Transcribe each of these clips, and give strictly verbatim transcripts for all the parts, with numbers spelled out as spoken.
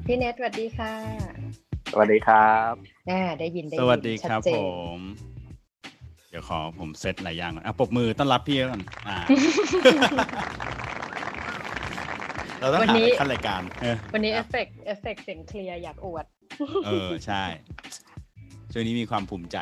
พี่เนทสวัสดีค่ะสวัสดีครับอ่าได้ยินได้ยินสวัสดีครับผมเดี๋ยวขอผมเซตหลายอย่างก่อนอ่ะปรบมือต้อนรับพี่ก่อนอ่า เราต้องหาขั้นรายการวันนี้เอฟเฟกต์เอฟเฟกต์เสียงเคลียร์อยากอวดเออใช่ช่วงนี้มีความภูมิใจ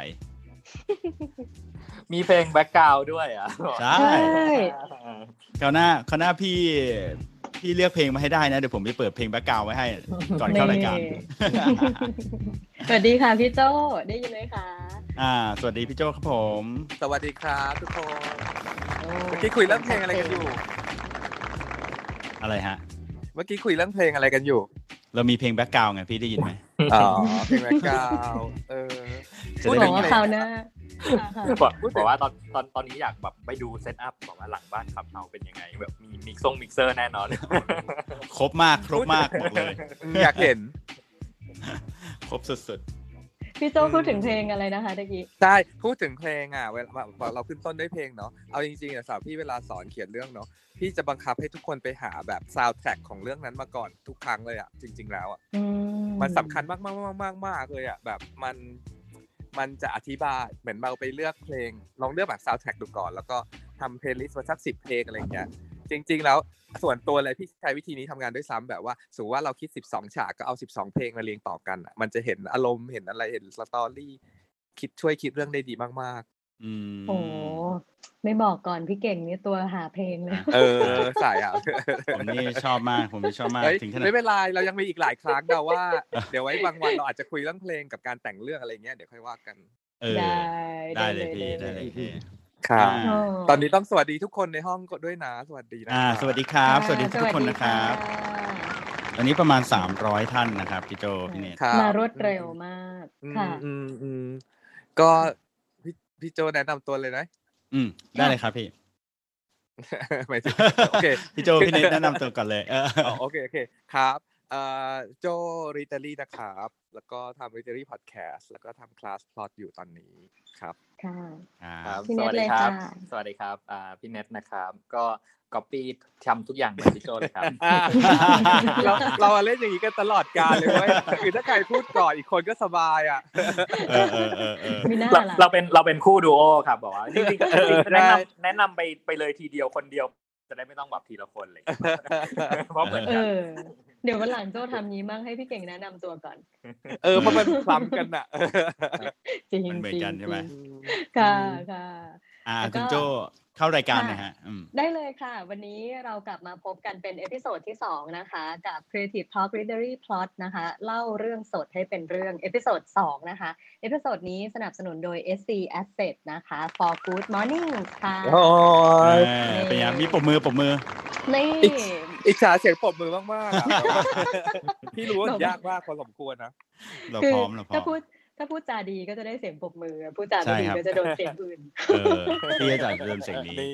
มีเพลงแบ็คกราวด์ด้วยอ่ะใช่คราวหน้าคราวหน้าพี่พี่เลือกเพลงมาให้ได้นะเดี๋ยวผมจะเปิดเพลงแบ็คกราวด์ไว้ให้ก่อนเข้ารายการสวัสดีค่ะพี่โจ้ได้ยินไหมคะอ่าสวัสดีพี่โจ้ครับผมสวัสดีครับทุกคนเมื่อกี้คุยเรื่องเพลงอะไรกันอยู่อะไรฮะเมื่อกี้คุยเรื่องเพลงอะไรกันอยู่เรามีเพลงแบ็คกราวด์ไงพี่ได้ยินไหมอ๋อเพลงแบ็คกราวด์เออพูดถึงคราวหน้าบอกบอกว่าตอนตอนตอนนี้อยากแบบไปดูเซตอัพบอกว่าหลังบ้านขับเฮาเป็นยังไงแบบมีมิกซ์มิกเซอร์แน่นอนครบมากครบมากบอกเลยอยากเห็นครบสุดๆพี่โจ้พูดถึงเพลงอะไรนะคะตะกี้ใช่พูดถึงเพลงอ่ะเวลาเราขึ้นต้นด้วยเพลงเนาะเอาจริงๆอ่ะสาวพี่เวลาสอนเขียนเรื่องเนาะพี่จะบังคับให้ทุกคนไปหาแบบซาวด์แทร็กของเรื่องนั้นมาก่อนทุกครั้งเลยอ่ะจริงๆแล้วอ่ะมันสำคัญมากๆๆๆๆเลยอ่ะแบบมันมันจะอธิบายเหมือนเราไปเลือกเพลงลองเลือกแบบซาวด์แทร็กดูก่อนแล้วก็ทำเพลย์ลิสต์มาสักสิบเพลงอะไรอย่างเงี้ยจริงๆแล้วส่วนตัวเลยพี่ใช้วิธีนี้ทำงานด้วยซ้ำแบบว่าสมมุติว่าเราคิดสิบสองฉากก็เอาสิบสองเพลงมาเรียงต่อกันอ่ะมันจะเห็นอารมณ์เห็นอะไรเห็นสตอรี่คิดช่วยคิดเรื่องได้ดีมากๆอืมโอ้ไม่บอกก่อนพี่เก่งนี่ตัวหาเพลงเลยเออสายอ่ะผมนี่ชอบมากผมนี่ชอบมากถึงขนาดไม่เป็นไรเรายังมีอีกหลายครั้งเดาว่าเดี๋ยวไว้บางวันเราอาจจะคุยเรื่องเพลงกับการแต่งเรื่องอะไรเงี้ยเดี๋ยวค่อยว่ากันเออได้เลยพี่ได้เลยพี่ครับตอนนี้ต้องสวัสดีทุกคนในห้องด้วยนะสวัสดีนะอ่าสวัสดีครับสวัสดีทุกคนนะครับตอนนี้ประมาณสามร้อยท่านนะครับพี่โจพี่เนทมารวดเร็วมากค่ะอืมๆๆก็พี่พี่โจแนะนำตัวเลยนะอืมได้เลยครับพี่ไม่ถึงโอเคพี่โจพี่เนทแนะนำตัวก่อนเลยเออโอเคโอเคครับเอ่อโจริตารี่นะครับแล้วก็ทำริตารี่พอดแคสต์แล้วก็ทำคลาสพลอตอยู่ตอนนี้ครับค่ะครับสวัสดีครับสวัสดีครับอ่าพี่เนทนะครับก็ก๊อปปี้ทำทุกอย่างเหมือนพี่โจเลยครับเราเราเล่นอย่างนี้กันตลอดกาลเลยเว้ยคือถ้าใครพูดก่อนอีกคนก็สบายอ่ะเออเออเออเออเราเป็นเราเป็นคู่ดูโอครับบอกว่าจริงๆแนะนำแนะนำไปไปเลยทีเดียวคนเดียวจะได้ไม่ต้องแบบทีละคนเลยเพราะเหมือนกันเดี๋ยววันหลังโจ้ทำนี้มั่งให้พี่เก่งแนะนำตัวก่อนเออเพราะมันคล้ำกันอ่ะจริงมันเหมือนกันใช่ไหมค่ะค่ะอ่าคุณโจ้เข้ารายการนะฮะได้เลยค่ะวันนี้เรากลับมาพบกันเป็นเอพิโซดที่สองนะคะกับ Creative Talk Literary Plot นะคะเล่าเรื่องสดให้เป็นเรื่องเอพิโซดสองนะคะเอพิโซดนี้สนับสนุนโดย เอส ซี Asset นะคะ For Good Morning ค่ะโอ้ยเป็นยังมีปรบมือปรบมือนี่อิจฉาเสียงปรบมือมากๆอ่ะพี่รู้ว่ายากมากพอสมควรนะเราพร้อมเราพร้อมถ้าพูดถ้าพูดจาดีก็จะได้เสียงปรบมือพูดจาไม่ดีก็จะโดนเสียงอื่นเออพี่จะโดนเสียงนี้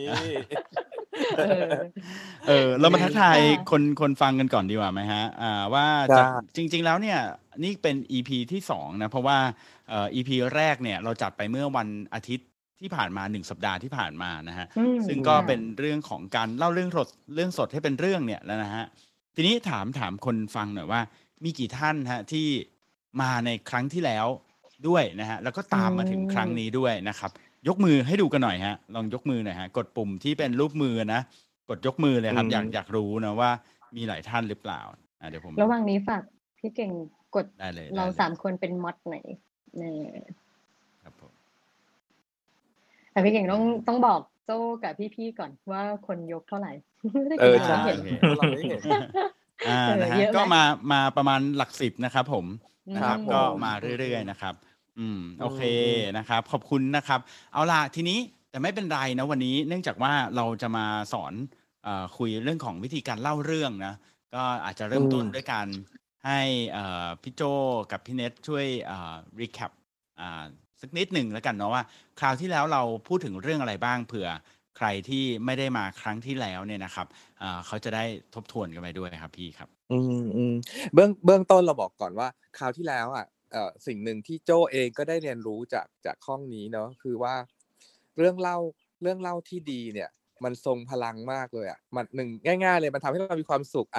เออเรามาทักทายคนคนฟังกันก่อนดีกว่าไหมฮะอ่าว่าจริงๆแล้วเนี่ยนี่เป็น อี พี ที่สองนะเพราะว่าเอ่อ อี พี แรกเนี่ยเราจัดไปเมื่อวันอาทิตย์ที่ผ่านมาหนึ่งสัปดาห์ที่ผ่านมานะฮะซึ่งก็เป็นเรื่องของการเล่าเรื่องสดเรื่องสดให้เป็นเรื่องเนี่ยแล้วนะฮะทีนี้ถามถามคนฟังหน่อยว่ามีกี่ท่านฮะที่มาในครั้งที่แล้วด้วยนะฮะแล้วก็ตามมาถึงครั้งนี้ด้วยนะครับยกมือให้ดูกันหน่อยฮะลองยกมือหน่อยฮะกดปุ่มที่เป็นรูปมือนะกดยกมือเลยครับอยากอยากรู้นะว่ามีหลายท่านหรือเปล่าอ่ะเดี๋ยวผมระหว่างนี้ฝากพี่เก่งกดได้เลยเราสามคนเป็นมอดไหนนี่ครับผมแต่พี่เก่งต้องต้องบอกโจ้กับพี่ๆก่อนว่าคนยกเท่าไหร่เออใช่เราไม่เห็นอ่านะฮะก็มามาประมาณหลักสิบนะครับผมนะครับก็มาเรื่อยๆนะครับอืมโอเคนะครับขอบคุณนะครับเอาล่ะทีนี้แต่ไม่เป็นไรนะวันนี้เนื่องจากว่าเราจะมาสอนเอ่อคุยเรื่องของวิธีการเล่าเรื่องนะก็อาจจะเริ่มต้นด้วยการให้เอ่อพี่โจกับพี่เนทช่วยเอ่อรีแคปอ่าสักนิดหนึ่งแล้วกันเนาะว่าคราวที่แล้วเราพูดถึงเรื่องอะไรบ้างเผื่อใครที่ไม่ได้มาครั้งที่แล้วเนี่ยนะครับอ่าเขาจะได้ทบทวนกันไปด้วยครับพี่ครับอืมอืมเบื้องเบื้องต้นเราบอกก่อนว่าคราวที่แล้วอ่ะเอ่อสิ่งหนึ่งที่โจเองก็ได้เรียนรู้จากจากห้องนี้เนาะคือว่าเรื่องเล่าเรื่องเล่าที่ดีเนี่ยมันทรงพลังมากเลยอ่ะมันหนึ่งง่ายๆเลยมันทำให้เรามีความสุขอ่ะ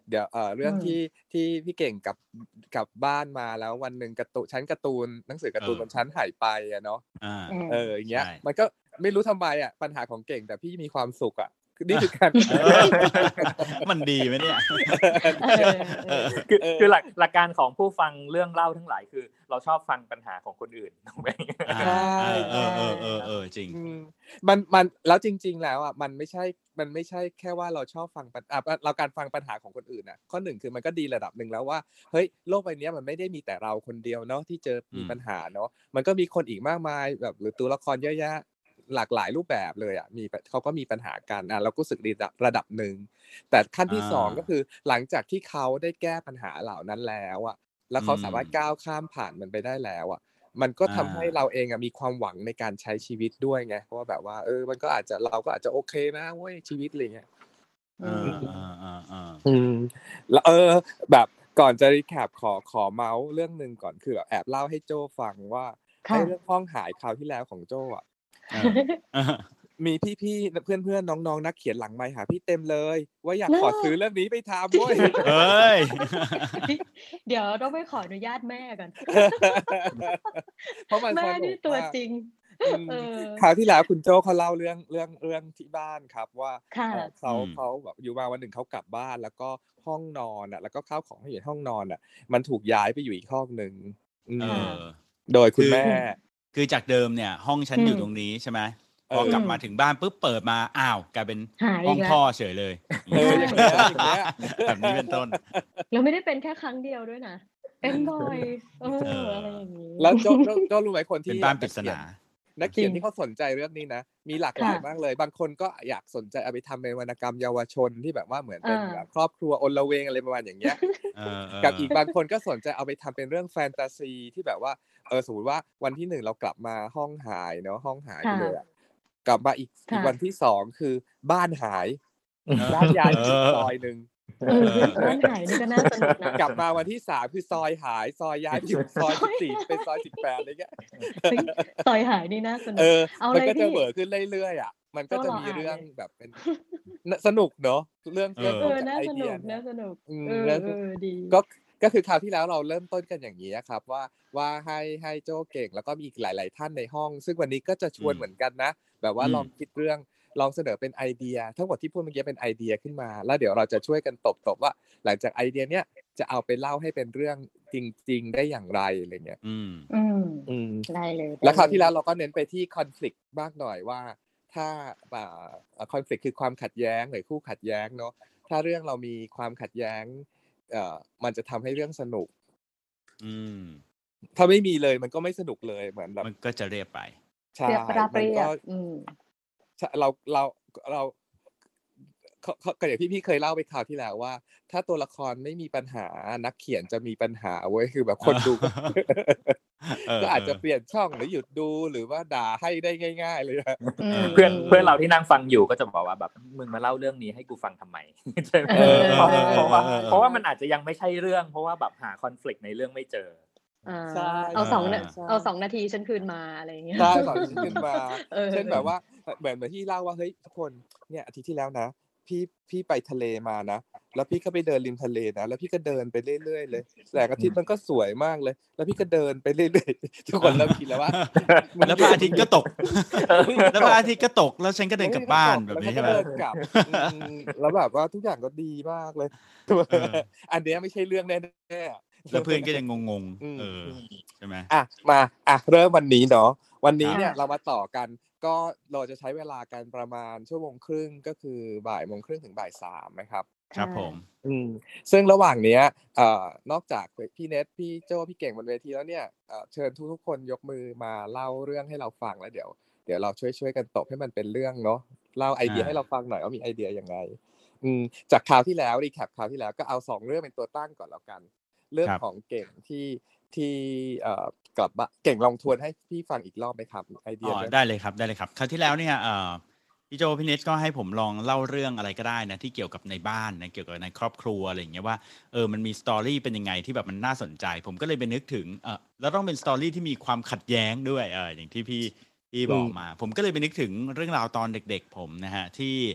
เดี๋ยวเอ่อเรื่องอืมที่ที่พี่เก่งกลับกลับบ้านมาแล้ววันหนึ่งการ์ตูนชั้นการ์ตูนหนังสือการ์ตูนเออบนชั้นหายไปอะเนาะอ่าอืมเอออย่างเงี้ยใช่มันก็ไม่รู้ทำไมอ่ะปัญหาของเก่งแต่พี่มีความสุขอ่ะคือนี่คือการเออมันดีไหมเนี่ยเออเออคือเออคือหลักหลักการของผู้ฟังเรื่องเล่าทั้งหลายคือ เราชอบฟังปัญหาของคนอื่นถูกไหมอ่าใช่เออเออเออเออจริงอืมมันมันแล้วจริง ๆ แล้วอ่ะมันไม่ใช่มันไม่ใช่แค่ว่าเราชอบฟังปัญอ่ะเราการฟังปัญหาของคนอื่นอ่ะข้อหนึ่งคือมันก็ดีระดับหนึ่งแล้วว่าเฮ้ยโลกใบนี้มันไม่ได้มีแต่เราคนเดียวเนาะที่เจอมีอืมปัญหาเนาะมันก็มีคนอีกมากมายแบบหรือตัวละครเยอะแยะหลากหลายรูปแบบเลยอ่ะมีเขาก็มีปัญหากันอ่ะเราก็รู้สึกดีระดับหนึ่งแต่ขั้นที่สองก็คือหลังจากที่เขาได้แก้ปัญหาเหล่านั้นแล้วอ่ะแล้วเขาสามารถก้าวข้ามผ่านมันไปได้แล้วอ่ะมันก็ทำให้เราเองอะมีความหวังในการใช้ชีวิตด้วยไงเพราะว่าแบบว่าเออมันก็อาจจะเราก็อาจจะโอเคนะเว้ยชีวิตอะไรเงี้ยเออเออเออเอออืมแล้วเออแบบก่อนจะรีแคปขอขอเมาส์เรื่องหนึ่งก่อนคือแบบแอบเล่าให้โจ้ฟังว่าค่ะไอ้เรื่องห้องหายคราวที่แล้วของโจ้อ่ะเออเออมีพี่ๆเพื่อนๆน้องๆนักเขียนหลังไมค์หาพี่เต็มเลย ว่าอยากเนอะขอซื้อเรื่องนี้ไปทำเว้ยเอ้ยเดี๋ยวต้องไปขออนุญาตแม่ก่อนเพราะมันแม่สนุนี่กตัวมากจริงอืมเออคราวที่แล้วคุณโจ้เขาเล่าเรื่องเรื่องเรื่องที่บ้านครับว่าค่ะเอ่อเขาอืมเขาแบบอยู่มาวันหนึ่งเขากลับบ้านแล้วก็ห้องนอนอ่ะแล้วก็ข้าวของที่อยู่ในห้องนอนอ่ะมันถูกย้ายไปอยู่อีกห้องหนึ่งอืมเอค่ะอโดยคุณคือแม่คือจากเดิมเนี่ย ห้องฉันอืมอยู่ตรงนี้ใช่ไหมพเอออกลับมาถึงบ้านปุ๊บเปิดมาอ้าวกลายเป็นหายห้อีองกแล้วพ่อเฉยเลยเอออย่างเงี้ยอย่างเงี้ยแบบนี้เป็นต้นแล้วไม่ได้เป็นแค่ครั้งเดียวด้วยนะ เป็นบ่อย เออเออออะไรอย่างนี้แล้วโจ้โจ้โจ้รู้ไหมคนเป็นที่บ้านปริศเขียนานักเขียนจริงที่เขาสนใจเรื่องนี้นะมีหลากหลายค่ะมากเลย บางคนก็อยากสนใจเอาไปทำเป็นวรรณกรรมเยาวชนที่แบบว่าเหมือนเป็นอ่าแบบครอบครัวอลเวงอะไรประมาณอย่างเงี้ยเออเออกับอีกบางคนก็สนใจเอาไปทำเป็นเรื่องแฟนตาซีที่แบบว่าเออสมมติว่าวันที่หนึ่งเรากลับมาห้องหายเนาะห้องหายไปค่ะเลยอะกลับมาอีกอีกค่ะวันที่สองคือบ้านหายเออบ้านย้ายไปอีกเออซอยหนึ่งเออบ้านหายนี่ก็น่าสนุกนะกลับมาวันที่สามคือซอยหายซอยย้ายไปอยู่ซอยสิบสี่เป็นซอยสิบแปดอะไรเงี้ยเฮ้ยซอยหายนี่น่าสนุเอก อเอามันเลยก็จะพี่เบิร์ขึ้นเรื่อยๆอ่ะ มันก็โจ้จะรอมีอ่านเรื่องเลยแบบเป็น น่าสนุกเนาะเรื่องเอเรื่องอเอต้นอจากน่าไอสเดีนุยกเนี่น่าย สนุกอืมเออแล้วเออดีก็ก็คือคราวที่แล้วเราเริ่มต้นกันอย่างนี้ยครับว่าว่าให้ให้โจ้เก่งแล้วก็มีอีกหลาย ๆ ท่านในห้อง ซึ่งวันนี้ก็จะชวนอืมเหมือนกันนะ แบบว่าอืมลองคิดเรื่องลองเสนอเป็นไอเดีย ทั้งหมดที่พูดเมื่อกี้เป็นไอเดียขึ้นมา แล้วเดี๋ยวเราจะช่วยกันตบๆว่า หลังจากไอเดียเนี้ยจะเอาไปเล่าให้เป็นเรื่องจริง ๆ ได้อย่างไรอะไรเงี้ยอืมอืมอืมได้เลยแล้วคราวที่ได้แล้วเราก็เน้นไปที่ conflict มากหน่อยว่า ถ้าอ่า conflict คือความขัดแย้งหรือคู่ขัดแย้งเนาะถ้าเรื่องเรามีความขัดแย้งเอ่อมันจะทำให้เรื่องสนุกอืมถ้าไม่มีเลยมันก็ไม่สนุกเลยเหมือนแบบมันก็จะเรียบไปใช่เรียบราบมันเรียก็บอืมใช่เราเราเราเขาเขาก็อย่างที่พี่เคยเล่าไปคราวที่แล้วว่า ถ้าตัวละครไม่มีปัญหานักเขียนจะมีปัญหาเว้ยคือแบบคนดูก็เออก็อาจจะเออเปลี่ยนช่องหรือหยุดดูหรือว่าด่าให้ได้ง่าย ๆ เลยอะอืมเพื่อนเพื่อนเราที่นั่งฟังอยู่ก็จะบอกว่าแบบมึงมาเล่าเรื่องนี้ให้กูฟังทำไม ใช่ไหมเออเพราะเพราะว่าเออเพราะว่ามันอาจจะยังไม่ใช่เรื่อง เพราะว่าแบบหาคอนฟ lict ในเรื่องไม่เจออ่าใช่เอาสองใช่นาเอาสองนาทีฉันคืนมาอะไรอย่างเงี้ยใช่สอนที่ขึ้นมาเออเช่นแบบว่าเหมือนเหมือนที่เล่าว่าเฮ้ยทุกคนเนี่ยอาทิตย์ที่แล้วนะ พี่พี่ไปทะเลมานะ แล้วพี่ก็ไปเดินริมทะเลนะ แล้วพี่ก็เดินไปเรื่อยๆเลยแสงอาทิตย์มันก็สวยมากเลย แล้วพี่ก็เดินไปเรื่อยๆทุกคนเริ่มคิดแล้วว่าแล้วพระอาทิตย์ก็ตก แล้วพระอาทิตย์ก็ตกแล้วฉันก็เดินกลับบ้านแบบนี้ใช่ไหมแล้วก็เดินกลับอืมแล้วแบบว่าทุกอย่างก็ดีมากเลยเอออันเนี้ยไม่ใช่เรื่องแน่ๆแล้วเพื่อนก็ยังงงอืมๆเออใช่ไหมอ่ะมาอ่ะเริ่มวันนี้เนาะวันนี้ครับเนี่ยเรามาต่อกัน ก็เราจะใช้เวลากันประมาณชั่วโมงครึ่งก็คือบ่ายโมงครึ่งถึงบ่ายสามนะครับครับผมอืมซึ่งระหว่างเนี้ยเอ่อนอกจากพี่เน็ตพี่โจพี่เก่งบนเวทีแล้วเนี่ยเอ่อเชิญทุกๆคนยกมือมาเล่าเรื่องให้เราฟังแล้วเดี๋ยวเดี๋ยวเราช่วยช่วยกันตบให้มันเป็นเรื่องเนาะเล่าไอเดียอ่าให้เราฟังหน่อยว่ามีไอเดียยังไงอืมจากคราวที่แล้วรีแคปคราวที่แล้วก็เอาสองเรื่องเป็นตัวตั้งก่อนแล้วกัน เรื่องของเก่งที่ที่เอ่อกลับบ้านเก่งลองทวนให้พี่ฟังอีกรอบไหมครับไอเดีอ๋ยอเรื่องได้เลยครับได้เลยครับคราวที่แล้วเนี่ยเอ่อพี่โจพี่เนทก็ให้ผมลองเล่าเรื่องอะไรก็ได้นะที่เกี่ยวกับในบ้านนะเกี่ยวกับในครอบครัวอะไรอย่างเงี้ยว่าเออมันมีสตอรี่เป็นยังไงที่แบบมันน่าสนใจ ผมก็เลยไปนึกถึงเออแล้วต้องเป็นสตอรี่ที่มีความขัดแย้งด้วยเอออย่างที่พี่พี่บอกมา ผมก็เลยไปนึกถึงเรื่องราวตอนเด็กๆผมนะฮะที่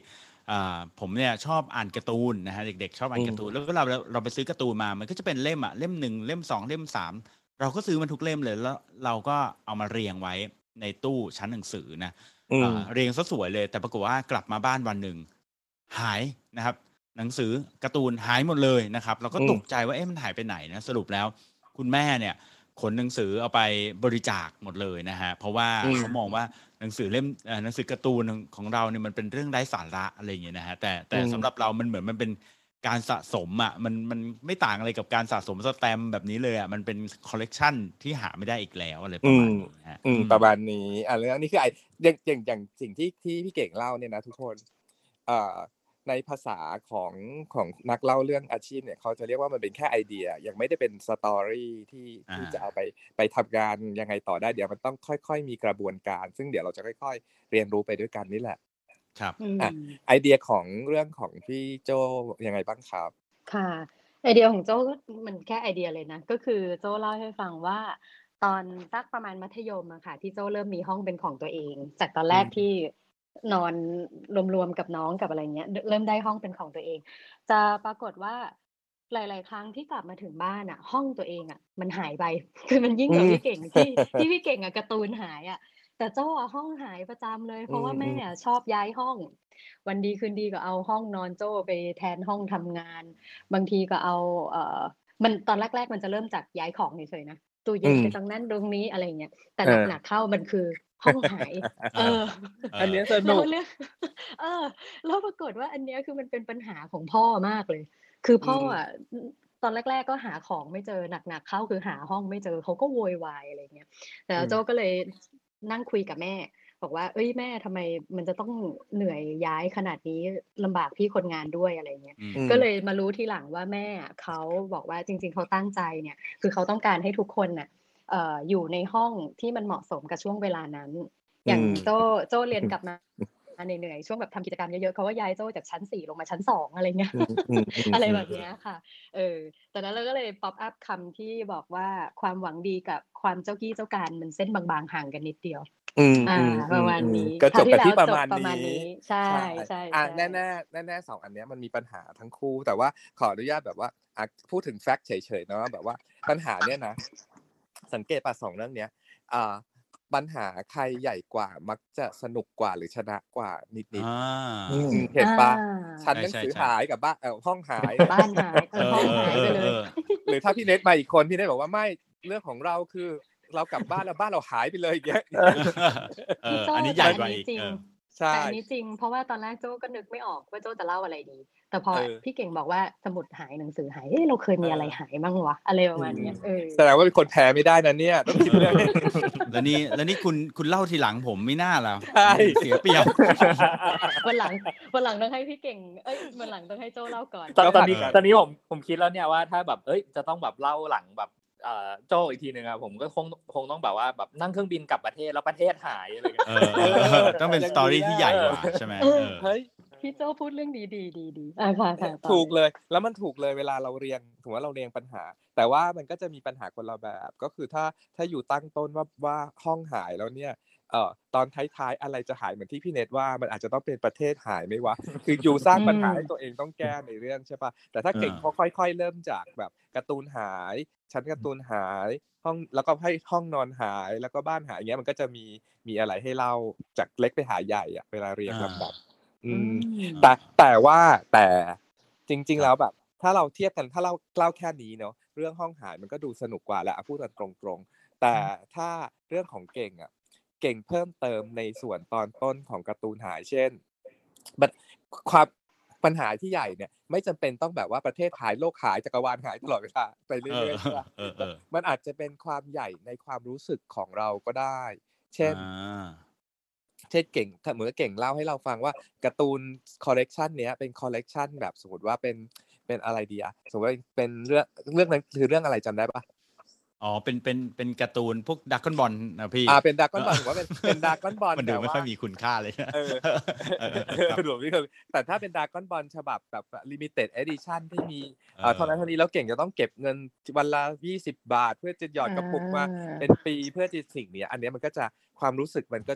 อ่าผมเนี่ยชอบอ่านการ์ตูนนะฮะเด็กๆชอบอ่านการ์ตูนแล้วก็เราเราไปซื้อการ์ตูนมามันก็จะเป็นเล่มอ่ะเล่มหนึ่งเล่มสองเล่มสามเราก็ซื้อมันทุกเล่มเลยแล้วเราก็เอามาเรียงไว้ในตู้ชั้นหนังสือนะอ่าเรียงซะสวยเลยแต่ปรากฏว่ากลับมาบ้านวันหนึ่งหายนะครับหนังสือการ์ตูนหายหมดเลยนะครับเราก็ตกใจว่าเอ๊ะมันหายไปไหนนะสรุปแล้วคุณแม่เนี่ยขนหนังสือเอาไปบริจาคหมดเลยนะฮะเพราะว่าเขามองว่าหนังสือเล่มหนังสือการ์ตูนของเราเนี่ยมันเป็นเรื่องไร้สาระอะไรอย่างเงี้ยนะฮะแต่แต่สำหรับเรามันเหมือนมันเป็นการสะสมอ่ะมันมันไม่ต่างอะไรกับการสะสมสแตมป์แบบนี้เลยอ่ะมันเป็นคอลเลกชันที่หาไม่ได้อีกแล้วอะไรประมาณนี้ฮะประมาณนี้อ่ะเรื่องนี้คือไอ้อย่างอย่างอย่างสิ่งที่ที่พี่เก่งเล่าเนี่ยนะทุกคนเอ่อในภาษาของของนักเล่าเรื่องอาชีพเนี่ยเขาจะเรียกว่ามันเป็นแค่ไอเดียยังไม่ได้เป็นสตอรี่ที่ที่จะเอาไปไปทำงานยังไงต่อได้เดี๋ยวมันต้องค่อยๆมีกระบวนการซึ่งเดี๋ยวเราจะค่อยๆเรียนรู้ไปด้วยกันนี่แหละครับอ่ะไอเดียของเรื่องของพี่โจยังไงบ้างครับค่ะไอเดียของโจ้ก็มันแค่ไอเดียเลยนะก็คือโจ้เล่าให้ฟังว่าตอนสักประมาณมัธยมอะค่ะที่โจ้เริ่มมีห้องเป็นของตัวเองจากตอนแรกที่นอนรวมๆกับน้องกับอะไรเงี้ยเริ่มได้ห้องเป็นของตัวเองจะปรากฏว่าหลายๆครั้งที่กลับมาถึงบ้านอะห้องตัวเองอะมันหายไปคือมันยิ่งกว่าพี่เก่งที่ที่พี่เก่งอะการ์ตูนหายอะแต่โจ้อะห้องหายประจำเลยเพราะว่าแม่ชอบย้ายห้องวันดีคืนดีก็เอาห้องนอนโจ้ไปแทนห้องทำงานบางทีก็เอาเอ่อมันตอนแรกๆมันจะเริ่มจากย้ายของเฉยๆนะตู้เย็นไปตรงนั้นตรงนี้อะไรอย่างเงี้ยแต่หนักๆเข้ามันคือห้องหายเอออันนี้สนุกเออแล้วปรากฏว่าอันเนี้ยคือมันเป็นปัญหาของพ่อมากเลยคือพ่ออ่ะตอนแรกๆก็หาของไม่เจอหนักๆเข้าคือหาห้องไม่เจอเขาก็โวยวายอะไรเงี้ยแต่โจ้ก็เลยนั่งคุยกับแม่บอกว่าเอ้ยแม่ทำไมมันจะต้องเหนื่อยย้ายขนาดนี้ลำบากพี่คนงานด้วยอะไรเงี้ยก็เลยมารู้ทีหลังว่าแม่เขาบอกว่าจริงๆเขาตั้งใจเนี่ยคือเขาต้องการให้ทุกคนน่ะเอ่ออยู่ในห้องที่มันเหมาะสมกับช่วงเวลานั้นอย่างโจ้โจ้เรียนกลับมาเหนื่อยๆช่วงแบบทำกิจกรรมเยอะๆเขาว่าย้ายโจ้จากชั้นสี่ลงมาชั้นสองอะไรเงี้ยอะไรแบบนี้ค่ะเออตอนนั้นเราก็เลยป๊อปอัพคำที่บอกว่าความหวังดีกับความเจ้ากี้เจ้าการมันเส้นบางๆห่างกันนิดเดียวอ่าประมาณนี้ก็จบกันที่ประมาณนี้ใช่ใช่อ่ะแน่แน่แน่แน่สองอันนี้มันมีปัญหาทั้งคู่แต่ว่าขออนุญาตแบบว่าพูดถึงแฟกต์เฉยๆนะว่าแบบว่าปัญหาเนี้ยนะสังเกตป่ะสองเรื่องเนี้ยอ่าปัญหาใครใหญ่กว่ามักจะสนุกกว่าหรือชนะกว่านิดๆเห็นปะชั้นหนังสือหายกับบ้านเออห้องหายบ้านหายห้องหายไปเลยหรือถ้าพี่เน็ตมาอีกคนพี่เน็ตบอกว่าไม่เรื่องของเราคือเรากลับบ้านแล้วบ้านเราหายไปเลยอย่างเงี้ยอันนี้ใหญ่กว่าอีกแต่อันนี้จริงเพราะว่าตอนแรกโจ้ก็นึกไม่ออกว่าโจ้จะเล่าอะไรดีแต่พอพี่เก่งบอกว่าสมุดหายหนังสือหายเฮ้ยเราเคยมีอะไรหายบ้างวะอะไรประมาณนี้เออแสดงว่าเป็นคนแพ้ไม่ได้นะเนี่ยต้องคิดเรื่องแล้วนี่แล้วนี่คุณคุณเล่าทีหลังผมไม่น่าแล้วเสียเปรียบวันหลังวันหลังต้องให้พี่เก่งเอ้ยวันหลังต้องให้โจ้เล่าก่อนตอนนี้ตอนนี้ผมผมคิดแล้วเนี่ยว่าถ้าแบบเอ้ยจะต้องแบบเล่าหลังแบบโจ้อีกทีนึงอ่ะผมก็คงคงต้องแบบว่าแบบนั่งเครื่องบินกลับประเทศแล้วประเทศหายอะไรอย่างเงี้ยต้องเป็นสตอรี่ที่ใหญ่กว่าใช่ไหมเฮ้ยพี่โจ้พูดเรื่องดีดีดีดีอ่าค่ะค่ะถูกเลยแล้วมันถูกเลยเวลาเราเรียงถือว่าเราเรียงปัญหาแต่ว่ามันก็จะมีปัญหาคนละแบบก็คือถ้าถ้าอยู่ตั้งต้นว่าว่าห้องหายแล้วเนี่ยเอ่อตอนท้ายๆอะไรจะหายเหมือนที่พี่เน็ตว่ามันอาจจะต้องเป็นประเทศหายไหมวะคืออยู่สร้างปัญหาให้ตัวเองต้องแก้ในเรื่องใช่ป่ะแต่ถ้าเก่งเขาค่อยๆเริ่มจากแบบการ์ตูนหายชั้นการ์ตูนหายห้องแล้วก็ให้ห้องนอนหายแล้วก็บ้านหายอย่างเงี้ยมันก็จะมีมีอะไรให้เล่าจากเล็กไปหาใหญ่อะเวลาเรียงลำดับอืมแต่แต่ว่าแต่จริงๆแล้วแบบถ้าเราเทียบกันถ้าเราเล่าแค่นี้เนาะเรื่องห้องหายมันก็ดูสนุกกว่าแหละพูดกันตรงๆแต่ถ้าเรื่องของเก่งอ่ะเก่งเพิ่มเติมในส่วนตอนต้นของการ์ตูนหายเช่นความปัญหาที่ใหญ่เนี่ยไม่จำเป็นต้องแบบว่าประเทศหายโลกหายจักรวาลหายตลอดเวลาไปเรื่อยๆมันอาจจะเป็นความใหญ่ในความรู้สึกของเราก็ได้เช่นเช่นเก่งถ้าเหมือนเก่งเล่าให้เราฟังว่าการ์ตูนคอลเลกชันเนี้ยเป็นคอลเลกชันแบบสมมติว่าเป็นเป็นอะไรดีอะสมมติว่าเป็นเรื่องเรื่องนั้นคือเรื่องอะไรจำได้ปะอ๋อเป็นเป็นเป็นการ์ตูนพวกดราก้อนบอลนะพี่อ่าเป็นดราก้อนบอลหรือว่าเป็นเป็นดราก้อนบอลมันดูไม่ค่อยมีคุณค่าเลยเออหลวมนี่คือแต่ถ้าเป็นดราก้อนบอลฉบับแบบลิมิเต็ดเอดิชั่นที่มีอ่าเท่านั้นเท่านี้แล้วเก่งจะต้องเก็บเงินวันละยี่สิบบาทเพื่อจะหยอดกระปุกมาเป็นปีเพื่อจะสิ่งนี้อันนี้มันก็จะความรู้สึกมันก็จะ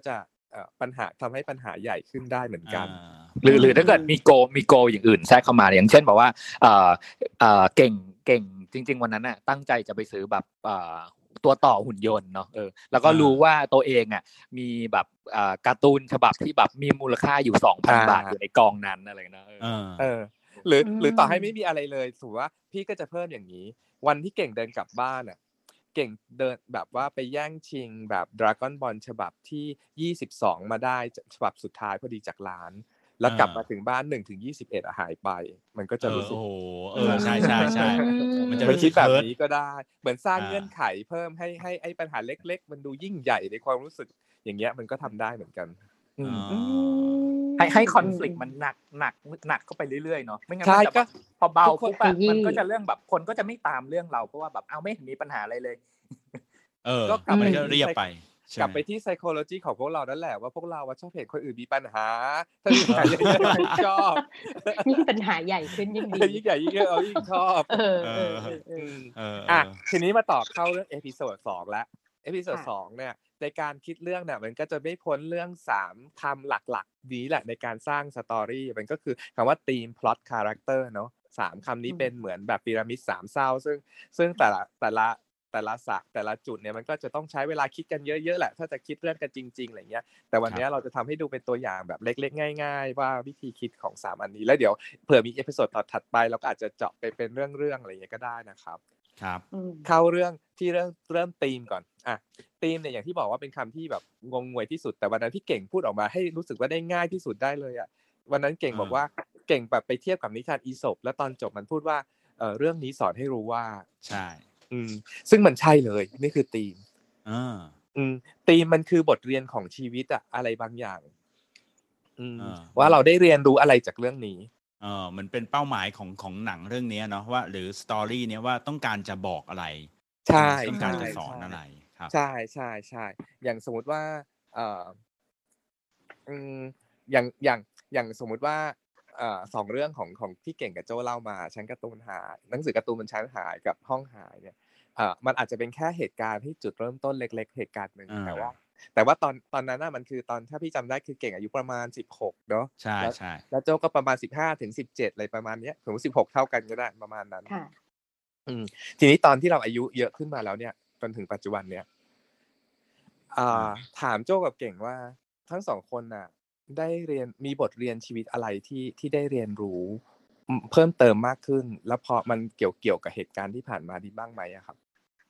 เอ่อปัญหาทำให้ปัญหาใหญ่ขึ้นได้เหมือนกันหรือหรือถ้าเกิดมีโกมีโกอย่างอื่นแทรกเข้ามาอย่างเช่นบอกว่าเอ่อเอ่อเก่งเก่งจริงๆวันนั้นน่ะตั้งใจจะไปซื้อแบบเอ่อตัวต่อหุ่นยนต์เนาะเออแล้วก็รู้ว่าตัวเองอ่ะมีแบบเอ่อการ์ตูนฉบับที่แบบมีมูลค่าอยู่ สองพัน บาทอยู่ในกองนั้นอะไรนะเออเออหรือหรือต่อให้ไม่มีอะไรเลยถือว่าพี่ก็จะเพิ่มอย่างนี้วันที่เก่งเดินกลับบ้านอ่ะเก่งเดินแบบว่าไปแย่งชิงแบบ Dragon Ball ฉบับที่ยี่สิบสองมาได้ฉบับสุดท้ายพอดีจากร้านแล้วกลับมาถึงบ้านหนึ่งถึงยี่สิบเอ็ดอ่ะหายไปมันก็จะรู้สึกโอ้โหเออใช่ๆๆมันจะรู้สึคิกดแบบเฮิร์ตนี้ก็ได้เหมือนสร้างเงื่อนไขเพิ่มให้ให้ไอ้ปัญหาเล็กๆมันดูยิ่งใหญ่ในความรู้สึกอย่างเงี้ยมันก็ทำได้เหมือนกันให้ให้คอนฟลิกต์มันหนักหนักหนักเข้าไปเรื่อยๆเนาะไม่งั้นมันจะพอเบาปุ๊บอะมันก็จะเรื่องแบบคนก็จะไม่ตามเรื่องเราเพราะว่าแบบเอาไม่เห็นมีปัญหาอะไรเลยเออก็มันก็เรียบไปกลับไปที่ psychology ของพวกเรานั่นแหละว่าพวกเราชอบเห็นคนอื่นมีปัญหาถ้ามีปัญหาเยอะๆชอบยิ่งปัญหาใหญ่ขึ้นยิ่งดียิ่งใหญ่ยิ่งเอายิ่งชอบเออเออเอออ่ะทีนี้มาต่อเข้าเรื่องเอพิโซดสองแล้วเอพิโซดสองเนี่ยในการคิดเรื่องเนี่ยมันก็จะไม่พ้นเรื่องสามคำหลักๆนี้แหละในการสร้างสตอรี่มันก็คือคำว่า theme plot character เนาะสามคำนี้เป็นเหมือนแบบพีระมิดสามเศร้าซึ่งซึ่งแต่ละแต่ละแต่ละสะแต่ละจุดเนี่ยมันก็จะต้องใช้เวลาคิดกันเยอะๆแหละถ้าจะคิดเรื่องกันจริงๆอะไรเงี้ยแต่วันนี้เราจะทำให้ดูเป็นตัวอย่างแบบเล็กๆง่ายๆว่าวิธีคิดของสามอันนี้แล้วเดี๋ยวเผื่อมีเอพิโซดต่อถัดไปเราก็อาจจะเจาะไปเป็นเรื่องๆอะไรเงี้ยก็ได้นะครับครับเข้าเรื่องที่เริ่มเริ่มธีมก่อนอ่ะธีมเนี่ยอย่างที่บอกว่าเป็นคำที่แบบงงงวยที่สุดแต่วันนั้นพี่เก่งพูดออกมาให้รู้สึกว่าได้ง่ายที่สุดได้เลยอ่ะวันนั้นเก่งบอกว่าเก่งแบบไปเทียบกับนิทานอีสปแล้วตอนจบมันพูดว่าเอ่อเรื่องนี้สอนให้รู้ว่าใช่อืมซึ่งมันใช่เลยนี่คือธีมอ่าอืมธีมมันคือบทเรียนของชีวิตอะอะไรบางอย่างอืมว่าเราได้เรียนรู้อะไรจากเรื่องนี้เออมันเป็นเป้าหมายของของหนังเรื่องนี้เนาะว่าหรือสตอรี่เนี้ยว่าต้องการจะบอกอะไรใช่ต้องการจะสอนอะไรครับใช่ใช่ใช่อย่างสมมติว่าเอ่ออืมอย่างอย่างอย่างสมมติว่าเอ่อสองเรื่องของของที่เก่งกับโจ้เล่ามาชั้นการ์ตูนหายหนังสือการ์ตูนมันชั้นหายกับห้องหายเนี่ยเอ่อมันอาจจะเป็นแค่เหตุการณ์ที่จุดเริ่มต้นเล็กๆเหตุการณ์นึงแต่ว่าแต่ว่าตอนตอนนั้นน่ะมันคือตอนถ้าพี่จำได้คือเก่งอายุประมาณสิบหกเนาะใช่ๆแล้วโจ้ก็ประมาณสิบห้าถึงสิบเจ็ดอะไรประมาณเนี้ยสมมุติสิบหกเท่ากันก็ได้ประมาณนั้นค่ะอืมทีนี้ตอนที่เราอายุเยอะขึ้นมาแล้วเนี่ยจนถึงปัจจุบันเนี่ยอ่าถามโจ้กับเก่งว่าทั้งสองคนน่ะได้เรียนมีบทเรียนชีวิตอะไรที่ที่ได้เรียนรู้เพิ่มเติมมากขึ้นแล้วพอมันเกี่ยวเกี่ยวกับเหตุการณ์ที่ผ่านมานี้บ้างไหมอะครับ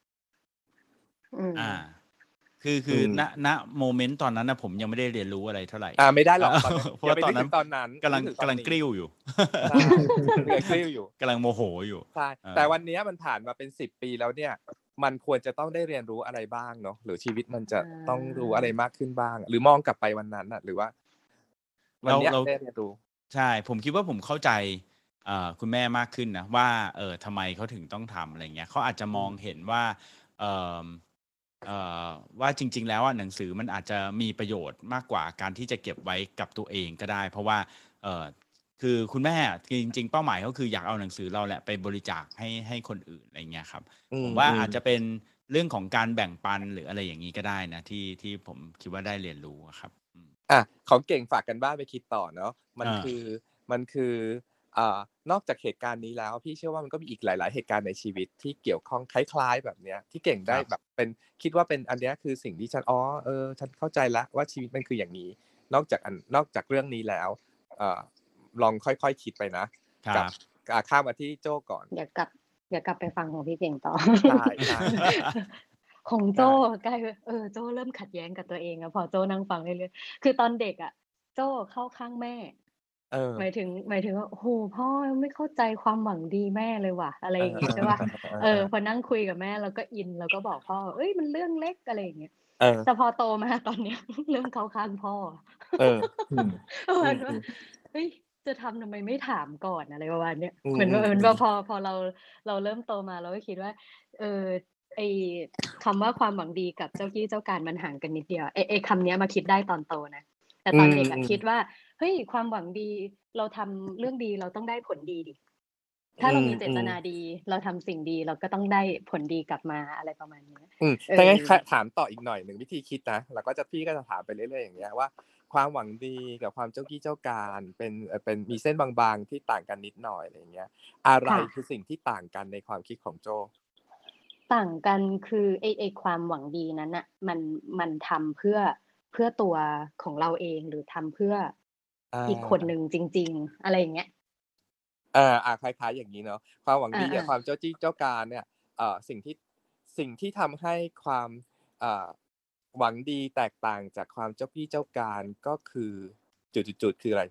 อ่าคือคือณณโมเมนต์ตอนนั้นนะผมยังไม่ได้เรียนรู้อะไรเท่าไหร่อ่าไม่ได้หรอกเพราะว่าตอนนั้นตอนนั้นกำลังกำลังกริ้วอยู่กำลังกริ้วอยู่กำลังโมโหอยู่ใช่แต่วันนี้มันผ่านมาเป็นสิบปีแล้วเนี่ยมันควรจะต้องได้เรียนรู้อะไรบ้างเนาะหรือชีวิตมันจะต้องรู้อะไรมากขึ้นบ้างหรือมองกลับไปวันนั้นน่ะหรือว่าวันนี้ได้เรียนรู้ใช่ผมคิดว่าผมเข้าใจคุณแม่มากขึ้นนะว่าเออทำไมเขาถึงต้องทำอะไรเงี้ยเขาอาจจะมองเห็นว่าเออเอ่อว่าจริงๆแล้วหนังสือมันอาจจะมีประโยชน์มากกว่าการที่จะเก็บไว้กับตัวเองก็ได้เพราะว่าเออคือคุณแม่จริงๆเป้าหมายเขาคืออยากเอาหนังสือเราแหละไปบริจาคให้ให้คนอื่นอะไรเงี้ยครับผมว่าอาจจะเป็นเรื่องของการแบ่งปันหรืออะไรอย่างนี้ก็ได้นะที่ที่ผมคิดว่าได้เรียนรู้ครับอ่ะของเก่งฝากกันบ้านไปคิดต่อเนาะมันคือมันคืออ่านอกจากเหตุการณ์นี้แล้วพี่เชื่อว่ามันก็มีอีกหลายๆเหตุการณ์ในชีวิตที่เกี่ยวข้องคล้ายๆแบบเนี้ยที่เก่งได้แบบเป็นคิดว่าเป็นอันเนี้ยคือสิ่งที่ฉันอ๋อเออฉันเข้าใจแล้วว่าชีวิตมันคืออย่างนี้นอกจากอันนอกจากเรื่องนี้แล้วเอ่อลองค่อยๆคิดไปนะกับข้ามมาที่โจ้ก่อนเดี๋ยวกลับเดี๋ยวกลับไปฟังของพี่เก่งต่อใช่ใช่ของโจ้ใกล้เออโจ้เริ่มขัดแย้งกับตัวเองอะพอโจ้นั่งฟังเรื่อยๆคือตอนเด็กอะโจ้เข้าข้างแม่หมายถึงหมายถึงว่าโอ้โหพ่อไม่เข้าใจความหวังดีแม่เลยว่ะอะไรอย่างงี้ใช่ป่ะเออพอนั่งคุยกับแม่แล้วก็อินแล้วก็บอกพ่อเอ้ยมันเรื่องเล็กอะไรอย่างเงี้ยแต่พอโตมาตอนเนี้ยเริ่มเข้าข้างพ่อเออเหมือนว่าเฮ้ยจะทำทำไมไม่ถามก่อนอะไรประมาณเนี้ยเหมือนว่าเหมือนว่าพอพอเราเราเริ่มโตมาเราก็คิดว่าเออไอ้คำว่าความหวังดีกับเจ้ากี้เจ้าการมันห่างกันนิดเดียวไอ้ไอ้คำนี้มาคิดได้ตอนโตนะแต่ตอนเด็กอะคิดว่าเฮ้ยความหวังดีเราทำเรื่องดีเราต้องได้ผลดีดิถ้าเรามีเจตนาดีเราทำสิ่งดีเราก็ต้องได้ผลดีกลับมาอะไรประมาณนี้อืมถ้างั้นถามต่ออีกหน่อยหนึ่งวิธีคิดนะแล้วก็จะพี่ก็จะถามไปเรื่อยๆอย่างเงี้ยว่าความหวังดีกับความเจ้ากี้เจ้าการเป็นเป็นมีเส้นบางๆที่ต่างกันนิดหน่อยอะไรอย่างเงี้ยอะไรคือสิ่งที่ต่างกันในความคิดของโจต่างกันคือไอ้ไอ้ความหวังดีนั้นน่ะมันมันทำเพื่อเพื่อตัวของเราเองหรือทำเพื่ออีกคนนึงจริงๆอะไรอย่างเงี้ยอ่าอ่าคล้ายๆอย่างนี้เนาะความหวังดีกับความเจ้าจี้เจ้าการเนี่ยเอ่อสิ่งที่สิ่งที่ทำให้ความอ่าหวังดีแตกต่างจากความเจ้ากี้เจ้าการก็คือจุดๆๆคืออะไร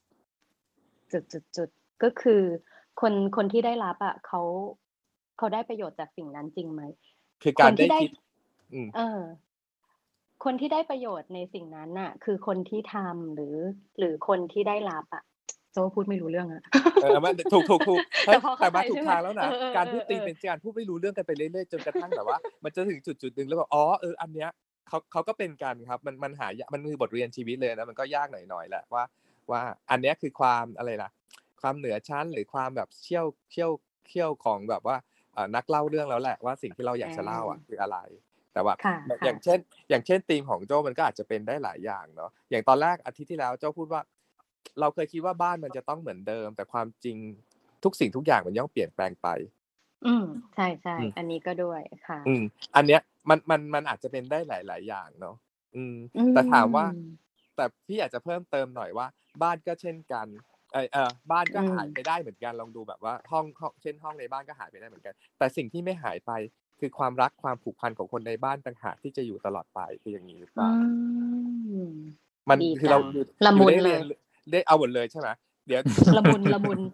จุดๆๆก็คือคนคนที่ได้รับอ่ะเขาเขาได้ประโยชน์จากสิ่งนั้นจริงไหมคือการได้คิดอืมเออคนที่ได้ประโยชน์ในสิ่งนั้นน่ะคือคนที่ทำหรือหรือคนที่ได้รับอ่ะโจพูดไม่รู้เรื่องอ่ะเออมันถูกถูกถูกแต่มาถูกทางแล้วนะการพูดตีเป็นการพูดไม่รู้เรื่องกันไปเรื่อยๆจนกระทั่งแบบว่ามันจะถึงจุดๆนึงแล้วแบบอ๋อเอออันเนี้ยเขาเขาก็เป็นกันครับมันมันหายมันคือบทเรียนชีวิตเลยนะมันก็ยากหน่อยๆแหละว่าว่าอันเนี้ยคือความอะไรล่ะความเหนือชั้นหรือความแบบเชี่ยวเชี่ยวเชี่ยวของแบบว่านักเล่าเรื่องแล้วแหละว่าสิ่งที่เราอยากจะเล่าอ่ะคืออะไรแต่ว่าอย่างเช่นอย่างเช่นธีมของโจ้มันก็อาจจะเป็นได้หลายอย่างเนาะอย่างตอนแรกอาทิตย์ที่แล้วโจ้พูดว่าเราเคยคิดว่าบ้านมันจะต้องเหมือนเดิมแต่ความจริงทุกสิ่งทุกอย่างมันย่อมเปลี่ยนแปลงไปอืมใช่ๆอันนี้ก็ด้วยค่ะอืมอันเนี้ยมันมันมันอาจจะเป็นได้หลายๆอย่างเนาะอืมแต่ถามว่าแต่พี่อยากจะเพิ่มเติมหน่อยว่าบ้านก็เช่นกันเออเออบ้านก็หายไปได้เหมือนกันลองดูแบบว่าห้องห้องเช่นห้องในบ้านก็หายไปได้เหมือนกันแต่สิ่งที่ไม่หายไปคือความรักความผูกพันของคนในบ้านต่างหากที่จะอยู่ตลอดไปคืออย่างนี้หรือเปล่ามันคือเราอยู่ได้เรียนได้เอาหมดเลยใช่ไหมเดี๋ยวละมุนละมุน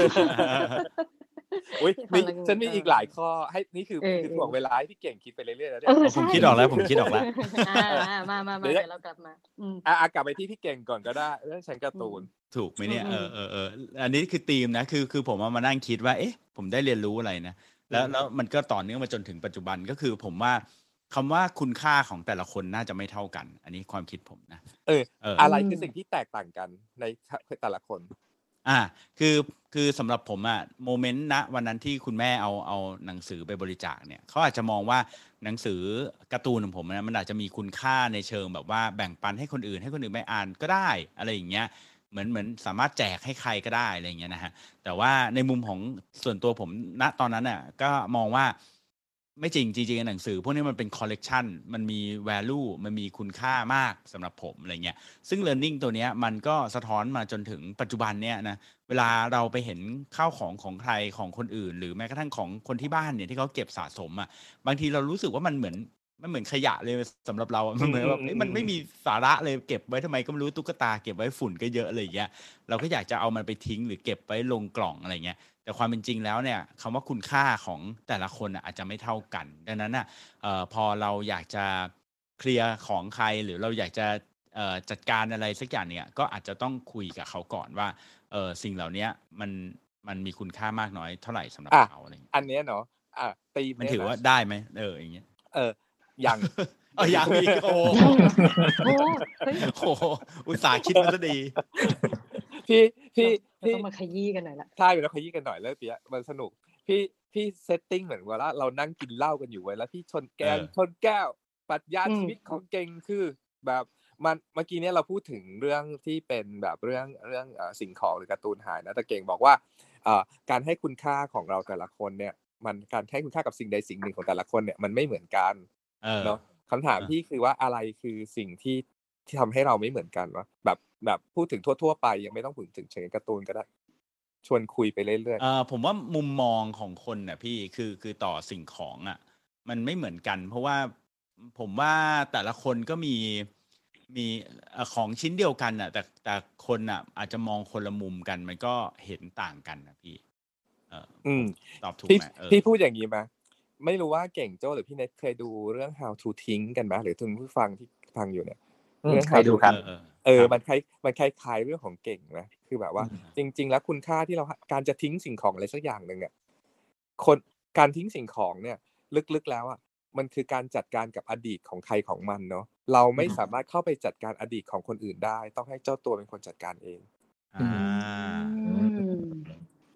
อุ้ยมีฉันมีอีกหลายข้อให้นี่คือคือถ่วงเวลาให้พี่เก่งคิดไปเรื่อยๆแล้วเนี่ยผมคิดออกแล้วผมคิดออกแล้วอ่ามามามาเดี๋ยวเรากลับมาอ่ากลับไปที่พี่เก่งก่อนก็ได้เรื่องฉันการ์ตูนถูกไหมเนี่ยเออเออเอออันนี้คือธีมนะคือคือผมมานั่งคิดว่าเอ๊ะผมได้เรียนรู้อะไรนะแล้วแล้วมันก็ต่อเนื่องมาจนถึงปัจจุบันก็คือผมว่าคำว่าคุณค่าของแต่ละคนน่าจะไม่เท่ากันอันนี้ความคิดผมนะเอออะไรคือสิ่งที่แตกต่างกันในแต่ละคนอ่าคือคือสำหรับผมอะโมเมนต์ณวันนั้นที่คุณแม่เอาเอาหนังสือไปบริจาคเนี่ยเขาอาจจะมองว่าหนังสือการ์ตูนของผมนะมันอาจจะมีคุณค่าในเชิงแบบว่าแบ่งปันให้คนอื่นให้คนอื่นไปอ่านก็ได้อะไรอย่างเงี้ยเหมือนเหมือนสามารถแจกให้ใครก็ได้อะไรอย่างเงี้ยนะฮะแต่ว่าในมุมของส่วนตัวผมณตอนนั้นน่ะก็มองว่าไม่จริงจริงๆหนังสือพวกนี้มันเป็นคอลเลกชันมันมี value มันมีคุณค่ามากสำหรับผมอะไรเงี้ยซึ่ง learning ตัวเนี้ยมันก็สะท้อนมาจนถึงปัจจุบันเนี้ยนะเวลาเราไปเห็นข้าวของของใครของคนอื่นหรือแม้กระทั่งของคนที่บ้านเนี่ยที่เขาเก็บสะสมอ่ะบางทีเรารู้สึกว่ามันเหมือนมันเหมือนขยะเลยสำหรับเรามันเหมือนแบบมันไม่มีสาระเลยเก็บไว้ทำไมก็ไม่รู้ตุ๊กตาเก็บไว้ฝุ่นก็เยอะอะไรอย่างเงี้ยเราก็อยากจะเอามันไปทิ้งหรือเก็บไว้ลงกล่องอะไรเงี้ยแต่ความเป็นจริงแล้วเนี่ยคำว่าคุณค่าของแต่ละคนอาจจะไม่เท่ากันดังนั้นน่ะพอเราอยากจะเคลียร์ของใครหรือเราอยากจะจัดการอะไรสักอย่างเนี่ยก็อาจจะต้องคุยกับเขาก่อนว่าเออสิ่งเหล่านี้มันมันมีคุณค่ามากน้อยเท่าไหร่สำหรับเขาอะไรอย่างเงี้ยอันนี้เนาะอ่ะตีมันถือว่าได้ไหมเอออย่างเงี้ยเออยังเออยังอีกโอ้โหโอ้โหอุตส่าห์คิดมาซะดีพี่พี่พี่ต้องมาขยี้กันหน่อยละใช่แล้วขยี้กันหน่อยแล้วเปียมันสนุกพี่พี่เซตติ้งเหมือนว่าเรานั่งกินเหล้ากันอยู่ไว้แล้วพี่ชนแก้วชนแก้วปรัชญาชีวิตของเก่งคือแบบมันเมื่อกี้เนี้ยเราพูดถึงเรื่องที่เป็นแบบเรื่องเรื่องเอ่อสิ่งของหรือการ์ตูนหายนะแต่เก่งบอกว่าเอ่อการให้คุณค่าของเราแต่ละคนเนี่ยมันการให้คุณค่ากับสิ่งใดสิ่งหนึ่งของแต่ละคนเนี่ยมันไม่เหมือนกันเนาะคำถามพี่คือว่าอะไรคือสิ่งที่ที่ทำให้เราไม่เหมือนกันวะแบบแบบพูดถึงทั่วๆไปยังไม่ต้องพูดถึงเชิงการ์ตูนก็ได้ชวนคุยไปเรื่อยๆเอ่อผมว่ามุมมองของคนน่ะพี่คือคือต่อสิ่งของอ่ะมันไม่เหมือนกันเพราะว่าผมว่าแต่ละคนก็มีมีของชิ้นเดียวกันน่ะแต่แต่คนอ่ะอาจจะมองคนละมุมกันมันก็เห็นต่างกันนะพี่เอออืมตอบถูกไหมเออพี่พูดอย่างนี้ไหมไม่รู้ว่าเก่งโจ้หรือพี่เน็ตเคยดูเรื่อง How to ทิ้งกันไหมหรือทุกผู้ฟังที่ฟังอยู่เนี่ยเรื่อง How to ครับเออมันคล้ายมันคล้ายๆเรื่องของเก่งนะคือแบบว่าจริงๆแล้วคุณค่าที่เราการจะทิ้งสิ่งของอะไรสักอย่างนึงเนี่ยคนการทิ้งสิ่งของเนี่ยลึกๆแล้วอ่ะมันคือการจัดการกับอดีตของใครของมันเนาะเราไม่สามารถเข้าไปจัดการอดีตของคนอื่นได้ต้องให้เจ้าตัวเป็นคนจัดการเองอ่า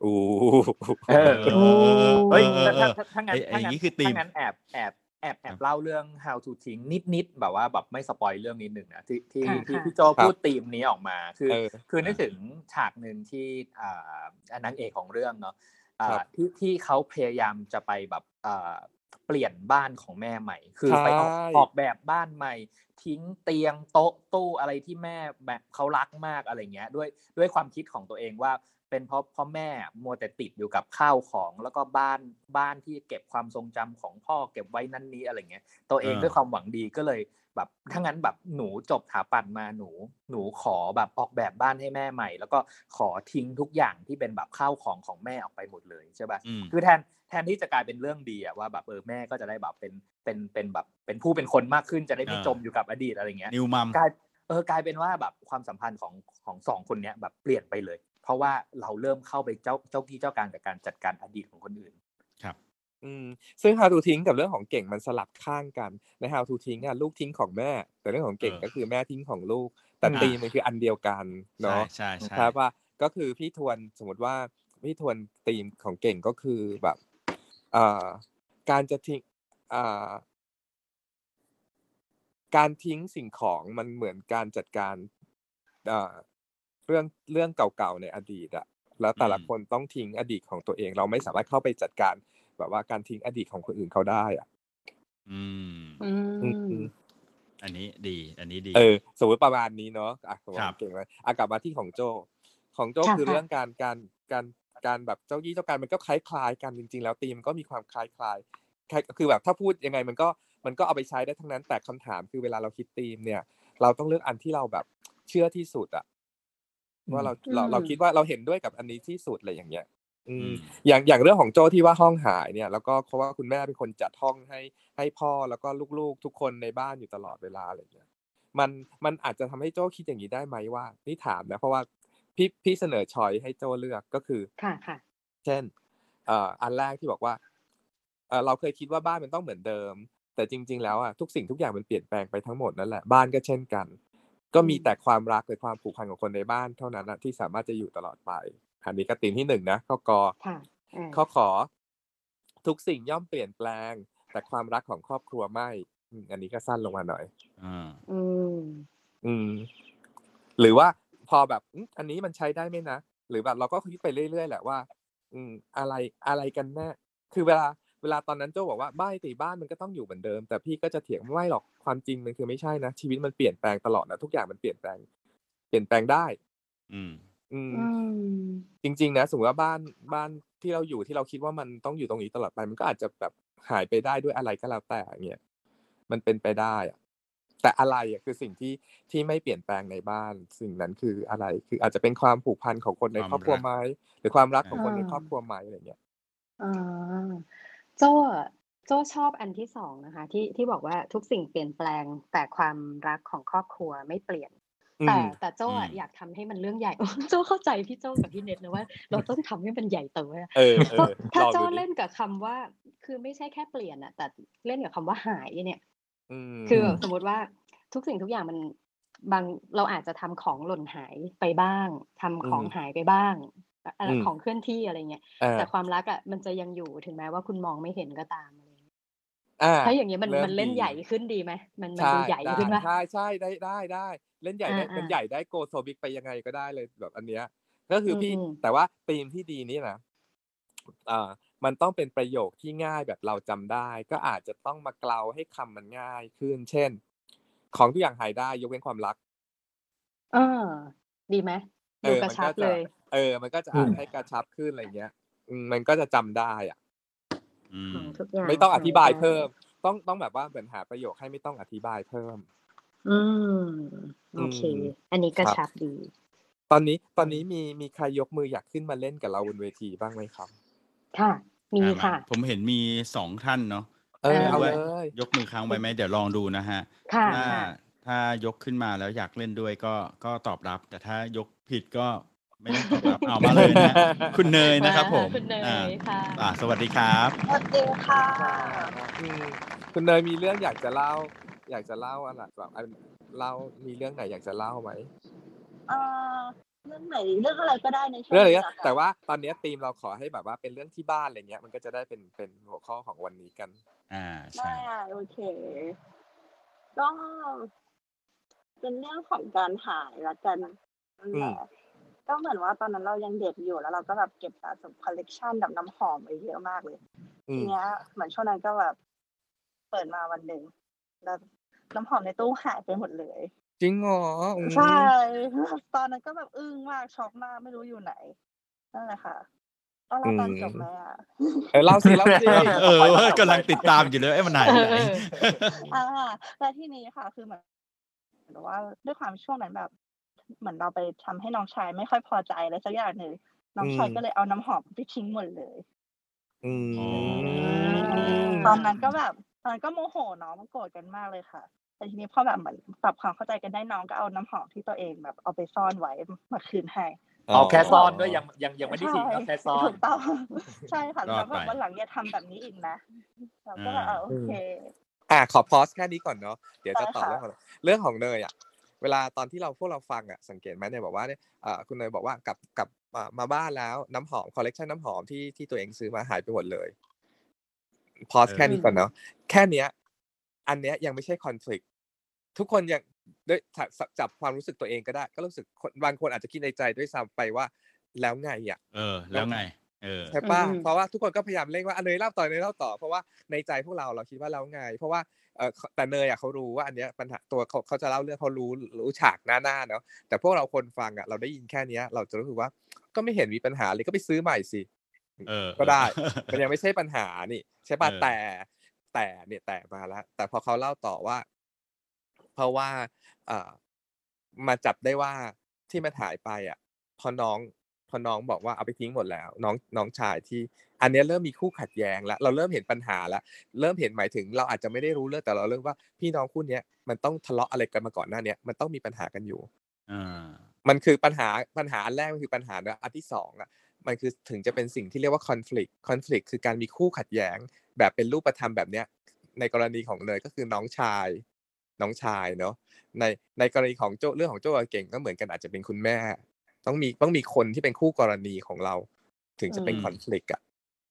อู้เออเออเออเออเฮ้ยเออเอถ้าอถ้าถ้างั้นไอ้ไอ้ถ้างั้นนี่คือธีมถ้างั้นแอบแอบแอบแอบแอบเล่าเรื่อง how to ทิ้งนิดๆแบบว่าแบบไม่สปอยเรื่องนิดหนึ่งนะที่ที่ค่ะที่ค่ะพี่โจพูดธีมนี้ออกมาคือเออคือนึกถึงฉากหนึ่งที่อ่านางเอกของเรื่องเนาะอ่าครับที่ที่เขาพยายามจะไปแบบอ่าเปลี่ยนบ้านของแม่ใหม่ คือไปออกใช่ออกแบบบ้านใหม่ ทิ้งเตียงโต๊ะตู้อะไรที่แม่แบบเขารักมากอะไรเงี้ยด้วยด้วยความคิดของตัวเองว่าเป็นเพราะเพราะแม่มัวแต่ติดอยู่กับข้าวของแล้วก็บ้านบ้านที่เก็บความทรงจำของพ่อเก็บไว้นั่นนี้อะไรเงี้ยตัวเองเออด้วยความหวังดีก็เลยแบบถ้างั้นแบบหนูจบสถาปัตย์มาหนูหนูขอแบบออกแบบบ้านให้แม่ใหม่ แล้วก็ขอทิ้งทุกอย่างที่เป็นแบบข้าวของของแม่ออกไปหมดเลยใช่ป่ะอืมคือแทนแทนที่จะกลายเป็นเรื่องดีอะว่าแบบเออแม่ก็จะได้แบบเป็นเป็นเป็นแบบเป็นผู้เป็นคนมากขึ้นจะได้ไม่เออจมอยู่กับอดีตอะไรเงี้ยนิวมัมกลายเออกลายเป็นว่าแบบความสัมพันธ์ของของสองคนเนี้ยแบบเปลี่ยนไปเลย เพราะว่าเราเริ่มเข้าไปเจ้าเจ้ากี้เจ้าการกับการจัดการอดีตของคนอื่นครับอืมซึ่ง how to ทิ้งกับเรื่องของเก่งมันสลับข้างกันใน how to ทิ้งอ่ะลูกทิ้งของแม่แต่เรื่องของเก่งเออก็คือแม่ทิ้งของลูกแต่อืมธีมมันคืออันเดียวกันใช่เนาะใช่ใช่ครับว่าก็คือพี่ทวนสมมติว่าพี่ทวนธีมของเก่งก็คือแบบอ่าการจะทิ้งอ่าการทิ้งสิ่งของมันเหมือนการจัดการอ่าเรื่องเรื่องเก่าๆในอดีตอะแล้วแต่ละอืมคนต้องทิ้งอดีตของตัวเอง เราไม่สามารถเข้าไปจัดการแบบว่าการทิ้งอดีตของคนอื่นเขาได้อะอืมอือืมมอันนี้ดี อันนี้ดีเออสมมติประมาณนี้เนาะอ่ะผมครับเก่งเลยอ่ะกลับมาที่ของโจของโจค่ะคือค่ะเรื่องการการการการแบบเจ้ายี่เจ้าการมันก็คล้ายๆกันจริงๆแล้วธีมมันก็มีความคล้ายๆคล้ายคือแบบถ้าพูดยังไงมันก็มันก็เอาไปใช้ได้ทั้งนั้นแต่คำถามคือเวลาเราคิดธีมเนี่ย เราต้องเลือกอันที่เราแบบเชื่อที่สุดอะว่าเราเราเราคิดว่าเราเห็นด้วยกับอันนี้ที่สุดอะไรอย่างเงี้ย อืมอย่างอย่างเรื่องของโจที่ว่าห้องหายเนี่ยแล้วก็เพราะว่าคุณแม่เป็นคนจัดห้องให้ให้พ่อแล้วก็ลูกๆทุกคนในบ้านอยู่ตลอดเวลาอะไรอย่างเงี้ยมันมันอาจจะทำให้โจคิดอย่างนี้ได้ไหมว่านี่ถามนะเพราะว่าพี่พี่เสนอชอยให้โจเลือกก็คือค่ะค่ะเช่นเอ่ออันแรกที่บอกว่าเอ่อเราเคยคิดว่าบ้านมันต้องเหมือนเดิมแต่จริงๆแล้วอ่ะทุกสิ่งทุกอย่างมันเปลี่ยนแปลงไปทั้งหมดนั่นแหละบ้านก็เช่นกันก็มีแต่ความรักหรือความผูกพันของคนในบ้านเท่านั้นนะที่สามารถจะอยู่ตลอดไปอันนี้ก็ธีมที่หนึ่งนะข้อกอค่ะอ่าข้อขอทุกสิ่งย่อมเปลี่ยนแปลงแต่ความรักของครอบครัวไม่อืมอันนี้ก็สั้นลงมาหน่อยอ่าอืมอืมหรือว่าพอแบบอืมอันนี้มันใช้ได้ไหมนะหรือแบบเราก็คิดไปเรื่อยๆแหละว่า อืมอะไรอะไรกันแน่คือเวลาเวลาตอนนั้นโจ้บอกว่าบ้านติบ้านมันก็ต้องอยู่เหมือนเดิมแต่พี่ก็จะเถียงไม่หรอกความจริงมันคือไม่ใช่นะชีวิตมันเปลี่ยนแปลงตลอดนะทุกอย่างมันเปลี่ยนแปลงเปลี่ยนแปลงได้อืมอืมอืมจริงๆนะสมมติว่าบ้านบ้านที่เราอยู่ที่เราคิดว่ามันต้องอยู่ตรงนี้ตลอดไปมันก็อาจจะแบบหายไปได้ด้วยอะไรก็แล้วแต่อย่างเงี้ยมันเป็นไปได้อะแต่อะไรอ่ะคือสิ่งที่ที่ไม่เปลี่ยนแปลงในบ้านสิ่งนั้นคืออะไรคืออาจจะเป็นความผูกพันของคนในครอบครัวไหมหรือความรักของคนในครอบครัวไหมอะไรเงี้ยอ่าโจ้อะโจ้ชอบอันที่สองนะคะ ที่ที่บอกว่าทุกสิ่งเปลี่ยนแปลงแต่ความรักของครอบครัวไม่เปลี่ยนอืมแต่แต่โจ้อะอืมอยากทำให้มันเรื่องใหญ่ โจ้เข้าใจพี่โจ้กับพี่เน็ตนะว่า เราต้องทำให้มันใหญ่โตอะเออเออถ้าลองโจ้ดูดิเล่นกับคำว่า คือไม่ใช่แค่เปลี่ยนอะแต่เล่นกับคำว่าหายเนี่ยอืมคือแบบสมมติว่าทุกสิ่งทุกอย่างมันบางเราอาจจะทำของหล่นหายไปบ้างทำของอืมหายไปบ้างอะไรอืมของเคลื่อนที่อะไรเงี้ยอ่าแต่ความรักอ่ะมันจะยังอยู่ถึงแม้ว่าคุณมองไม่เห็นก็ตามอะไรเงี้ยอ่าถ้าอย่างเงี้ยมันริ่มันเล่นดีใหญ่ขึ้นดีไหมมันมันใช่ดูใหญ่ได้ขึ้นปะใช่ใช่ได้ได้ได้เล่นใหญ่ได้อ่าอ่ามัมันใหญ่ได้โกโซบิกไปยังไงก็ได้เลยแบบอันเนี้ยก็คือพี่อืมแต่ว่าธีมที่ดีนี่นะอ่ามันต้องเป็นประโยคที่ง่ายแบบเราจำได้ ก็อาจจะต้องมาเกลาให้คำมันง่ายขึ้น เช่น ของทุกอย่างหายได้ยกเว้นความรักเออดีไหมเอดูอกระมันชัก็บจะเลยเออ มันก็จะอือ่านมให้กระชับขึ้นอะไรเงี้ยอืมมันก็จะจำได้อ่ะอืขมองทุกอย่างไม่ต้องอธิบายหได้เพิ่ม ต้องต้องแบบว่าเหมือนหาประโยคให้ไม่ต้องอธิบายเพิ่มอืมโอเคอืมอันนี้กระครับชับดีตอนนี้ตอนนี้มีมีใครยกมืออยากขึ้นมาเล่นกับเราบนเวทีบ้างไหมครับค่ะ มีอ่ามาค่ะผมเห็นมีสองท่านเนาะเออไม่เอารู้เลว่าย ยกมือค้างไว้ไหมเดี๋ยวลองดูนะฮะค่ะถ้าค่ะถ้ายกขึ้นมาแล้วอยากเล่นด้วยก็ก็ตอบรับ แต่ถ้ายกผิดก็ไม่ต้องตอบรับ เอามาเลยนะฮะ คุณเนยนะครับผมคุณเนอ่ายค่ะอ่าสวัสดีครับสวัสดีค่ะอืมคุณเนยมีเรื่องอยากจะเล่า อยากจะเล่าอะไรแบบอันเล่ามีเรื่องไหนอยากจะเล่าไหมเอ่อเรื่องไหนเรื่องอะไรก็ได้ในช่วงเรื่องอะไรนี้เงี้ยแต่ว่าตอนนี้ธีมเราขอให้แบบว่าเป็นเรื่องที่บ้านอะไรเงี้ยมันก็จะได้เป็นเป็นหัวข้อของวันนี้กันอ่าใช่ได้โอเคก็เป็นเรื่องของการหายละกันนั่นแหละก็เหมือนว่าตอนนั้นเรายังเด็กอยู่แล้วเราก็แบบเก็บสะสมคอลเลกชันแบบน้ำหอมไว้เยอะมากเลยทีเนี้ยเหมือนช่วงนั้นก็แบบเปิดมาวันหนึ่งแล้วน้ำหอมในตู้หายไปหมดเลยจริงเหรอใช่ตอนนั้นก็แบบอึ้งมากช็อกมากไม่รู้อยู่ไหนนั่นแหละค่ะต้องเล่าตอนจบไหมอ่ะเออเล่าสิเล่าสิเออกำลังติดตามอยู่เลยไอ้มันหายไปไหนอ่าแล้วที่นี้ค่ะคือเหมือนแต่ว่าด้วยความช่วงนั้นแบบเหมือนเราไปทำให้น้องชายไม่ค่อยพอใจอะไรสักอย่างหนึ่งน้องชายก็เลยเอาน้ำหอมไปทิ้งหมดเลยตอนนั้นก็แบบตอนนั้นก็โมโหเนาะมันโกรธกันมากเลยค่ะแต่ทีนี้พอแบบเหมือนปรับความเข้าใจกันได้น้องก็เอาน้ำหอมที่ตัวเองแบบเอาไปซ่อนไว้มาคืนให้เอาแค่ซ่อนด้วยยังยังยังไม่ได้ทิ้งแค่ซ่อนถูกต้องใช่ค่ะแล้วแบบวันหลังอย่าทำแบบนี้อีกนะเราก็แบบโอเคอ่ะขอพอสแค่นี้ก่อนเนาะเดี๋ยวจะต่อเรื่องของเรื่องของเนยอ่ะเวลาตอนที่เราพวกเราฟังอ่ะสังเกตไหมเนี่ยบอกว่าเนี่ยอ่าคุณเนยบอกว่ากลับกลับมาบ้านแล้วน้ำหอมคอลเลกชันน้ำหอมที่ที่ตัวเองซื้อมาหายไปหมดเลยพอสแค่นี้ก่อนเนาะแค่เนี้ยอันเนี้ยยังไม่ใช่คอนฟลิกต์ทุกคนยังด้วยจับความรู้สึกตัวเองก็ได้ก็รู้สึกบางคนอาจจะคิดในใจด้วยซ้ำไปว่าแล้วไงอ่ะเออแล้วไงเออใช่ป่ะเพราะว่าทุกคนก็พยายามเร่งว่าเนยเล่าต่อเนยเล่าต่อเพราะว่าในใจพวกเราเราคิดว่าแล้วไงเพราะว่าเออแต่เนยอ่ะเขารู้ว่าอันเนี้ยปัญหาตัวเขาเขาจะเล่าเรื่องเขารู้รู้ฉากหน้าๆเนาะแต่พวกเราคนฟังอ่ะเราได้ยินแค่เนี้ยเราจะรู้สึกว่าก็ไม่เห็นมีปัญหาเลยก็ไปซื้อใหม่สิก็ได้มันยังไม่ใช่ปัญหานี่ใช่ป่ะแต่แต่เนี่ยแต่มาแล้วแต่พอเขาเล่าต่อว่าเพราะว่าเอ่อมาจับได้ว่าที่มันหายไปอ่ะพอน้องพอน้องบอกว่าเอาไปทิ้งหมดแล้วน้องน้องชายที่อันนี้เริ่มมีคู่ขัดแย้งแล้วเราเริ่มเห็นปัญหาแล้วเริ่มเห็นหมายถึงเราอาจจะไม่ได้รู้เรื่องแต่เราเริ่มว่าพี่น้องคู่นี้มันต้องทะเลาะอะไรกันมาก่อนหน้านี้มันต้องมีปัญหากันอยู่มันคือปัญหาปัญหาอันแรกมันคือปัญหาเนอะอันที่สองอ่ะมันคือถึงจะเป็นสิ่งที่เรียกว่า conflict conflict คือการมีคู่ขัดแย้งแบบเป็นรูปธรรมแบบเนี้ยในกรณีของเนยก็คือน้องชายน้องชายเนาะในในกรณีของโจ้เรื่องของโจ้กับเก่งก็เหมือนกันอาจจะเป็นคุณแม่ต้องมีต้องมีคนที่เป็นคู่กรณีของเราถึงจะเป็นคอนฟลิกต์อ่ะ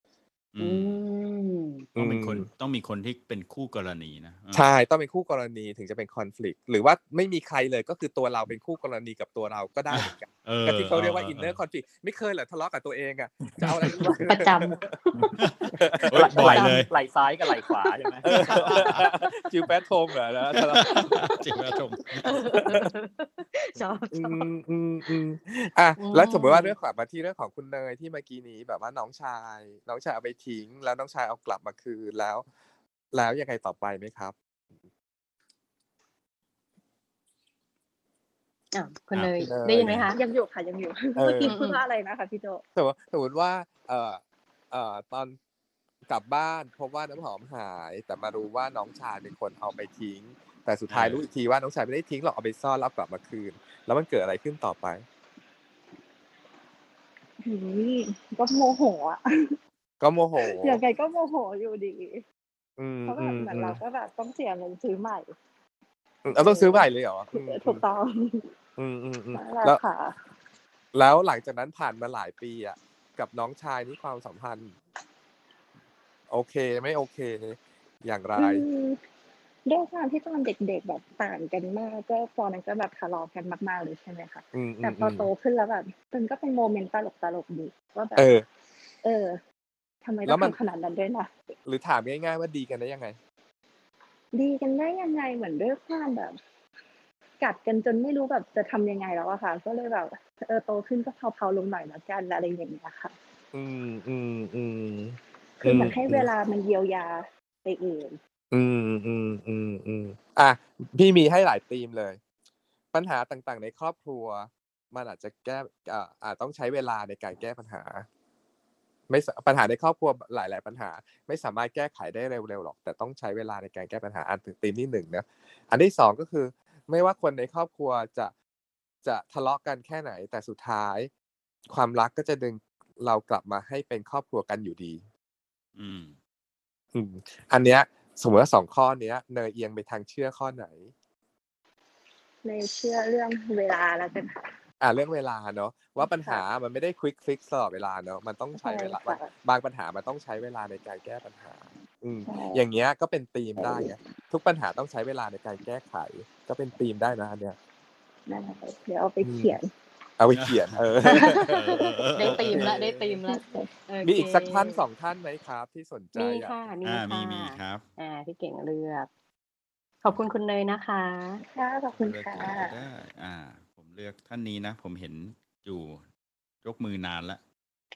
ต้องเป็นคนต้องมีคนที่เป็นคู่กรณีนะใช่ต้องเป็นคู่กรณีถึงจะเป็นคอนฟลิกต์หรือว่าไม่มีใครเลยก็คือตัวเราเป็นคู่กรณีกับตัวเราก็ได้เหมือนกันก็ที่เขาเรียกว่าอินเนอร์คอนฟลิกต์ไม่เคยเหรอทะเลาะกับตัวเองอ่ะจะเอาอะไรประจำบ่อยเลยไหล่ซ้ายกับไหล่ขวาใช่ไหมจิวแปททงเหรอแล้วจิวแปททงชอบชอบอืมอืมอ่ะแล้วสมมติว่าเรื่องกลับมาที่เรื่องของคุณเนยที่เมื่อกี้นี้แบบว่าน้องชายน้องชายเอาไปทิ้งแล้วน้องชายเอากลับมาคืนแล้วแล้วยังไงต่อไปไหมครับอ่ะคุณเนยได้ยินไหมคะยังอยู่ค่ะยังอยู่เมื่อกี้พูดว่าอะไรนะคะพี่โจสมมติสมมติว่าเอ่อเอ่อตอนกลับบ้านพบว่าน้ำหอมหายแต่มารู้ว่าน้องชายเป็นคนเอาไปทิ้งแต่สุดท้ายรู้อีกทีว่าน้องชายไม่ได้ทิ้งหรอกเอาไปซ่อนแล้วกลับมาคืนแล้วมันเกิดอะไรขึ้นต่อไปอืมก็โมโหอ่ะก็โมโหยังไงก็โมโหอยู่ดีเพราะแบบเหมือนเราก็แบบต้องเสียเงินซื้อใหม่เราต้องซื้อใหม่เลยเหรอถูกต้องอืมอืมอืมแล้วแล้วหลังจากนั้นผ่านมาหลายปีอ่ะกับน้องชายนี่ความสัมพันธ์โอเคไม่โอเคอย่างไรด้วยความที่ตอนเด็กๆแบบต่างกันมากก็ตอนนั้นก็แบบทะเลาะกันมากๆเลยใช่ไหมคะแต่พอโตขึ้นแล้วแบบมันก็เป็นโมเมนต์ตลกๆดีว่าแบบเออเออทำไมต้องทำขนาดนั้นด้วยนะหรือถามง่ายๆว่าดีกันได้ยังไงดีกันได้ยังไงเหมือนด้วยความแบบกัดกันจนไม่รู้แบบจะทำยังไงแล้วอะค่ะก็เลยแบบเออโตขึ้นก็เผาๆลงหน่อยละกันอะไรอย่างเงี้ยค่ะอืมอืมอืมคือมันให้เวลามันเยียวยาไปเองอืมอืมอืมอืมอ่ะพี่มีให้หลายธีมเลยปัญหาต่างๆในครอบครัวมันอาจจะแก้อ่าอาจต้องใช้เวลาในการแก้ปัญหาไม่ปัญหาในครอบครัวหลายๆปัญหาไม่สามารถแก้ไขได้เร็วๆหรอกแต่ต้องใช้เวลาในการแก้ปัญหาอันธีมที่หนึ่งนะอันที่สองก็คือไม่ว่าคนในครอบครัวจะจะทะเลาะกันแค่ไหนแต่สุดท้ายความรักก็จะดึงเรากลับมาให้เป็นครอบครัวกันอยู่ดีอืมอืมอันเนี้ยสมมติว่าสองข้อเนี้ยเนยเอียงไปทางเชื่อข้อไหนในเชื่อเรื่องเวลาแล้วกันอ่าเรื่องเวลาเนาะว่าปัญหาค่ะมันไม่ได้ quick fix ตลอดเวลาเนาะมันต้องใช้ใช่เวลาค่ะบางปัญหามันต้องใช้เวลาในการแก้ปัญหา อืมใช่อย่างเงี้ยก็เป็นธีมได้ไงทุกปัญหาต้องใช้เวลาในการแก้ไข ก็เป็นธีมได้นะอันเนี้ยได้เดี๋ยวเอาไปอืมเขียนเอาไปเขียน เออได้ธีมแล้วได้ธีมแล้วโอมีเคอีกสักท่านสองท่านไหมครับที่สนใจมีอยากค่ะมีอ่ามีค่ะมีครับอ่าพี่เก่งเลือก ขอบคุณคุณเนยนะคะค่ะขอบคุณเลือกค่ะเก่งก็ได้ อ่า ผมเลือกท่านนี้นะ ผมเห็นอยู่ยกมือนานแล้ว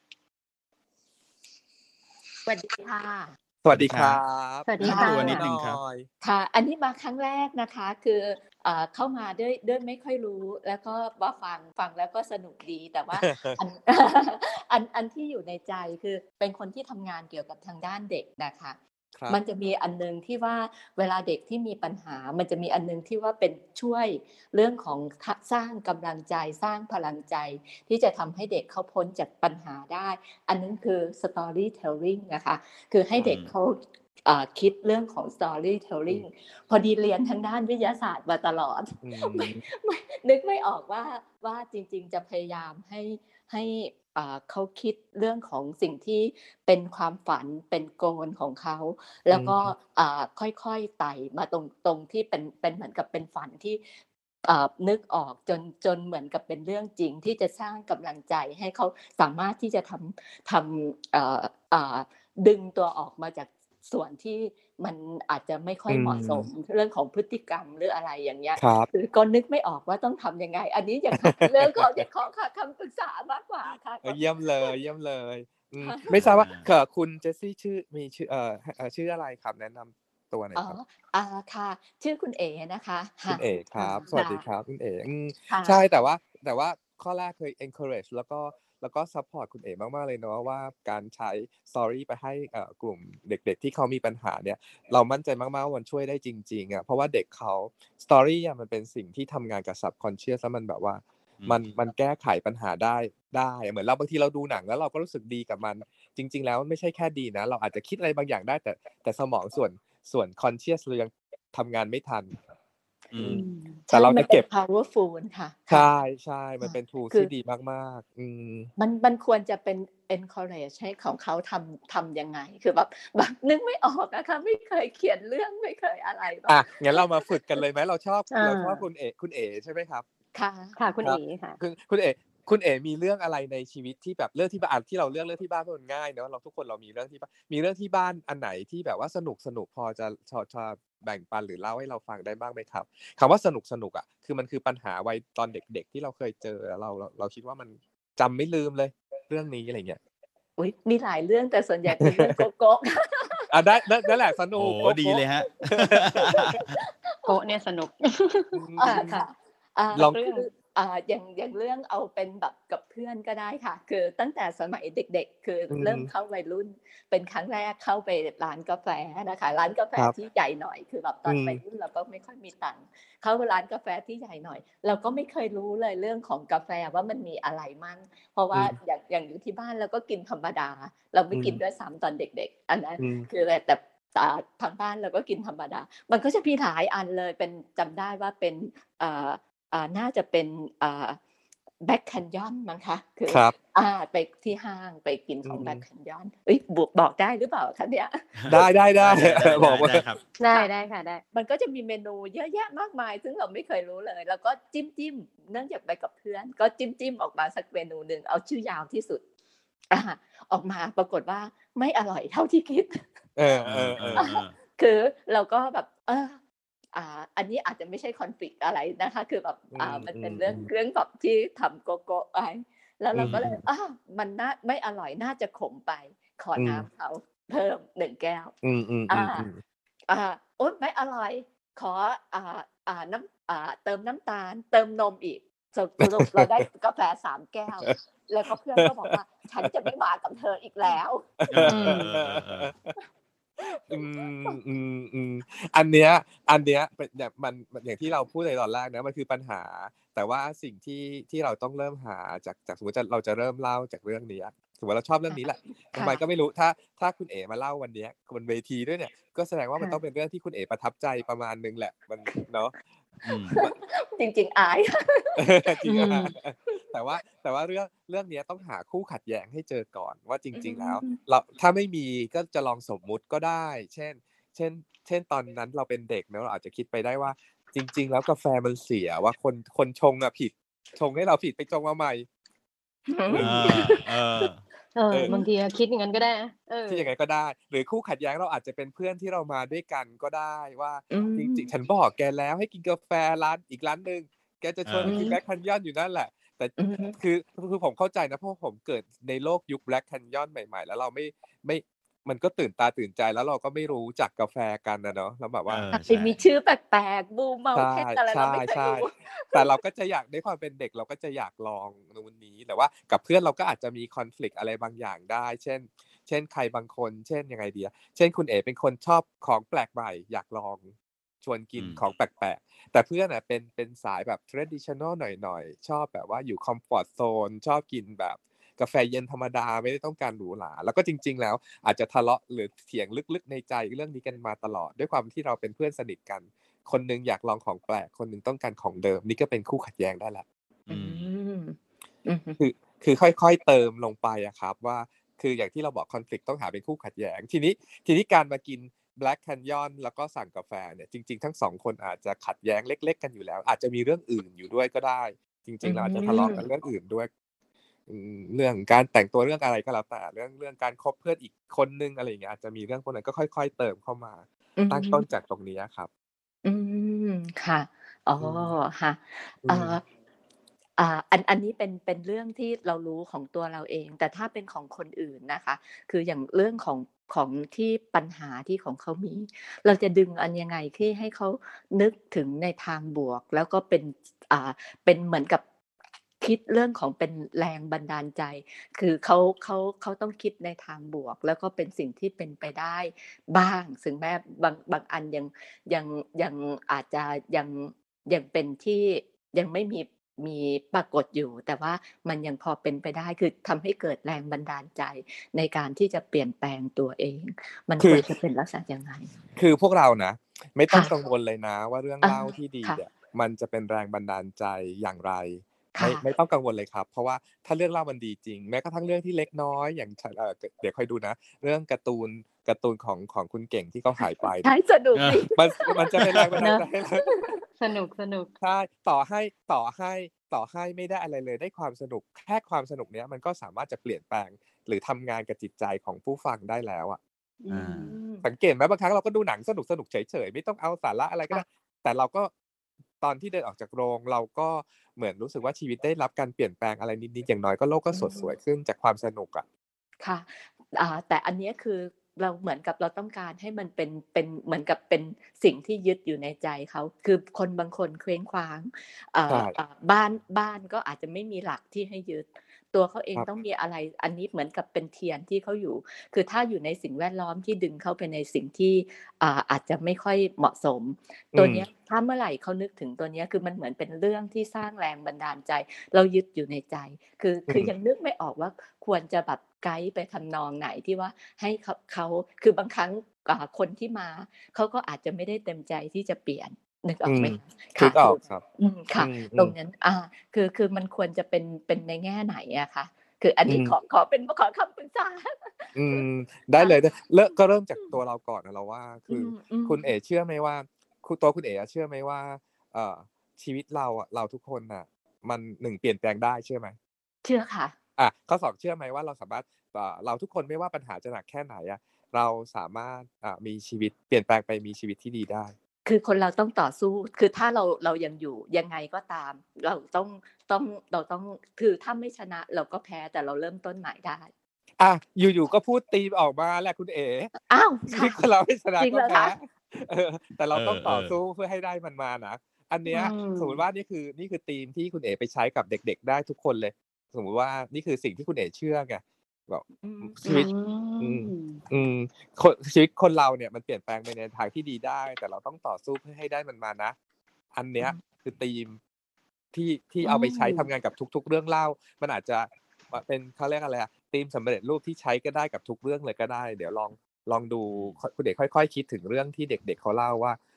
สวัสดีค่ะสวัสดีครับสวัสดีแนะค่ะนำตัวนิดนึงครับหน่อยค่ะ อันนี้มาครั้งแรกนะคะ คือเอ่อเข้ามาด้วยด้วยไม่ค่อยรู้ แล้วก็มาฟังฟังแล้วก็สนุกดี แต่ว่า อัน อันอันที่อยู่ในใจคือเป็นคนที่ทำงานเกี่ยวกับทางด้านเด็กนะคะครับมันจะมีอันนึงที่ว่าเวลาเด็กที่มีปัญหา มันจะมีอันนึงที่ว่าเป็นช่วยเรื่องของทะสร้างกำลังใจ สร้างพลังใจ ที่จะทำให้เด็กเขาพ้นจากปัญหาได้ อันนั้นคือ storytelling นะคะ คือให้เด็กเขาอ่าคิดเรื่องของ storytelling พอดีเรียนทางด้านวิทยาศาสตร์มาตลอดอืมไม่ไม่นึกไม่ออกว่าว่าจริงๆจะพยายามให้ให้อ่าเขาคิดเรื่องของสิ่งที่เป็นความฝันเป็นโกลของเขา แล้วก็อืมอ่าค่อยๆไต่มาตรงตรงที่เป็นเป็นเหมือนกับเป็นฝันที่อ่านึกออกจนจนเหมือนกับเป็นเรื่องจริงที่จะสร้างกำลังใจให้เขาสามารถที่จะทำทำเอ่ออ่าดึงตัวออกมาจากส่วนที่มันอาจจะไม่ค่อยอืมเหมาะสมเรื่องของพฤติกรรมหรืออะไรอย่างเงี้ยครับคือก็นึกไม่ออกว่าต้องทำยังไง อันนี้อยากถามเรื่องของอยากขอคำปรึกษามากกว่าค่ะเออเยี่ยมเลยเยี่ยมเลยอืมไม่ทราบว่าเอ่อคุณเจสซี่ชื่อมีชื่อเอ่อเอ่อชื่ออะไรครับแนะนำตัวหน่อยอ๋อครับอ่าค่ะ ชื่อคุณเอ๋นะคะคุณะเอ๋ครับค่ะสวัสดีครับคุณเอ๋อืมค่ะใช่แต่ว่าแต่ว่าข้อแรกเคย encourage แล้วก็แล้วก็ support คุณเอ๋มากๆเลยเนาะว่าการใช้ story ไปให้เอ่อกลุ่มเด็กๆที่เขามีปัญหาเนี่ยเรามั่นใจมากๆว่ามันช่วยได้จริงๆอะเพราะว่าเด็กเขา story อะมันเป็นสิ่งที่ทำงานกับ subconscious แล้วมันแบบว่าอืมมันมันแก้ไขปัญหาได้ได้เหมือนเราบางทีเราดูหนังแล้วเราก็รู้สึกดีกับมัน จริง ๆ แล้วไม่ใช่แค่ดีนะ เราอาจจะคิดอะไรบางอย่างได้แต่แต่สมองส่วนส่วน conscious เรายังทำงานไม่ทันอือืมมใช่แต่เรามัจะนเก็เป็นบ powerful ค่ะใชค่ะ่ ๆ มันค่ะเป็น tools คืที่อดีมาก ๆ อืมมันมันควรจะเป็น encourage ให้ของเขาทำทำยังไง คือแบบแบบนึกไม่ออกอะค่ะ ไม่เคยเขียนเรื่องไม่เคยอะไรแบอ่ะบงั้นเรามาฝึกกันเลยไหม เราชอบอ่าเราชอบคุณเอ๋คุณเอ๋ใช่ไหมครับ? ค่ะค่ะคุณครัเอ๋บค่ะคุณ คุณเอ๋ คุณเอ๋มีเรื่องอะไรในชีวิตที่แบบเรื่องที่บ้าน ที่เราเลือกเรื่องที่บ้านเพราะมันง่ายเนาะ เราทุกคนเรามีเรื่องที่บ้าน มีเรื่องที่บ้านอันไหนที่แบบว่าสนุก ๆ พอจะ ชอ ชอ แบ่งปันหรือเล่าให้เราฟังได้บ้างไหมครับ? คำว่าสนุก ๆ อะ คือมันคือปัญหาวัยตอนเด็ก ๆ ที่เราเคยเจอ แล้วเรา เรา เราคิดว่ามันจำไม่ลืมเลยเรื่องนี้ อะไรอย่างเงี้ยอุ๊ย มีหลายเรื่องแต่ส่วนใหญ่เป็นเรื่องโก๊ะ ๆอ่า ได้ นั่น นั่นแหละสนุโอ้กโฮโก๊ะดีเลยครับโก๊ะเนี่ยสนุกอืมอ่าค่ะค่ะ อ่าลองเรื่คือ อง อ่า อย่าง อย่างเรื่องเอาเป็นแบบกับเพื่อนก็ได้ค่ะ คือตั้งแต่สมัยเด็ก ๆ คืออืเริ่มมเข้าวัยรุ่น เป็นครั้งแรกเข้าไปร้านกาแฟนะคะ ร้านกาแฟครับที่ใหญ่หน่อย คือแบบตอือนวัยมรุ่นเราก็ไม่ค่อยมีตังค์ เข้าร้านกาแฟที่ใหญ่หน่อย เราก็ไม่เคยรู้เลยเรื่องของกาแฟว่ามันมีอะไรมั่ง เพราะวอื่าม อย่าง อย่างอยู่ที่บ้านเราก็กินธรรมดา เราไมอ่ืกินมด้วยซ้ำตอนเด็ก ๆ อันนั้นอืมคือแบบ แต่ อ่า ทางบ้านเราก็กินธรรมดา มันก็จะมีหลายอันเลย เป็น จำได้ว่าเป็น อ่า อ่า น่าจะเป็น อ่า Black Canyon มั้งคะ คือครับอ่า ไปที่ห้างไปกินอืของ Black ม Canyon เฮ้ย บวก บอกได้หรือเปล่าคะเนี่ย? ได้ ๆได้ๆได้บอกมาได้ครับได้ค่ะได้ค่ะ ได้มันก็จะมีเมนูเยอะแยะมากมาย ซึ่งเราไม่เคยรู้เลย แล้วก็จิ้ม ๆ เนื่องจากไปกับเพื่อน ก็จิ้ม ๆ ออกมาสักเมนูหนึ่ง เอาชื่อยาวที่สุด อา ออกมาปรากฏว่าไม่อร่อยเท่าที่คิดเออเออ ๆ ๆคือเราก็แบบ เออ อ่า อันนี้อาจจะไม่ใช่ conflict อะไรนะคะ คือแบบอือ่า มันเป็นเรื่องม ๆเรื่องแบบที่ทำโก๊ะ ๆ ไว้ แล้วอืเราก็เลยม ๆอา มันน่า ไม่อร่อย น่าจะขมไป ขอน้อืมำเขาเพิ่ม หนึ่ง แก้วอือาม ๆ ๆ ๆอ่า โอ๊ย ไม่อร่อย ขอ อ่า อ่า น้ำ อ่า เติมน้ำตาล เติมนมอีก ส สรุปเราได้กาแฟ สาม แก้ว แล้วก็เพื่อนก็บอกว่า "ฉันจะไม่มากับเธออีกแล้ว" เออ ๆ ๆ ๆอืม อืม ๆ อันเนี้ย อันเนี้ยเป็นแบบมัน มันอย่างที่เราพูดในตอนแรกนะ มันคือปัญหา แต่ว่าสิ่งที่ ที่เราต้องเริ่มหาจาก จากสมมุติจะ เราจะเริ่มเล่าจากเรื่องเนี้ย สมมุติเราชอบเรื่องนี้แหละ ทำค่ไมะก็ไม่รู้ ถ้า ถ้าคุณเอ๋มาเล่าวันเนี้ยบนเวทีด้วยเนี่ย ก็แสดงว่าคมัน่ต้องะเป็นเรื่องที่คุณเอ๋ประทับใจประมาณหนึ่งแหละ มัน เนาะอืมจริง ๆ อายจริงอือะมแต่ว่าแต่ว่าเรื่องเรื่องเนี้ยต้องหาคู่ขัดแย้งให้เจอก่อนว่าจอืริง ๆ แล้วมเราถ้าไม่มีก็จะลองสมมุติก็ได้ เช่น เช่น เช่น ตอนนั้นเราเป็นเด็กเนาะ เราอาจจะคิดไปได้ว่า จริง ๆ แล้วกาแฟมันเสียว่าคน คนชงอะผิด ชงให้เราผิดไปชงมาใหม่หืหรือเอออ เออเออเออบางทีอะคิดอย่างงั้นก็ได้นะ เออคิดยังไงก็ได้ หรือคู่ขัดแย้งเราอาจจะเป็นเพื่อนที่เรามาด้วยกันก็ได้ว่าอืจริง ๆมฉันบอกแกแล้วให้กินกาแฟร้านอีกร้านหนึ่ง แกจะชวนไปเออกินอืม Black Canyon อยู่นั่นแหละ แต่อือฮึคือ คือผมเข้าใจนะ เพราะผมเกิดในโลกยุค Black Canyon ใหม่ ๆ แล้วเราไม่ ไม่ มันก็ตื่นตาตื่นใจ แล้วเราก็ไม่รู้จักกาแฟกันอะเนาะ แล้วแบบเอว่าออาจใจะช่มีชื่อแปลก ๆ Blue ใช่ Mountain อะไรใเราไม่เคยช่รู้ๆ แต่เราก็จะอยาก ด้วยความเป็นเด็กเราก็จะอยากลองนู้นนี้ แต่ว่ากับเพื่อนเราก็อาจจะมี conflict อะไรบางอย่างได้ เช่น เช่น ใครบางคน เช่น ยังไงดีอะ เช่น คุณเอ๋เป็นคนชอบของแปลกใหม่ อยากลอง ชวนกิอืนมของแปลก ๆ แต่เพื่อนอะเป็น เป็นสายแบบ traditional หน่อย ๆ ชอบแบบว่าอยู่ comfort zone ชอบกินแบบกาแฟเย็นธรรมดา ไม่ได้ต้องการหรูหรา แล้วก็จริง ๆ แล้วอาจจะทะเลาะหรือเถียงลึก ๆ ในใจเรื่องนี้กันมาตลอด ด้วยความที่เราเป็นเพื่อนสนิทกัน คนหนึ่งอยากลองของแปลก คนหนึ่งต้องการของเดิม นี่ก็เป็นคู่ขัดแย้งได้แล้วอือืมม อือฮึคือ คือค่อย ๆ เติมลงไปอะครับว่า คืออย่างที่เราบอก conflict ต้องหาเป็นคู่ขัดแย้ง ทีนี้ ทีนี้การมากิน Black Canyon แล้วก็สั่งกาแฟเนี่ย จริง ๆ ทั้ง สอง คนอาจจะขัดแย้งเล็ก ๆ กันอยู่แล้ว อาจจะมีเรื่องอื่นอยู่ด้วยก็ได้ จอริืง ๆ เราอาจจะทะเลาะกันมเรื่องอื่นด้วย อืม เรื่องการแต่งตัว เรื่องอะไรก็แล้วแต่ เรื่อง เรื่องการคบเพื่อนอีกคนหนึ่ง อะไรอย่างเงี้ย อาจจะมีเรื่องพวกนั้นก็ค่อย ๆ เติมเข้ามาอืตั้งต้นมจากตรงนี้อะครับอืม ค่ะ อ๋ออืมค่ะอืเอ่อมอ่า อัน อันนี้เป็น เป็นเรื่องที่เรารู้ของตัวเราเอง แต่ถ้าเป็นของคนอื่นนะคะ คืออย่างเรื่องของ ของที่ปัญหาที่ของเขามี เราจะดึงอันยังไงที่ให้เขานึกถึงในทางบวก แล้วก็เป็น อ่า เป็นเหมือนกับคิดเรื่องของเป็นแรงบันดาลใจ คือเขา เขา เขาต้องคิดในทางบวก แล้วก็เป็นสิ่งที่เป็นไปได้บ้าง ถึงแม้บาง บางอันยัง ยัง ยังอาจจะยัง ยังเป็นที่ยังไม่มี มีปรากฏอยู่ แต่ว่ามันยังพอเป็นไปได้ คือทำให้เกิดแรงบันดาลใจในการที่จะเปลี่ยนแปลงตัวเอง มันคือควรจะเป็นลักษณะยังไง? คือพวกเรานะ ไม่ต้คอ่งะกังวลเลยนะว่า เรื่องอาเล่าที่ดีค่ะเนี่ย มันจะเป็นแรงบันดาลใจอย่างไรคไม่่ไมะ่ต้องกังวลเลยครับ เพราะว่าถ้าเรื่องเล่ามันดีจริง แม้กระทั่งเรื่องที่เล็กน้อย อย่าง ฉ เอ่อ เดี๋ยวคอยดูนะ เรื่องการ์ตูน การ์ตูนของ ของคุณเก่งที่เขาหายไปใช่ สนุกดีมัน มันจะเป็นแรงบันดาเนลาะใจให้เราสนุก ๆใช่ ต่อให้ ต่อให้ ต่อให้ไม่ได้อะไรเลย ได้ความสนุก แค่ความสนุกเนี้ย มันก็สามารถจะเปลี่ยนแปลง หรือทำงานกับจิตใจของผู้ฟังได้แล้วอะอือามสังเกตไหม บางครั้งเราก็ดูหนังสนุก ๆ เฉย ๆ ไม่ต้องเอาสาระอะไรก็ค่ได้ะแต่เราก็ ตอนที่เดินออกจากโรง เราก็เหมือนรู้สึกว่า ชีวิตได้รับการเปลี่ยนแปลงอะไรนิด ๆ อย่างน้อยก็โลกก็อืสดสวยมขึ้นจากความสนุกอะค่ะ อ่า แต่อันเนี้ยคือเราเหมือนกับเราต้องการให้มันเป็น เป็น เหมือนกับเป็นสิ่งที่ยึดอยู่ในใจเขา คือคนบางคนเคว้งคว้าง เอ่ใชอ่อ่า บ้าน บ้านก็อาจจะไม่มีหลักที่ให้ยึด ตัวเขาเองครับต้องมีอะไร อันนี้เหมือนกับเป็นเทียนที่เขาอยู่ คือถ้าอยู่ในสิ่งแวดล้อมที่ดึงเขาไปในสิ่งที่ อ่า อาจจะไม่ค่อยเหมาะสมอืมตัวเนี้ย ถ้าเมื่อไหร่เขานึกถึงตัวเนี้ย คือมันเหมือนเป็นเรื่องที่สร้างแรงบันดาลใจ แล้วยึดอยู่ในใจ คืออืมคือยังนึกไม่ออกว่า ควรจะแบบไกด์ไปทำนองไหนที่ว่าให้เขา เขา คือบางครั้ง อ่า คนที่มาเขาก็อาจจะไม่ได้เต็มใจที่จะเปลี่ยน นึกออืมอกไหมคะ? นคึ่ะกอคืออกครับอืมอค่ะืม ๆตรงนั้น อ่า คือ คือมันควรจะเป็น เป็นในแง่ไหนอะคะ? คืออันอืมนี้ขอ ขอเป็น ขอคำปรึกษาอืม ได้ค่ะเลย ๆ เริ่ม ก็เริ่มอจาืมกตัวเราก่อนอะเราว่าอคืือมคุณเอ๋ๆเชื่อไหมว่า คุณ ตัวคุณเอ๋อะเชื่อไหมว่า เอ่อ ชีวิตเราอะ เราทุกคนน่ะ มัน หนึ่ง เปลี่ยนแปลงได้ เชื่อไหม? เชื่อค่ะอะ ข้อ สอง เชื่อไหมว่า เราสามารถ อ่า เราทุกคนไม่ว่าปัญหาจะหนักแค่ไหนอะ เราสามารถ อ่า มีชีวิต เปลี่ยนแปลงไปมีชีวิตที่ดีได้? คือคนเราต้องต่อสู้ คือถ้าเรา เรายังอยู่ยังไงก็ตาม เราต้อง ต้อง เราต้อง คือถ้าไม่ชนะเราก็แพ้ แต่เราเริ่มต้นใหม่ได้อะ อยู่ ๆ ก็พูดธีมออกมาแหละคุณเอ๋อ้าวชีค่วะิตคนเราไม่ชนะกจริงเ็หรอแพ้คะ? เออ แต่เรเาต้องต่อออสู้ๆเพื่อให้ได้มันมานะ อันอเนืี้ยสมมุติมว่านี่คือ นี่คือธีมที่คุณเอ๋ไปใช้กับเด็ก ๆ ได้ทุกคนเลย สมมุติว่านี่คือสิ่งที่คุณเอ๋เชื่อไง แบบอืมชอืีวิต อืมมอืม คน ชีวิตคนเราเนี่ยมันเปลี่ยนแปลงไปในทางที่ดีได้ แต่เราต้องต่อสู้เพื่อให้ได้มันมานะ อันเอนืี้ยมคือธีม ที่ ที่อืเอาไปใช้ทำมงานกับทุก ๆ เรื่องเล่า มันอาจจะ ม เป็น เขาเรียกอะไรอะ ธีมสำเร็จรูปที่ใช้ก็ได้กับทุกเรื่องเลยก็ได้ เดี๋ยวลอง ลองดูอืมค คุณเอ๋ค่อย ๆ คิดถึงเรื่องที่เด็ก ๆ เขาเล่าว่า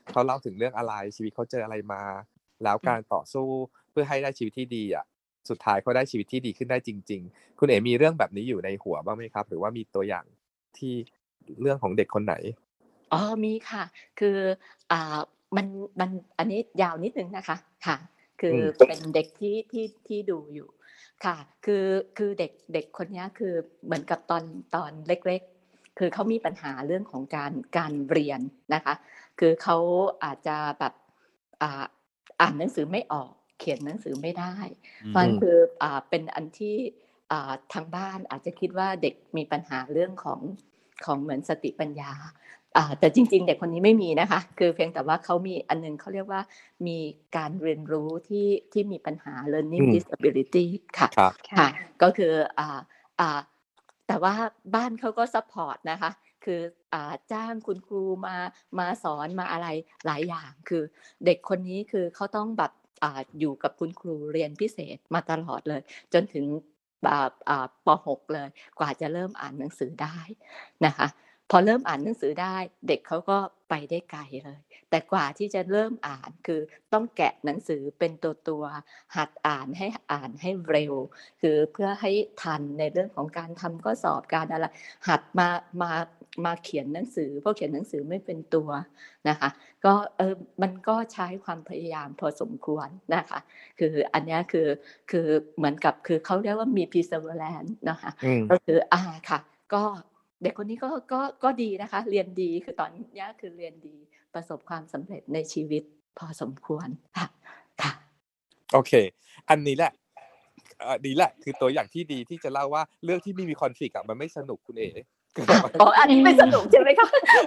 เขาเล่าถึงเรื่องอะไรชีวิตเขาเจออะไรมาแล้วการต่อสู้เพื่อให้ได้ชีวิตที่ดีอ่ะสุดท้ายเขาได้ชีวิตที่ดีขึ้นได้จริงๆคุณเอ๋มีเรื่องแบบนี้อยู่ในหัวบ้างไหมครับหรือว่ามีตัวอย่างที่เรื่องของเด็กคนไหนอ๋อมีค่ะคืออ่ามันมันอันนี้ยาวนิดนึงนะคะค่ะคือเป็นเด็กที่ที่ที่ดูอยู่ค่ะคือคือเด็กเด็กคนนี้คือเหมือนกับตอนตอนเล็กๆคือเขามีปัญหาเรื่องของการการเรียนนะคะคือเขาอาจจะแบบอ่าอ่านหนังสือไม่ออกเขียนหนังสือไม่ได้เพราะฉะนั้นคืออ่าเป็นอันที่อ่าทางบ้านอาจจะคิดว่าเด็กมีปัญหาเรื่องของของเหมือนสติปัญญาอ่าแต่จริงๆเด็กคนนี้ไม่มีนะคะคือเพียงแต่ว่าเขามีอันนึงเขาเรียกว่ามีการเรียนรู้ที่ที่มีปัญหา learning disability ค่ะค่ะก็คืออ่าอ่าแต่ว่าบ้านเขาก็ซัพพอร์ตนะคะคืออ่าจ้างคุณครูมามาสอนมาอะไรหลายอย่างคือเด็กคนนี้คือเขาต้องแบบอ่าอยู่กับคุณครูเรียนพิเศษมาตลอดเลยจนถึงอ่าอ่าป.หก เลยกว่าจะเริ่มอ่านหนังสือได้นะคะพอเริ่มอ่านหนังสือได้เด็กเขาก็ไปได้ไกลเลยแต่กว่าที่จะเริ่มอ่านคือต้องแกะหนังสือเป็นตัวตัวหัดอ่านให้อ่านให้เร็วคือเพื่อให้ทันในเรื่องของการทำข้อสอบการอะไรหัดมามามาเขียนหนังสือเพราะเขียนหนังสือไม่เป็นตัวนะคะก็เออมันก็ใช้ความพยายามพอสมควรนะคะคืออันนี้คือคือเหมือนกับคือเขาเรียกว่ามี perseverance นะคะก็คืออ่าค่ะก็เด็กคนนี้ก็ก็ก็ดีนะคะเรียนดีคือตอนนี้คือเรียนดีประสบความสำเร็จในชีวิตพอสมควรค่ะค่ะโอเคอันนี้แหละเอ่อดีแหละคือตัวอย่างที่ดีที่จะเล่าว่าเรื่องที่ไม่มีคอนฟลิกต์อ่ะมันไม่สนุกคุณเอ๋อ๋ออันนี้ไม่สนุกใช่ไหมคะ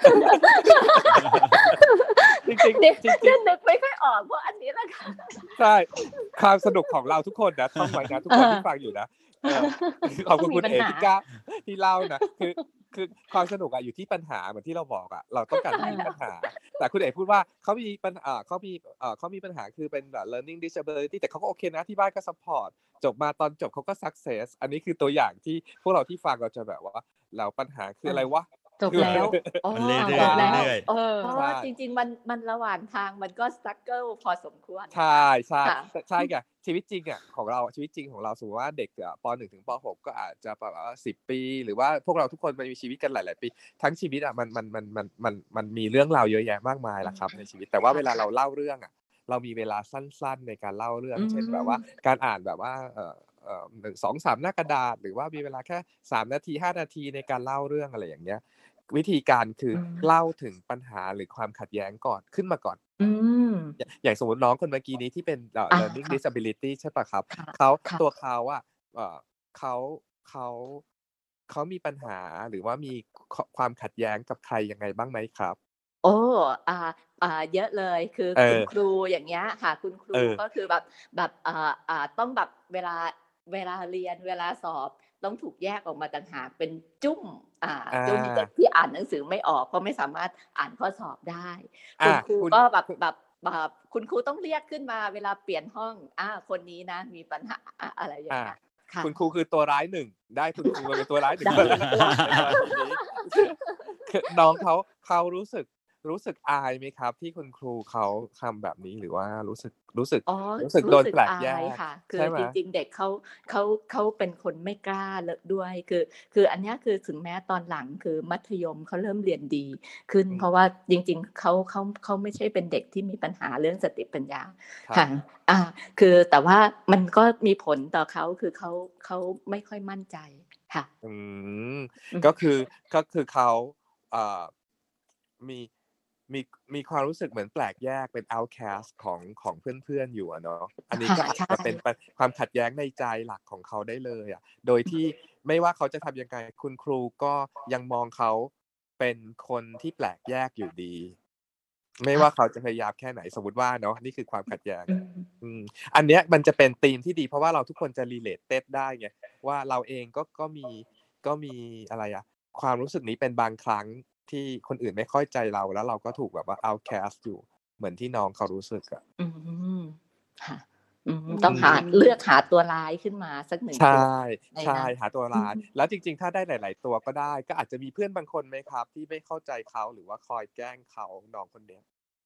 จริงจริงจริงจริงนึกไม่ค่อยออกเพราะอันนี้แหละค่ะใช่ความสนุกของเราทุกคนนะท่องไว้นะทุกคนที่ฟังอยู่นะขอบคุณคุณเอ๋ที่กล้าที่เล่านะคือคือความสนุกอะอยู่ที่ปัญหาเหมือนที่เราบอกอะเราต้องการมีปัญหาแต่คุณเอ๋พูดว่าเขามีปัญหาเขามีเอ่อเขามีปัญหาคือเป็นแบบ learning disability แต่เขาก็โอเคนะที่บ้านก็ support จบมาตอนจบเขาก็ success อันนี้คือตัวอย่างที่พวกเราที่ฟังเราจะแบบว่าแล้วปัญหาคืออะไรวะจบแล้วมันเรื่อยๆเรื่อยๆเออเพราะว่าจริงๆมันมันระหว่างทางมันก็ struggle พอสมควรใช่ใช่ใช่ไงชีวิตจริงอ่ะของเราชีวิตจริงของเราสมมติว่าเด็กอ่ะป.หนึ่ง ถึงป.หก ก็อาจจะแบบว่าสิบปีหรือว่าพวกเราทุกคนมันมีชีวิตกันหลายๆปีทั้งชีวิตอ่ะมันมันมันมันมันมันมีเรื่องราวเยอะแยะมากมายแหละครับในชีวิตแต่ว่าเวลาเราเล่าเรื่องอ่ะเรามีเวลาสั้นๆในการเล่าเรื่องเช่นแบบว่าการอ่านแบบว่าเอ่อเอ่อหนึ่ง สอง สามหน้ากระดาษหรือว่ามีเวลาแค่สามนาทีห้านาทีในการเล่าเรื่องอะไรอย่างเงี้ยวิธีการคือเล่าถึงปัญหาหรือความขัดแย้งก่อนขึ้นมาก่อนอย่างสมมติน้องคนเมื่อกี้นี้ที่เป็น learning disability ใช่ป่ะครับเขาตัวเขาอ่ะเขาเขาเขามีปัญหาหรือว่ามีความขัดแย้งกับใครยังไงบ้างไหมครับโอ้อ่าอ่าเยอะเลยคือคุณครูอย่างเงี้ยค่ะคุณครูก็คือแบบแบบอ่าอ่าต้องแบบเวลาเวลาเรียนเวลาสอบต้องถูกแยกออกมาต่างหากเป็นจุ้มอ่าจุ้มเด็กที่อ่านหนังสือไม่ออกเพราะไม่สามารถอ่านข้อสอบได้คุณครูก็แบบแบบแบบคุณครูต้องเรียกขึ้นมาเวลาเปลี่ยนห้องอ่าคนนี้นะมีปัญหาอะไรอย่างเงี้ยคุณครูคือตัวร้ายหนึ่งได้คุณครูเป็นตัวร้ายหนึ่งน้องเขาเขารู้สึกรู้สึกอายไหมครับที่คุณครูเขาทำแบบนี้หรือว่ารู้สึกรู้สึกรู้สึกโดนแปลกแยกค่ะคือจริงๆเด็กเขาเขาเขาเป็นคนไม่กล้าเลยด้วยคือคืออันนี้คือถึงแม้ตอนหลังคือมัธยมเขาเริ่มเรียนดีขึ้นเพราะว่าจริงๆเขาเขาเขาไม่ใช่เป็นเด็กที่มีปัญหาเรื่องสติปัญญาค่ะอ่าคือแต่ว่ามันก็มีผลต่อเขาคือเขาเขาไม่ค่อยมั่นใจค่ะอืมก็คือก็คือเขาเอ่อมีมีมีความรู้สึกเหมือนแปลกแยกเป็น outcast ของของเพื่อนๆอยู่อะเนาะอันนี้ก็อาจจะเป็นความขัดแย้งในใจหลักของเขาได้เลยอ่ะโดยที่ไม่ว่าเขาจะทำยังไงคุณครูก็ยังมองเขาเป็นคนที่แปลกแยกอยู่ดีไม่ว่าเขาจะพยายามแค่ไหนสมมติว่าเนาะนี่คือความขัดแย้งอืมอันเนี้ยมันจะเป็นธีมที่ดีเพราะว่าเราทุกคนจะ relate ได้ไงว่าเราเองก็ก็มีก็มีอะไรอะความรู้สึกนี้เป็นบางครั้งที่คนอื่นไม่ค่อยใจเราแล้วเราก็ถูกแบบว่า outcast อยู่เหมือนที่น้องเขารู้สึกอ่ะอืมค่ะต้องหาเลือกหาตัวร้ายขึ้นมาสักหนึ่งตัวใช่ใช่หาตัวร้ายแล้วจริงๆถ้าได้หลายๆตัวก็ได้ก็อาจจะมีเพื่อนบางคนไหมครับที่ไม่เข้าใจเขาหรือว่าคอยแกล้งเขาน้องคนเนี้ย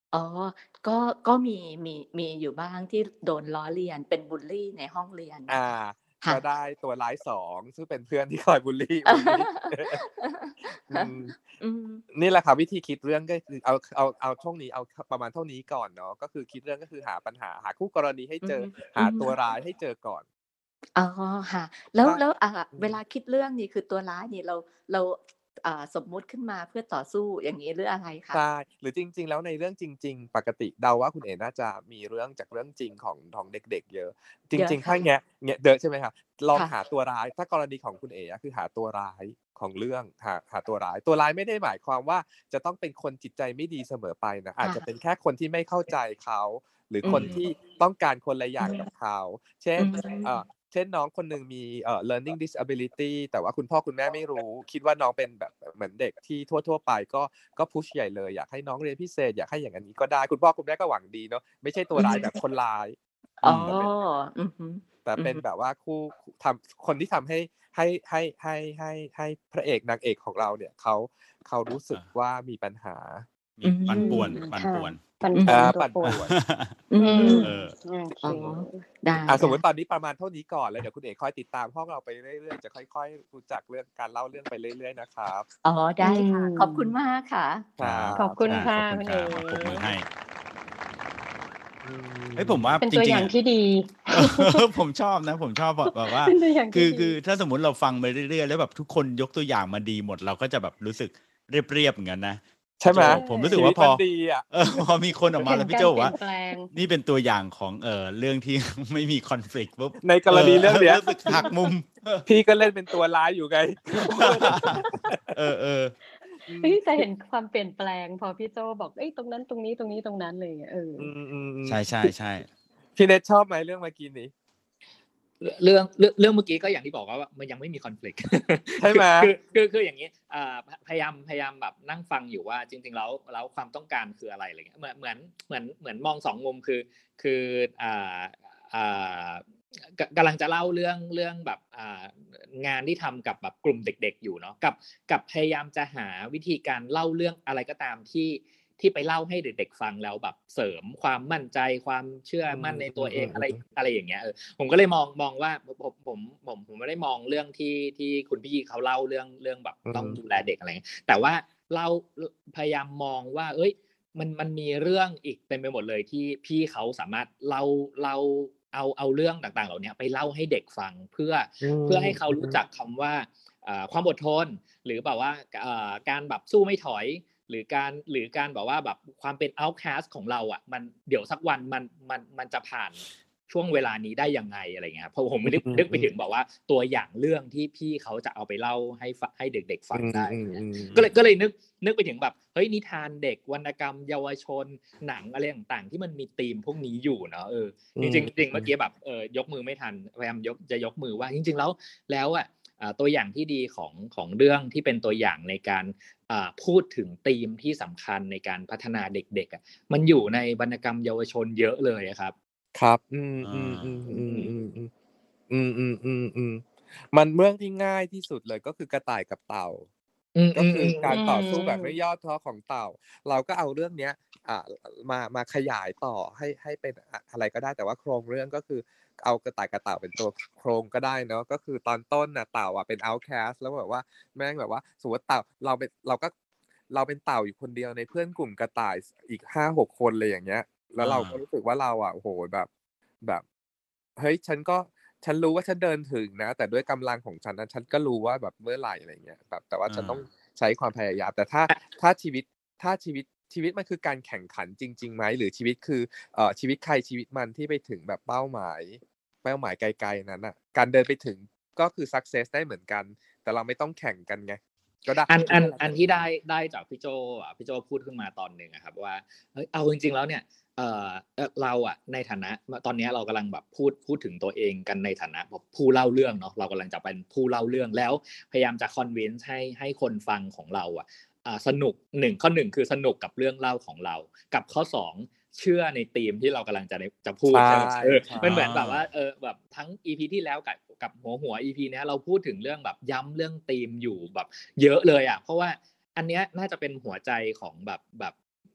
อ๋อก็ก็มีมีมีอยู่บ้างที่โดนล้อเลียนเป็นบุลลีในห้องเรียนอ่าค่ะก็ได้ตัวร้ายสองซึ่งเป็นเพื่อนที่คอยบูลลี่บูลลี่อืมอืมนี่แหละครับวิธีคิดเรื่องก็คือเอาเอาเอาช่วงนี้เอาประมาณเท่านี้ก่อนเนาะก็คือคิดเรื่องก็คือหาปัญหาหาคู่กรณีให้เจออืมหาอืมตัวร้ายให้เจอก่อนอ๋อค่ะ แล้วถ้าแล้วอ่าอืมเวลาคิดเรื่องนี่คือตัวร้ายนี่เราเราอ่าสมมุติขึ้นมาเพื่อต่อสู้อย่างนี้หรืออะไรคะใช่หรือจริง ๆ แล้วในเรื่องจริง ๆ ปกติเดาว่าคุณเอ๋น่าจะมีเรื่องจากเรื่องจริงของของเด็ก ๆ เยอะ จเยอะริง ๆค่ะถ้าแงะแงะเดอะใช่ไหมครับลองค่ะหาตัวร้าย ถ้ากรณีของคุณเอ๋อะคือหาตัวร้ายของเรื่องหาหาตัวร้าย ตัวร้ายไม่ได้หมายความว่าจะต้องเป็นคนจิตใจไม่ดีเสมอไปนะอาจจะค่ะเป็นแค่คนที่ไม่เข้าใจเขา หรืออมคนที่ต้องการคนละออืย่างมกับเขา เช่นอืมเอ่อเช่นน้องคนหนึ่งมีเอ่อ learning disability แต่ว่าคุณพ่อคุณแม่ไม่รู้ คิดว่าน้องเป็นแบบเหมือนเด็กที่ทั่ว ๆ ไปก็ก็พุชใหญ่เลยอยากให้น้องเรียนพิเศษอยากให้อย่างนั้นนี้ก็ได้ คุณพ่อคุณแม่ก็หวังดีเนาะไม่ใช่ตัวร้ายแบบคนร้ายอ๋อแต่เป็นอือฮึแต่อือเป็นฮึแบบว่าคู่ทำคนที่ทำให้ให้ให้ให้ให้ให้พระเอกนางเอกของเราเนี่ยเขาเขารู้สึกอ่าว่ามีปัญหามีอืมปั่นป่วนอืมปั่นค่ะป่วนปั่นอืป่วนมอ่าตัวปั่นป่วนป่วนอือืมมเออโอเคอ๋อ ได้อ่ะสมไดมุติตอนนี้ประมาณเท่านี้ก่อนแล้วเดี๋ยวคุณเอกค่อยติดตามห้องเราไปเรื่อยๆจะค่อยๆรู้จักเรื่องการเล่าเรื่องไปเรื่อยๆนะครับอ๋อ ได้อืค่ะ ขอบคุณมมากค่ะคครัรับขอบคุณอ่าค่ะขอบคุณคุณคเอ๋รับปรบมือให้อืเฮ้ยผมว่ามเป็นจตัวริอง ย่างๆ อะที่ดีผมชอบนะ ผมชอบแบบแบบว่าเป็นตัวอย่างคืที่อดีคือถ้าสมมุติเราฟังไปเรื่อย ๆ แล้วแบบทุกคนยกตัวอย่างมาดีหมด เราก็จะแบบรู้สึกเรียบ ๆ เหมือนกันนะใช่พี่ไหมโจ้ใช่ผมรู้สึชีกวิว่าตพมัอนดีอะเออ พอมีคนออกมาเห็แล้นวพี่กาโจรบอเปกลี่ว่ายนแปลงนี่เป็นตัวอย่างของเอ่อเรื่องที่ ไม่มี conflict ปุ๊บในกเอรอณีเรื่องเนี้ยรู้สึกหักมุมพี่ก็เล่นเป็นตัวร้ายอยู่ไงเอออืเฮ้มย แต่เห็นความเปลี่ยนแปลงพอพี่โจ้บอก เฮ้ย ตรงนั้น ตรงนี้ ตรงนี้ ตรงนั้น อะไรอย่างเงี้ย เอออืมๆ ใๆ ๆช่พี่ๆ ๆพี่เนทชอบไหมเรื่องเมื่อกี้นี้? เรื่องเรื่องเรื่องเมื่อกี้ก็อย่างที่บอกว่ามันยังไม่มี conflict ใช่ไหม? คือคือคืออย่างงี้อ่าพยายามพยายามแบบนั่งฟังอยู่ว่าจริงๆแล้วแล้วความต้องการคืออะไรอะไรเงี้ยเหมือนเหมือนเหมือนเหมือนมองสองมุมคือคืออ่าอ่ากกำลังจะเล่าเรื่องเรื่องแบบอ่างานที่ทำกับแบบกลุ่มเด็กๆอยู่เนาะกับกับพยายามจะหาวิธีการเล่าเรื่องอะไรก็ตามที่ที่ไปเล่าให้เด็กๆฟังแล้วแบบเสริมความมั่นใจความเชื่อมั่นในตัวเองอะไรอะไรอย่างเงี้ยเออผมก็เลยมองมองว่าผมผมผมผมไม่ได้มองเรื่องที่ที่คุณพี่เขาเล่าเรื่องเรื่องแบบต้องดูแลเด็กอะไรแต่ว่าเล่าพยายามมองว่าเอ้ยมันมันมีเรื่องอีกเต็มไปหมดเลยที่พี่เขาสามารถเล่าเล่าเอาเอาเรื่องต่างๆเหล่านี้ไปเล่าให้เด็กฟังเพื่อเพื่อให้เขารู้จักคำว่าความอดทนหรือแบบว่าการแบบสู้ไม่ถอยหรือการหรือการแบบว่าแบบความเป็น outcast ของเราอ่ะมันเดี๋ยวสักวันมันมันมันจะผ่านช่วงเวลานี้ได้ยังไงอะไรเงี้ยเพราะผมไม่ได้นึกไปถึงแบบว่าตัวอย่างเรื่องที่พี่เขาจะเอาไปเล่าให้ให้เด็กๆฟังได้ก็เลยก็เลยนึกนึกไปถึงแบบเฮ้ยนิทานเด็กวรรณกรรมเยาวชนหนังอะไรต่างๆที่มันมีธีมพวกนี้อยู่เนาะเออจริงๆจริงเมื่อกี้แบบเออยกมือไม่ทันพยายามยกจะยกมือว่าจริงๆแล้วแล้วอ่ะตัวอย่างที่ดีของของเรื่องที่เป็นตัวอย่างในการพูดถึงธีมที่สำคัญในการพัฒนาเด็กๆอ่ะมันอยู่ในวรรณกรรมเยาวชนเยอะเลยครับครับอืมๆๆๆอืมๆๆๆมันเรื่องที่ง่ายที่สุดเลยก็คือกระต่ายกับเต่าก็คือการต่อสู้แบบไม่ย่อท้อของเต่าเราก็เอาเรื่องเนี้ยอ่ามามาขยายต่อให้ให้เป็นอะไรก็ได้แต่ว่าโครงเรื่องก็คือเอากระต่ายกับเต่าเป็นตัวโครงก็ได้เนาะก็คือตอนต้นน่ะเต่าอ่ะเป็น outcast แล้วแบบว่าแม่งแบบว่าสมมุติเต่าเราเป็นเราก็เราเป็นเต่าอยู่คนเดียวในเพื่อนกลุ่มกระต่ายอีก ห้าหก คนเลยอย่างเงี้ยแล้วเราก็รู้สึกว่าเราอ่ะโอ้โฮแบบแบบเฮ้ยฉันก็ฉันรู้ว่าฉันเดินถึงนะแต่ด้วยกำลังของฉันนะฉันก็รู้ว่าแบบเมื่อไหร่อะไรเงี้ยแบบแต่ว่าฉันต้องใช้ความพยายามแต่ถ้าถ้าชีวิตถ้าชีวิตชีวิตมันคือการแข่งขันจริงๆไหมหรือชีวิตคือเอ่อชีวิตใครชีวิตมันที่ไปถึงแบบเป้าหมายเป้าหมายไกลๆนั้นน่ะการเดินไปถึงก็คือ success ได้เหมือนกันแต่เราไม่ต้องแข่งกันไงก็ได้อันอันอันที่ได้ได้จากพี่โจอ่ะพี่โจพูดขึ้นมาตอนนึงอะครับว่าเฮ้ยเอาจริงๆแล้วเนี่ยเอ่อเราอ่ะในฐานะตอนนี้เรากำลังแบบพูดพูดถึงตัวเองกันในฐานะแบบผู้เล่าเรื่องเนาะเรากำลังจะเป็นผู้เล่าเรื่องแล้วพยายามจะ convince ให้ให้คนฟังของเราอ่ะอ่าสนุกหนึ่งข้อหนึ่งคือสนุกกับเรื่องเล่าของเรากับข้อสองเชื่อในธีมที่เรากำลังจะจะพูดใช่ไหมเออมันเหมือนแบบว่าเออแบบทั้ง อี พี ที่แล้วกับกับหัวหัว อี พี เนี้ยเราพูดถึงเรื่องแบบย้ำเรื่องธีมอยู่แบบเยอะเลยอ่ะเพราะว่าอันเนี้ยน่าจะเป็นหัวใจของแบบแบบ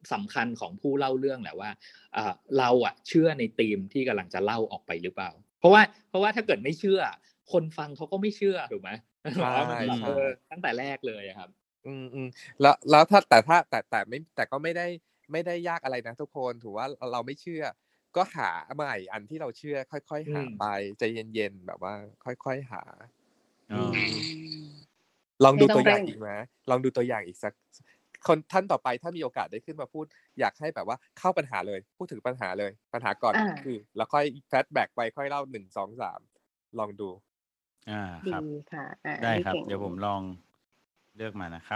สำคัญของผู้เล่าเรื่องแหละว่าเอ่อเราอ่ะเชื่อในธีมที่กำลังจะเล่าออกไปหรือเปล่าเพราะว่าเพราะว่าถ้าเกิดไม่เชื่อคนฟังเขาก็ไม่เชื่อถูกไหมเพราะว่ามันแบบเออตั้งแต่แรกเลยครับอืมอืมแล้วแล้วถ้าแต่ถ้าแต่แต่ไม่แต่ก็ไม่ได้ไม่ได้ยากอะไรนะทุกคนถือว่าเราไม่เชื่อก็หาใหม่อันที่เราเชื่อค่อยๆหาไปใจเย็นๆแบบว่าค่อยๆหาลองดูตัวอย่างอีกไหมลองดูตัวอย่างอีกสักคนท่านต่อไปถ้ามีโอกาสได้ขึ้นมาพูดอยากให้แบบว่าเข้าปัญหาเลยพูดถึงปัญหาเลยปัญหาก่อนคือแล้วค่อยแฟลชแบ็กไปค่อยเล่าหนึ่งสองสามลองดูอ่าครับดีค่ะได้ครับเดี๋ยวผมลองเลือกมานะครับ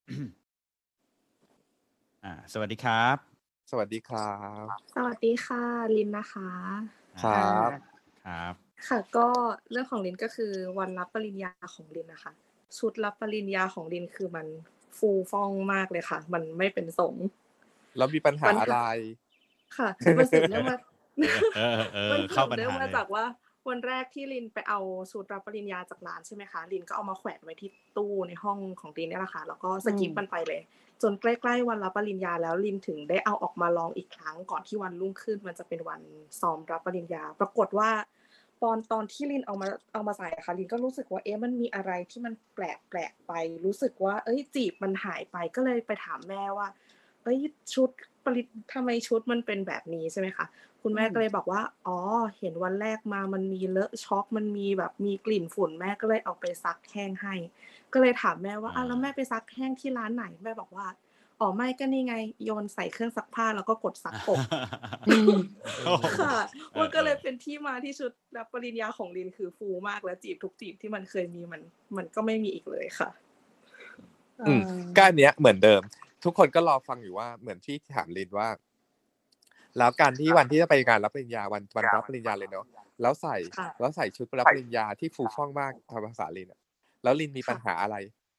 อ่าสวัสดีครับสวัสดีครับสวัสดีค่ะลินนะคะครับครับค่ะก็เรื่องของลินก็คือวันรับปริญญาของลินนะคะชุดรับปริญญาของลินคือมันฟูฟ่องมากเลยค่ะมันไม่เป็นทรงแล้วมีปัญหาอะไรค่ะมันสืบเนื่องมาเออเออเข้าปัญหาเลยมาจากว่าวันแรกที่ลินไปเอาชุดรับปริญญาจากร้านใช่ไหมคะลินก็เอามาแขวนไว้ที่ตู้ในห้องของลินนี่แหละค่ะแล้วก็สกิปมันไปเลยจนใกล้ๆวันรับปริญญาแล้วลินถึงได้เอาออกมาลองอีกครั้งก่อนที่วันรุ่งขึ้นมันจะเป็นวันซ้อมรับปริญญาปรากฏว่าตอนตอนที่ลินเอามาเอามาใส่ค่ะลินก็รู้สึกว่าเอ๊ะมันมีอะไรที่มันแปลกแปลกไปรู้สึกว่าเอ้ยจีบมันหายไปก็เลยไปถามแม่ว่าเอ้ยชุดปริทำไมชุดมันเป็นแบบนี้ใช่ไหมคะคุณแม่ก็เลยบอกว่าอ๋อเห็นวันแรกมามันมีเลอะช็อกมันมีแบบมีกลิ่นฝุ่นแม่ก็เลยเอาไปซักแห้งให้ก็เลยถามแม่ว่าอ้าวแล้วแม่ไปซักแห้งที่ร้านไหนแม่บอกว่าอ๋อไม่ก็นี่ไงโยนใส่เครื่องซักผ้าแล้วก็กดซักอบค่ะมันก็เลยเป็นที่มาที่ชุดรับปริญญาของลินคือฟูมากและจีบทุกจีบที่มันเคยมีมันมันก็ไม่มีอีกเลยค่ะอืมก็อันเนี้ยเหมือนเดิมทุกคนก็รอฟังอยู่ว่าเหมือนที่ถามลินว่าแล้วการที่วันที่จะไปงานรับปริญญาวันวันรับปริญญาเลยเนาะแล้วใส่แล้วใส่ชุดรับปริญญาที่ฟูฟ่องมากภาษาลินอ่ะแล้วลินมีปัญหาอะไร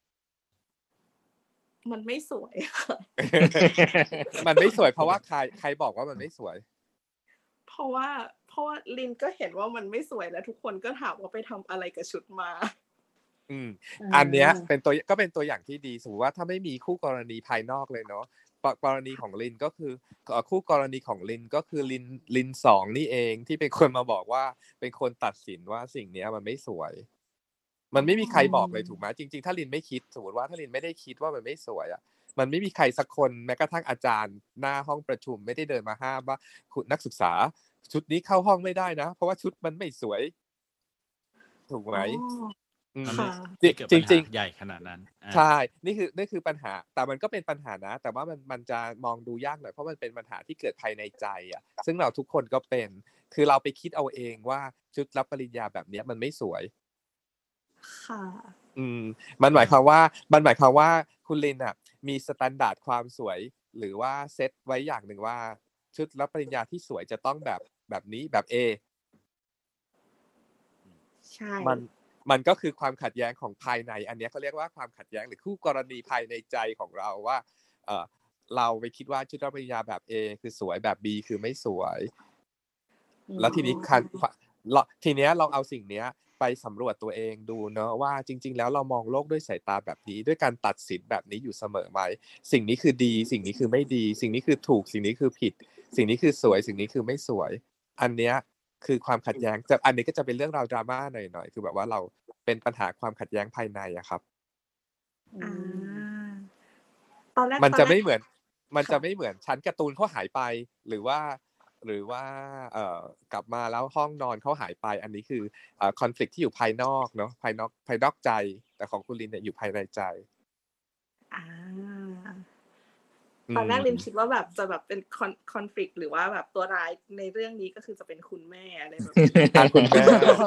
มันไม่สวยค่ะมันไม่สวยเพราะว่าใครใครบอกว่ามันไม่สวยเพราะว่าเพราะว่าลินก็เห็นว่ามันไม่สวยแล้วทุกคนก็ถามว่าไปทำอะไรกับชุดมาอืมอันเนี้ยเป็นตัวก็เป็นตัวอย่างที่ดีสมมติว่าถ้าไม่มีคู่กรณีภายนอกเลยเนาะกรณีของลินก็คือคู่กรณีของลินก็คือลินลินสองนี่เองที่เป็นคนมาบอกว่าเป็นคนตัดสินว่าสิ่งนี้มันไม่สวยมันไม่มีใครบอกเลยถูกไหมจริงๆถ้าลินไม่คิดสมมติว่าถ้าลินไม่ได้คิดว่ามันไม่สวยอ่ะมันไม่มีใครสักคนแม้กระทั่งอาจารย์หน้าห้องประชุมไม่ได้เดินมาห้ามว่าคุณนักศึกษาชุดนี้เข้าห้องไม่ได้นะเพราะว่าชุดมันไม่สวยถูกไหมจริงจริงใหญ่ขนาดนั้นใช่นี่คือนี่คือปัญหาแต่มันก็เป็นปัญหานะแต่ว่ามันมันจะมองดูยากหน่อยเพราะมันเป็นปัญหาที่เกิดภายในใจอ่ะซึ่งเราทุกคนก็เป็นคือเราไปคิดเอาเองว่าชุดรับปริญญาแบบนี้มันไม่สวยค่ะอืมมันหมายความว่ามันหมายความว่าคุณลินอ่ะมีสแตนดาร์ดความสวยหรือว่าเซตไว้อย่างหนึ่งว่าชุดรับปริญญาที่สวยจะต้องแบบแบบนี้แบบ A ใช่มันมันก็คือความขัดแย้งของภายในอันนี้เขาเรียกว่าความขัดแย้งหรือคู่กรณีภายในใจของเราว่าเออเราไปคิดว่าชุดรับปริญญาแบบ A คือสวยแบบ B คือไม่สวยแล้วทีนี้คันทีเนี้ยลองเอาสิ่งเนี้ยไปสำรวจตัวเองดูเนอะว่าจริงๆแล้วเรามองโลกด้วยสายตาแบบนี้ด้วยการตัดสินแบบนี้อยู่เสมอไหมสิ่งนี้คือดีสิ่งนี้คือไม่ดีสิ่งนี้คือถูกสิ่งนี้คือผิดสิ่งนี้คือสวยสิ่งนี้คือไม่สวยอันเนี้ยคือความขัดแย้งแต่อันนี้ก็จะเป็นเรื่องราวดราม่าหน่อยๆคือแบบว่าเราเป็นปัญหาความขัดแย้งภายในอะครับอ่าตอนแรกมันจะไม่เหมือนมันจะไม่เหมือนชั้นการ์ตูนเขาหายไปหรือว่าหรือว่าเอ่อกลับมาแล้วห้องนอนเขาหายไปอันนี้คือเอ่อคอนฟลิกต์ที่อยู่ภายนอกเนาะภายนอกภายนอกใจแต่ของคุณลินเนี่ยอยู่ภายในใจอ่าตอนแรกลินคิดว่าแบบจะแบบเป็นคอนคอนฟลิกต์หรือว่าแบบตัวร้ายในเรื่องนี้ก็คือจะเป็นคุณแม่อะไรแบบนี้คุณแม่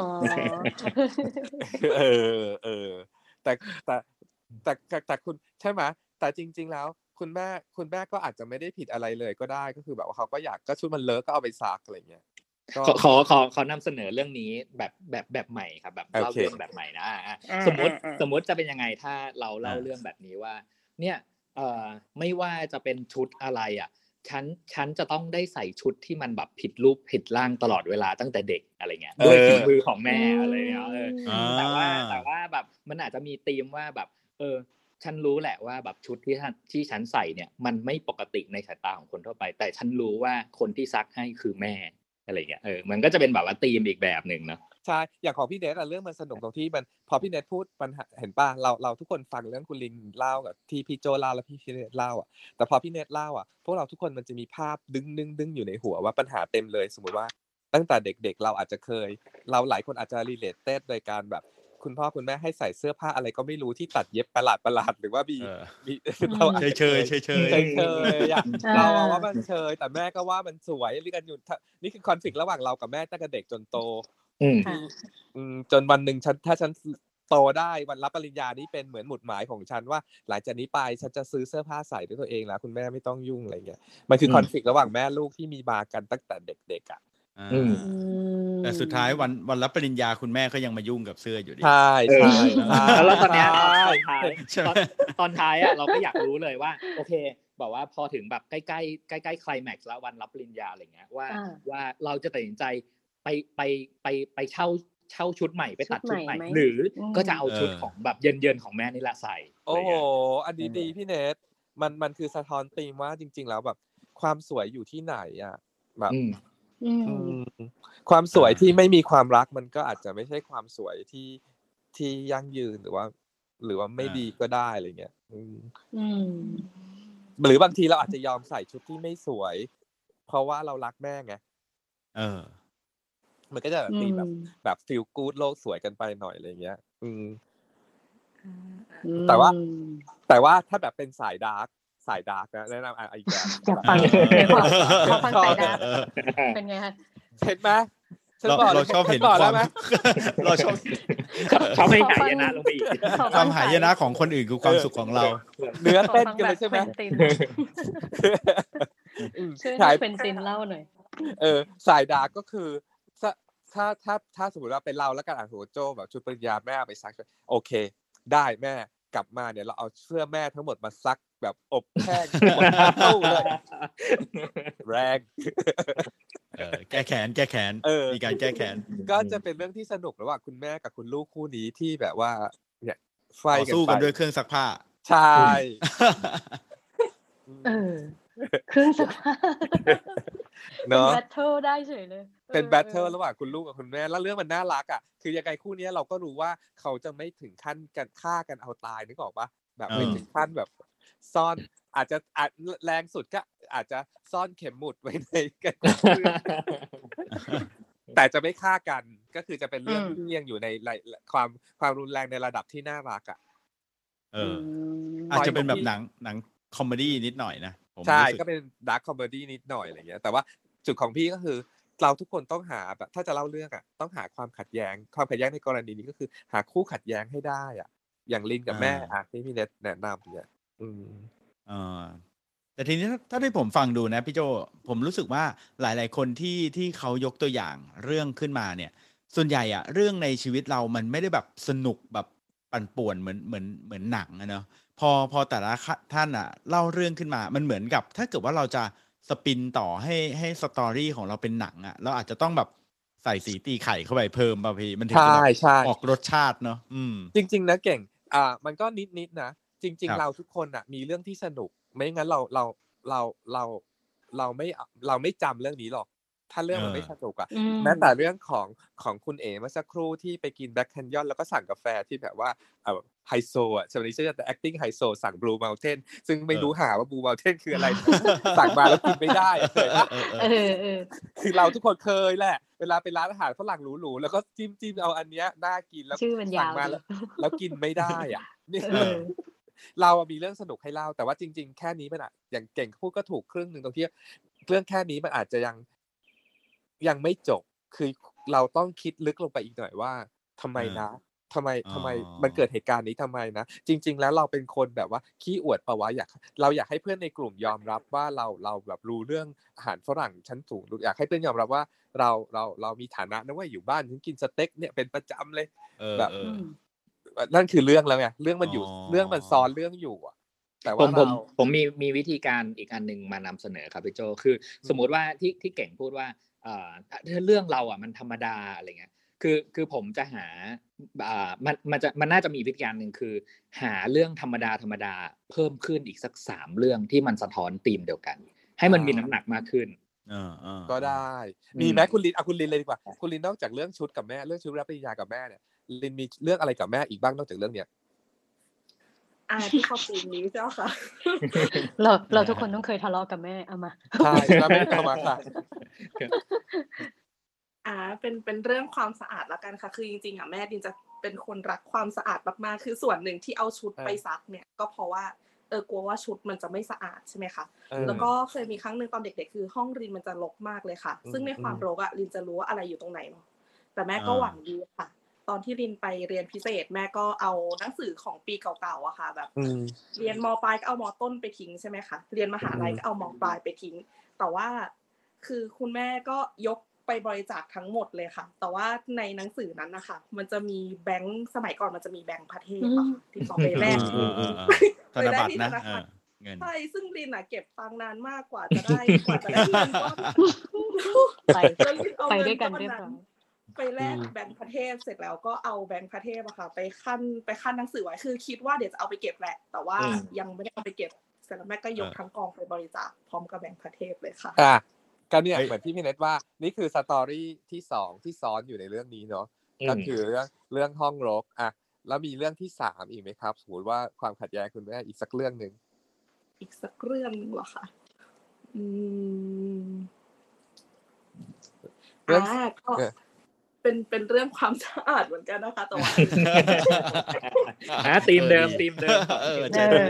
เออเออแต่แต่แต่แต่คุณใช่ไหมแต่จริงๆแล้วคุณแม่คุณแม่ก็อาจจะไม่ได้ผิดอะไรเลยก็ได้ก็คือแบบว่าเขาก็อยากก็ชุดมันเลอะก็เอาไปซักอะไรเงี้ยขอขอขอขอนำเสนอเรื่องนี้แบบแบบแบบใหม่ครับแบบเล่าเรื่องแบบใหม่นะสมมติสมมติจะเป็นยังไงถ้าเราเล่าเรื่องแบบนี้ว่าเนี่ยเอ่อไม่ว่าจะเป็นชุดอะไรอ่ะฉันฉันจะต้องได้ใส่ชุดที่มันแบบผิดรูปผิดร่างตลอดเวลาตั้งแต่เด็กอะไรเงี้ยด้วยฝีมือของแม่อะไรเงี้ยเออแต่ว่าแต่ว่าแบบมันอาจจะมีธีมว่าแบบเออฉันรู้แหละว่าแบบชุดที่ที่ฉันใส่เนี่ยมันไม่ปกติในสายตาของคนทั่วไปแต่ฉันรู้ว่าคนที่ซักให้คือแม่อะไรเงี้ยเออมันก็จะเป็นแบบว่าธีมอีกแบบนึงเนาะใช่อย่างของพี่เนทอะเรื่องมันสนุกตรงที่มันพอพี่เนทพูดปัญหาเห็นป่ะเราเราทุกคนฟังเรื่องคุณลินเล่ากับที่พี่โจเล่าแล้วพี่พี่เนทเล่าอ่ะแต่พอพี่เนทเล่าอ่ะพวกเราทุกคนมันจะมีภาพดึงดึงดึงอยู่ในหัวว่าปัญหาเต็มเลยสมมติว่าตั้งแต่เด็กๆเราอาจจะเคยเราหลายคนอาจจะ related โดยการแบบคุณพ่อคุณแม่ให้ใส่เสื้อผ้าอะไรก็ไม่รู้ที่ตัดเย็บประหลาดประหลาดหรือว่ามีมีเราอาจจะเชยเชยเชยเชยเชยอ่ะเราว่ามันเชยแต่แม่ก็ว่ามันสวยเรียกันอยู่นี่คือคอนฟลิกต์ระหว่างเรากับแม่ตั้งแต่เด็กจนโตจนวันหนึ่งฉันถ้าฉันโตได้วันรับปริญญานี้เป็นเหมือนหมุดหมายของฉันว่าหลังจากนี้ไปฉันจะซื้อเสื้อผ้าใส่ด้วยตัวเองแล้วคุณแม่ไม่ต้องยุ่งอะไรเงี้ยมันคือคอนฟลิกต์ระหว่างแม่ลูกที่มีบากันตั้งแต่เด็กๆอ่ะแต่สุดท้ายวันวันรับปริญญาคุณแม่ก็ยังมายุ่งกับเสื้ออยู่ดีใช่ใช่แล้วตอนนี้ตอนท้ายตอนท้ายอ่ะเราก็อยากรู้เลยว่าโอเคบอกว่าพอถึงแบบใกล้ๆใกล้ๆไคลแม็กซ์แล้ววันรับปริญญาอะไรเงี้ยว่าว่าเราจะตัดสินใจไปไปไปไปเช่าเช่าชุดใหม่ไปตัดชุดใหม่หรือก็จะเอาชุดของแบบเย็นๆของแม่นี่แหละใส่โอ้โหอันนี้ดีพี่เนทมันมันคือสะท้อนธีมว่าจริงๆแล้วแบบความสวยอยู่ที่ไหนอ่ะแบบความสวยที่ไม่มีความรักมันก็อาจจะไม่ใช่ความสวยที่ที่ยั่งยืนหรือว่าหรือว่าไม่ดีก็ได้อะไรเงี้ยหรือบางทีเราอาจจะยอมใส่ชุดที่ไม่สวยเพราะว่าเรารักแม่ไงเออมันก็จะแบบมีแบบแบบฟีลกู๊ดโลกสวยกันไปหน่อยอะไรเงี้ยอืมแต่ว่าแต่ว่าถ้าแบบเป็นสายดาร์กสายดาร์กนะแนะนำอีกแบบอยากฟังขอฟังสายดาร์กเป็นไงคะเห็นไหมเราเราชอบเห็นความเราชอบชอบให้หายนะลงไปอีกความหายนะของคนอื่นคือความสุขของเราเนื้อเต้นกันเลยใช่ไหมช่วยให้เป็นซินเล่าหน่อยเออสายดาร์กก็คือถ้าถ้าถ้าสมมติว่าเป็นเราแล้วกันอ่ะโหโจแบบชุดปริญญาแม่ไปซักโอเคได้แม่กลับมาเนี่ยเราเอาเสื้อแม่ทั้งหมดมาซักแบบอบแห้งหมดตู้เลยแรงเออแก้แค้นแก้แค้นมีการแก้แค้นก็จะเป็นเรื่องที่สนุกระหว่างคุณแม่กับคุณลูกคู่นี้ที่แบบว่าเนี่ยไฟกันสู้กันด้วยเครื่องซักผ้าใช่เออเครื่องซักผ้าเนาะเป็นแบทเทิลได้เฉยเลยเป็นแบทเทิลระหว่างคุณลูกกับคุณแม่แล้วเรื่องมันน่ารักอ่ะคือยังไงคู่นี้เราก็รู้ว่าเขาจะไม่ถึงขั้นกันฆ่ากันเอาตายนึกออกปะแบบไม่ถึงขั้นแบบซ่อนอาจจะอาจแรงสุดก็อาจจะซ่อนเข็มหมุดไว้ในกันแต่จะไม่ฆ่ากันก็คือจะเป็นเรื่องที่ยังอยู่ในความความรุนแรงในระดับที่น่ารักอ่ะเอออาจจะเป็นแบบหนังหนังคอมเมดี้นิดหน่อยนะใช่ก็เป็นดาร์คคอมเมดี้นิดหน่อยอะไรเงี้ยแต่ว่าจุดของพี่ก็คือเราทุกคนต้องหาแบบถ้าจะเล่าเรื่องอ่ะต้องหาความขัดแย้งความขัดแย้งในกรณีนี้ก็คือหาคู่ขัดแย้งให้ได้อ่ะอย่างลินกับแม่อ่ะที่พี่เนทแนะนำเนี่ยอืมอ่าแต่ทีนี้ถ้าที่ผมฟังดูนะพี่โจผมรู้สึกว่าหลายๆคนที่ที่เขายกตัวอย่างเรื่องขึ้นมาเนี่ยส่วนใหญ่อะเรื่องในชีวิตเรามันไม่ได้แบบสนุกแบบปั่นป่วนเหมือนเหมือนเหมือนหนังอะเนาะพอพอแต่ละท่านอะเล่าเรื่องขึ้นมามันเหมือนกับถ้าเกิดว่าเราจะสปินต่อให้ให้สตอรี่ของเราเป็นหนังอะเราอาจจะต้องแบบใส่สีตีไข่เข้าไปเพิ่มป่ะพี่มันถึงจะออกรสชาติเนาะอืมจริงๆนะเก่งอ่ามันก็นิดๆนะจริงๆเราทุกคนอะมีเรื่องที่สนุกไม่งั้นเราเราเราเราเราไม่เราไม่จำเรื่องนี้หรอกถ้าเรื่องมันไม่สนุกอ่ะแม้แต่เรื่องของของคุณเอ๋เมื่อสักครู่ที่ไปกินแบล็คแคนยอนแล้วก็สั่งกาแฟที่แบบว่าเอ่อไฮโซอ่ะสมัยนี้จะ acting ไฮโซสั่ง Blue Mountain ซึ่งไม่รู้หาว่า Blue Mountain คืออะไรสั่งมาแล้วกินไม่ได้เออๆคือเราทุกคนเคยแหละเวลาไปร้านอาหารฝรั่งหรูๆแล้วก็จิ้มๆเอาอันเนี้ยน่ากินแล้วสั่งมาแล้วแล้วกินไม่ได้อ่ะเรามีเรื่องสนุกให้เล่าแต่ว่าจริงๆแค่นี้มันอ่ะอย่างเก่งพูดก็ถูกครึ่งนึงตรงที่เรื่องแค่นี้มันอาจจะยังยังไม่จบคือเราต้องคิดลึกลงไปอีกหน่อยว่าทำไมนะทำไมทำไมมันเกิดเหตุการณ์นี้ทำไมนะจริงๆแล้วเราเป็นคนแบบว่าขี้อวดปะวะอยากเราอยากให้เพื่อนในกลุ่มยอมรับว่าเราเราแบบรู้เรื่องอาหารฝรั่งชั้นสูงอยากให้เพื่อนยอมรับว่าเราเราเรามีฐานะนะว่าอยู่บ้านฉันกินสเต็กเนี่ยเป็นประจำเลยแบบนั่นคือเรื่องแล้วไงเรื่องมันอยู่เรื่องมันซ้อนเรื่องอยู่อ่ะแต่ว่าผมผมมีมีวิธีการอีกอันนึงมานำเสนอครับพี่โจคือสมมติว่าที่ที่เก่งพูดว่าเอ่อเรื่องเราอ่ะมันธรรมดาอะไรเงี้ยคือคือผมจะหาอ่ามันมันจะมันน่าจะมีวิธีการหนึ่งคือ หาเรื่องธรรมดาธรรมดาเพิ่มขึ้นอีกสักสามเรื่องที่มันสะท้อนธีมเดียวกัน ให้มันมีน้ำหนักมากขึ้นก็ได้มีไหมคุณลินเอาคุณลินเลยดีกว่าคุณลินนอกจากเรื่องชุดกับแม่เรื่องชุดรับปริญญากับแม่เนี่ยลินมีเรื่องอะไรกับแม่อีกบ้างนอกจากเรื่องเนี้ยอ่าที่เขาปีนนี้เจ้าค่ะเราเราทุกคนต้องเคยทะเลาะกับแม่เอามาใช่แล้วไม่เอามาค่ะอ่าเป็นเป็นเรื่องความสะอาดละกันค่ะคือจริงๆอ่ะแม่ดินจะเป็นคนรักความสะอาดมากๆคือส่วนหนึ่งที่เอาชุดไปซักเนี่ยก็เพราะว่าเออกลัวว่าชุดมันจะไม่สะอาดใช่ไหมคะแล้วก็เคยมีครั้งนึงตอนเด็กๆคือห้องรินมันจะรกมากเลยค่ะซึ่งในความรกอ่ะรินจะรู้ว่าอะไรอยู่ตรงไหนเนาะแต่แม่ก็หวังดีค่ะตอนที่รินไปเรียนพิเศษแม่ก็เอาหนังสือของปีเก่าๆอะค่ะแบบเรียนม.ปลายก็เอาม.ต้นไปทิ้งใช่ไหมคะเรียนมหาลัยก็เอาม.ปลายไปทิ้งแต่ว่าคือคุณแม่ก็ยกไปบริจาคทั้งหมดเลยค่ะแต่ว่าในหนังสือนั้นนะคะมันจะมีแบงค์สมัยก่อนมันจะมีแบงค์พระเทพอะค่ะที่เขาไปแลกธนบัตรนะใช่ซึ่งรินอะเก็บตังค์นานมากกว่าจะได้กว่าจะได้เงินก้อนไปไปด้วยกันเรียบร้อยไปแลกแบงค์พระเทพเสร็จแล้วก็เอาแบงค์พระเทพอะค่ะไปคั่นไปคั่นหนังสือไว้คือคิดว่าเดี๋ยวจะเอาไปเก็บแหละแต่ว่ายังไม่ได้เอาไปเก็บเสร็จแล้วแม่ก็ยกทั้งกองไปบริจาคพร้อมกับแบงค์พระเทพเลยค่ะอ่ะก็เนี่ยเหมือนที่พี่เนทว่านี่คือสตอรี่ที่สองที่ซ้อนอยู่ในเรื่องนี้เนาะก็คือเรื่องเรื่องห้องรกอ่ะแล้วมีเรื่องที่สามอีกไหมครับสมมติว่าความขัดแย้งคุณแม่อีกสักเรื่องนึงอีกสักเรื่องนึงเหรอคะอืมอ่าก็เป็นเป็นเรื่องความสะอาดเหมือนกันนะคะแต่ว่าฮะธีมเดิมธีมเดิมเออ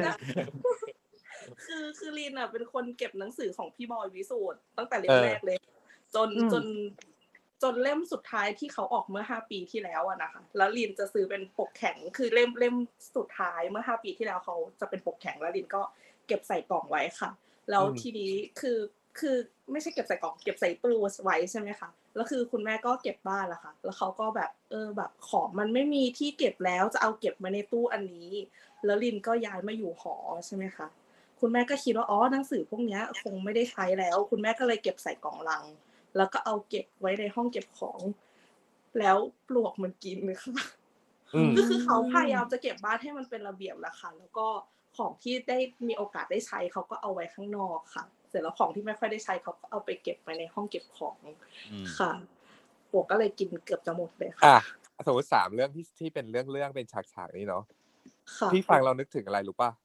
คือคือลีนอ่ะเป็นคนเก็บหนังสือของพี่บอยวิสูตรตั้งแต่เล่มแรกเลยจนจนจนเล่มสุดท้ายที่เขาออกเมื่อห้าปีที่แล้วอ่ะนะคะแล้วลีนจะซื้อเป็นปกแข็งคือเล่มเล่มสุดท้ายเมื่อห้าปีที่แล้วเขาจะเป็นปกแข็งแล้วลีนก็เก็บใส่กล่องไว้ค่ะแล้วทีนี้คือคือไม่ใช่เก็บใส่กล่องเก็บใส่ตู้ไว้ใช่ไหมคะแล้วคือคุณแม่ก็เก็บบ้านละค่ะแล้วเขาก็แบบเออแบบของมันไม่มีที่เก็บแล้วจะเอาเก็บมาในตู้อันนี้แล้วลินก็ย้ายมาอยู่หอใช่ไหมคะคุณแม่ก็คิดว่าอ๋อหนังสือพวกนี้คงไม่ได้ใช้แล้วคุณแม่ก็เลยเก็บใส่กล่องลังแล้วก็เอาเก็บไว้ในห้องเก็บของแล้วปลวกมันกินเลยค่ะก็คือเขาพยายามจะเก็บบ้านให้มันเป็นระเบียบแหละค่ะแล้วก็ของที่ได้มีโอกาสได้ใช้เขาก็เอาไว้ข้างนอกค่ะเสร็จแล้วของที่ไม่ค่อยได้ใช้เขาก็เอาไปเก็บไว้ในห้องเก็บของค่ะปลวกก็เลยกินเกือบจะหมดเลยค่ะสมมติสามเรื่องที่ที่เป็นเรื่องเรื่องเป็นฉากๆนี้เนาะพี่ฟังเรานึกถึงอะไรรู้ป่ะ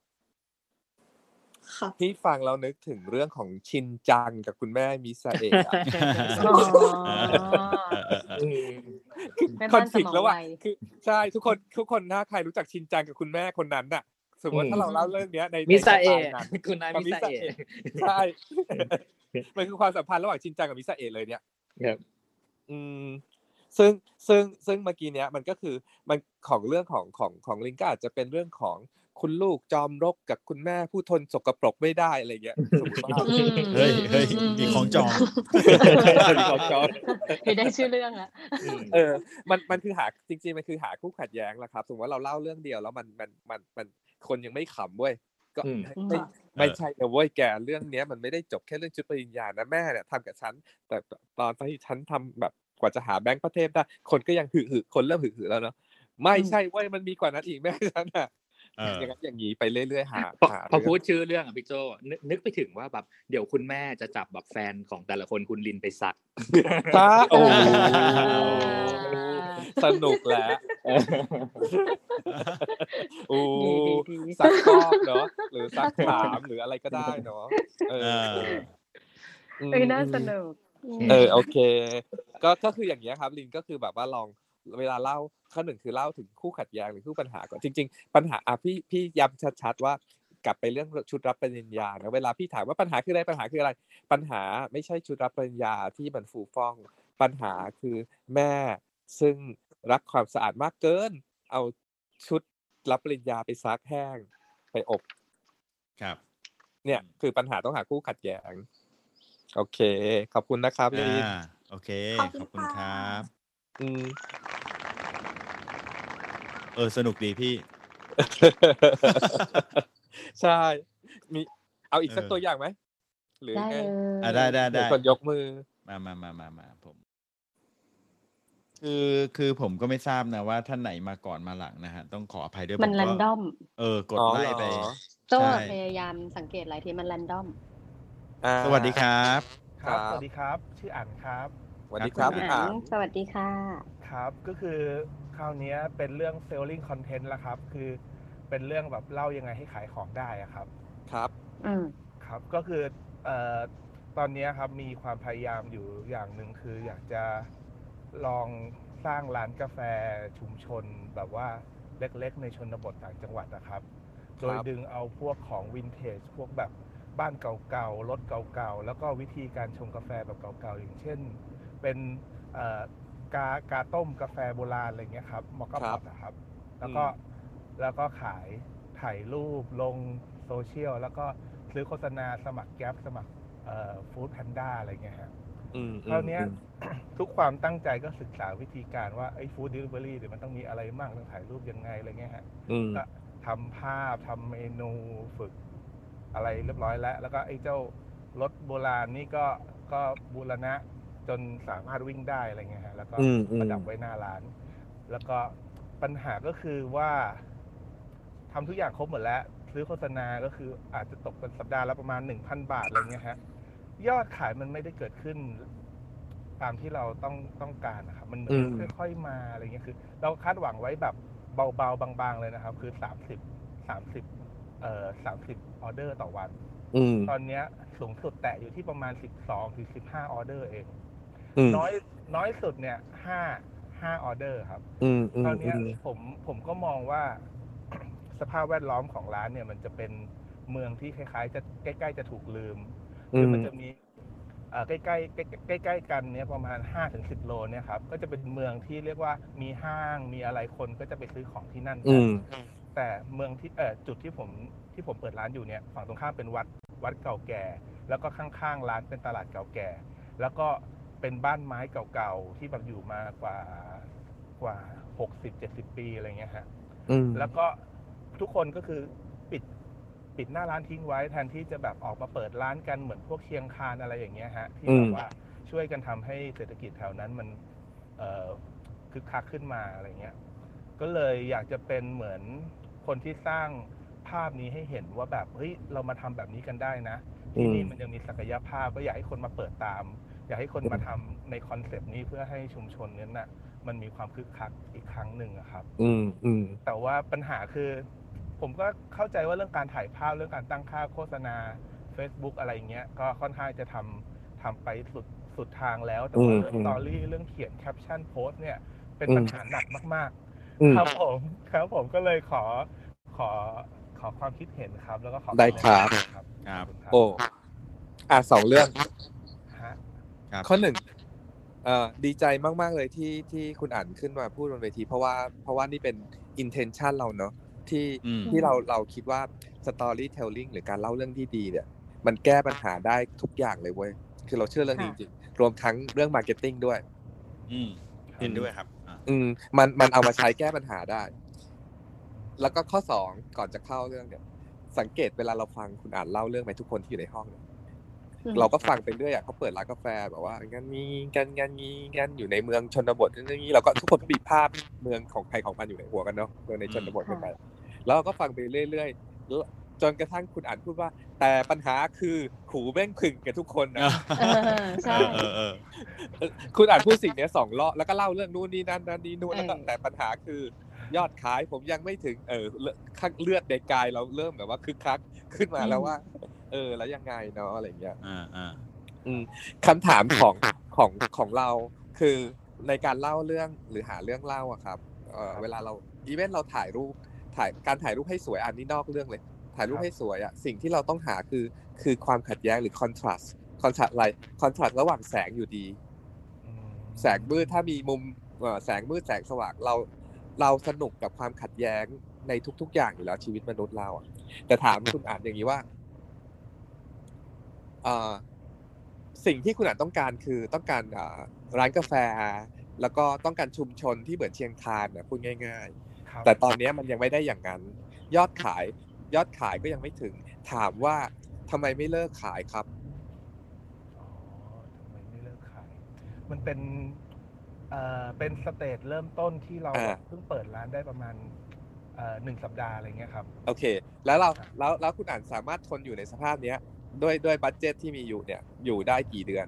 พี่ฟังเรานึกถึงเรื่องของชินจังกับคุณแม่มิซาเอะคอนฟลิกต์แล้วอ่ะคือใช่ทุกคนทุกคนถ้าใครรู้จักชินจังกับคุณแม่คนนั้นน่ะสมมติถ้าเราเล่าเรื่องนี้ในมิซาเอะคุณนายมิซาเอะใช่มันคือความสัมพันธ์ระหว่างชินจังกับมิซาเอะเลยเนี่ยอืมซึ่งซึ่งซึ่งเมื่อกี้เนี้ยมันก็คือมันของเรื่องของของของลิงก็อาจจะเป็นเรื่องของคุณลูกจอมรกกับคุณแม่ผู้ทนสกปรกไม่ได้อะไรเงี้ยสมมติว่าเฮ้ยเฮ้ยมีของจองมีของจองให้ได้ชื่อเรื่องละเออมันมันคือหาจริงๆมันคือหาคู่ขัดแย้งแหละครับสมมติว่าเราเล่าเรื่องเดียวแล้วมันมันมันมันคนยังไม่ขำเว้ยก็ไม่ไม่ใช่นะเว้ยแกเรื่องเนี้ยมันไม่ได้จบแค่เรื่องชุดปริญญานะแม่เนี่ยทำกับฉันแต่ตอนที่ฉันทำแบบกว่าจะหาแบงค์ประเทศได้คนก็ยังหึหึคนเริ่มหึหึแล้วเนาะไม่ใช่เว้ยมันมีกว่านั้นอีกแม่ฉันอ่ะอย่างนั้นอย่างนี้ไปเรื่อยๆหาพอพูดชื่อเรื่องอ่ะพี่โจนึกไปถึงว่าแบบเดี๋ยวคุณแม่จะจับแบบแฟนของแต่ละคนคุณลินไปสักโอ้สนุกแล้วโอ้สักรอบเนาะหรือสักถามหรืออะไรก็ได้เนาะเออเออน่าสนุกเออโอเคก็ก็คืออย่างเงี้ยครับลินก็คือแบบว่าลองเวลาเล่าข้อหนึ่งคือเล่าถึงคู่ขัดแย้งหรือคู่ปัญหาก่อนจริงๆปัญหาอ่ะพี่พี่ย้ำชัดๆว่ากลับไปเรื่องชุดรับปริญญานะเวลาพี่ถามว่าปัญหาคืออะไรปัญหาคืออะไรปัญหาไม่ใช่ชุดรับปริญญาที่มันฟูฟ่องปัญหาคือแม่ซึ่งรักความสะอาดมากเกินเอาชุดรับปริญญาไปซักแห้งไปอบครับเนี่ยคือปัญหาต้องหาคู่ขัดแย้งโอเคขอบคุณนะครับลีนโอเคขอบคุณครับอืมเออสนุกดีพี่ใช่มีเอาอีกสักตัวอย่างไหมหรือไงอ่ะได้ได้ได้คนยกมือมามามามามาผมคือคือผมก็ไม่ทราบนะว่าท่านไหนมาก่อนมาหลังนะฮะต้องขออภัยด้วยมันผแรก็นดอมเออกดอ๋อไล่เหรไปอโจ้ใช่พยายามสังเกตหลายทีมันแรนดอมอ่าสวัสดีครับคครัรับบ สวับสดีครับ ชื่ออั๋นครับสวัสดีครับคุคุณ ณอั๋อ่านสวัสดีค่ะครับ ก็คือคราวเนี้ยเป็นเรื่อง selling content แล้วครับ คือเป็นเรื่องแบบเล่ายังไงให้ขายของได้อะครับครับอืมครับ ก็คือเอ่อตอนเนี้ยครับมีความพยายามอยู่อย่างหนึ่งคืออยากจะลองสร้างร้านกาแฟชุมชนแบบว่าเล็กๆในชนบทต่างจังหวัดนะครับ โดยครับดึงเอาพวกของวินเทจพวกแบบบ้านเก่าๆรถเก่าๆแล้วก็วิธีการชงกาแฟแบบเก่าๆอย่างเช่น เป็นเอ่อกากาต้มกาแฟโบราณอะไรเงี้ยครับมอคค่าครัพอบ ตอะครับ แล้วก็อืมแล้วก็ขายถ่ายรูปลงโซเชียลแล้วก็ซื้อโฆษณาสมัครแก๊ปสมัครเอ่อฟู้ดแพนด้าอะไรเงี้ยฮะอืมคอืราวมเนี้ยอืมทุกความตั้งใจก็ศึกษาวิธีการว่าไอ้ฟู้ดเดลิเวอรี่เดี๋ยวมันต้องมีอะไรบ้างต้องถ่ายรูปยังไงอะไรเงี้ยฮะอืมก็ทำภาพทำเมนูฝึกอะไรเรียบร้อยแล้ว แล้วก็ไอ้เจ้ารถโบราณนี่ก็ก็บูรณะจนสามารถวิ่งได้อะไรเงี้ยฮะแล้วก็อืม อืประมดับไว้หน้าร้าน แล้วก็ปัญหาก็คือว่าทำทุกอย่างครบหมดแล้ว ซื้อโฆษณาก็คืออาจจะตกเป็นสัปดาห์ละประมาณ หนึ่งพัน บาทอะไรเงี้ยฮะยอดขายมันไม่ได้เกิดขึ้นตามที่เราต้องต้องการนะครับมันเหมืออืนมค่อยๆมาอะไรเงี้ยคือ เราคาดหวังไว้แบบเบาๆบางๆเลยนะครับ คือสามสิบ สามสิบเอ่อสามสิบออเดอร์ต่อวันอืมตอนเนี้ยสูงสุดแตะอยู่ที่ประมาณสิบสองถึงสิบห้าออเดอร์เองอืมน้อยน้อยสุดเนี่ยห้า ห้าออเดอร์ครับอืม อืคราวมเนี้ยอืมผมผมก็มองว่า สภาพแวดล้อมของร้านเนี่ยมันจะเป็นเมืองที่คล้ายๆจะใกล้ๆจะถูกลืมอืคือมมันจะมีเอ่อใกล้ๆใกล้ๆใกล้ๆกันเนี่ยประมาณ ห้าถึงสิบ โลเนี่ยครับก็จะเป็นเมืองที่เรียกว่ามีห้างมีอะไรคนก็จะไปซื้อของที่นั่นอืกันมแต่เมืองที่เอ่อจุดที่ผมที่ผมเปิดร้านอยู่เนี่ยฝั่งตรงข้ามเป็นวัดวัดเก่าแก่ แล้วก็ข้างๆร้านเป็นตลาดเก่าแก่ แล้วก็เป็นบ้านไม้เก่าๆที่แบบอยู่มากว่ากว่าหกสิบเจ็ดสิบปีอะไรเงี้ยฮะอืมแล้วก็ทุกคนก็คือปิดปิดหน้าร้านทิ้งไว้แทนที่จะแบบออกมาเปิดร้านกันเหมือนพวกเชียงคานอะไรอย่างเงี้ยฮะที่อืแบมบว่าช่วยกันทำให้เศรษฐกิจแถวนั้นมันเอ่อคึกคักขึ้นมาอะไรเงี้ย ก็เลยอยากจะเป็นเหมือนคนที่สร้างภาพนี้ให้เห็นว่าแบบเฮ้ยเรามาทำแบบนี้กันได้นะอืที่มนี่มันยังมีศักยภาพก็อยากให้คนมาเปิดตาม อยากให้คนมาทำในคอนเซปต์นี้เพื่อให้ชุมชนนั้นน่ะมันมีความคึกคักอีกครั้งหนึ่งอะครับอืม อืมแต่ว่าปัญหาคือ ผมก็เข้าใจว่าเรื่องการถ่ายภาพเรื่องการตั้งค่าโฆษณา Facebook อะไรเงี้ยก็ค่อนข้างจะทำทำไปสุดสุดทางแล้ว แต่อืว่าม เรื่องอืสมตอรี่เรื่องเขียนแคปชั่นโพสต์เนี่ยเป็นอืปัญมหาหนักมากอืๆมครับผมครับผมก็เลยขอขอขอความคิดเห็นครับ แล้วก็ขอได้คำครัแนะบนำครับคขรัอบบ คุณครับโอ้ อ่ะ สอง เรื่องฮะครับข้อ หนึ่ง เอ่อ ดีใจมาก ๆ เลยที่ ที่คุณอั๋นขึ้นมาพูดบนเวที เพราะว่า เพราะว่านี่เป็น intention เราเนาะ ที่อืมอืที่มเรา เราคิดว่า storytelling หรือการเล่าเรื่องที่ดีเนี่ย มันแก้ปัญหาได้ทุกอย่างเลยเว้ย คือเราเชื่อเรื่องค่นี้ะจริง ๆ รวมทั้งเรื่อง marketing ด้วยอืมครัเห็บนด้วยครับ อาอืม มัน มันเอามาใช้แก้ปัญหาได้ แล้วก็ข้อ สอง ก่อนจะเข้าเรื่องเนี่ย สังเกตเวลาเราฟังคุณอั๋นเล่าเรื่องไปทุกคนที่อยู่ในห้องเนี่ยอืเรามก็ฟังไปเรื่อยอะ เขาเปิดร้านกาแฟแบบว่างั้นงี้กันงั้นงี้กันอยู่ในเมืองชนบทงั้นงี้ เราก็ทุกคนก็มีภาพเมืองของใครของมันอยู่ในหัวกันเนาะ เมืองในอืชมนบทค่กันไปะแล้วเราก็ฟังไปเรื่อย ๆ แล้วจนกระทั่งคุณอั๋นพูดว่า แต่ปัญหาคือหูแม่งผึ่งกันทุกคนเอน่ะเออ ใช่อ เออ ๆเออ คุณอั๋นพูดสิ่งเนี้ย สอง รอบ แล้วก็เล่าเรื่องนู่นนี่นั่น นั่นนี่นู่นเอแล้วก็อแต่ปัญหาคือยอดขายผมยังไม่ถึง เอ่อ เลอะ ข้าง เลือดในกายเราเริ่มแบบว่าคึกคักขึ้นมาอืแล้วมว่า เออ แล้วยังไงเนาะ อะไรอย่างเงี้ยอา ๆอืม คำถามของ ของ ของเรา คือในการเล่าเรื่องหรือหาเรื่องเล่าอะครับ เอ่อครับเวลาเรา อีเวนต์เราถ่ายรูป ถ่าย การถ่ายรูปให้สวย อันนี้นอกเรื่องเลย ถ่ายรูคปรับให้สวยอะ สิ่งที่เราต้องหาคือ คือความขัดแย้งหรือ contrast contrast อะไร contrast ระหว่างแสงอยู่ดีอืแสงมืด ถ้ามมีมุม เอ่อ แสงมืดแสงสว่าง เรา เราสนุกกับความขัดแย้งในทุก ๆ อย่างอยู่แล้ว ชีวิตมนุษย์เราอะ แต่ถามคุณอั๋นอย่างงี้ว่า เอ่อ สิ่งที่คุณอั๋นต้องการคือต้องการ อ่า ร้านกาแฟ แล้วก็ต้องการชุมชนที่เหมือนเชียงคานน่ะ พูดง่ายครัๆบแต่ตอนเนี้ยมันยังไม่ได้อย่างงั้น ยอดขาย ยอดขายก็ยังไม่ถึง ถามว่าทำไมไม่เลิกขายครับ? อ๋อ ทำไมไม่เลิกขาย มันเป็น ผเอ่อเป็นสเตจเริ่มต้นที่เราอ่าเพิ่งเปิดร้านได้ประมาณเอ่อหนึ่งสัปดาห์อะไรเงี้ยครับโอเค แล้วเราแล้วแล้วคุณอ่านสามารถทนอยู่ในสภาพเนี้ยด้วยด้วยบัดเจ็ตที่มีอยู่เนี่ยอยู่ได้กี่เดือน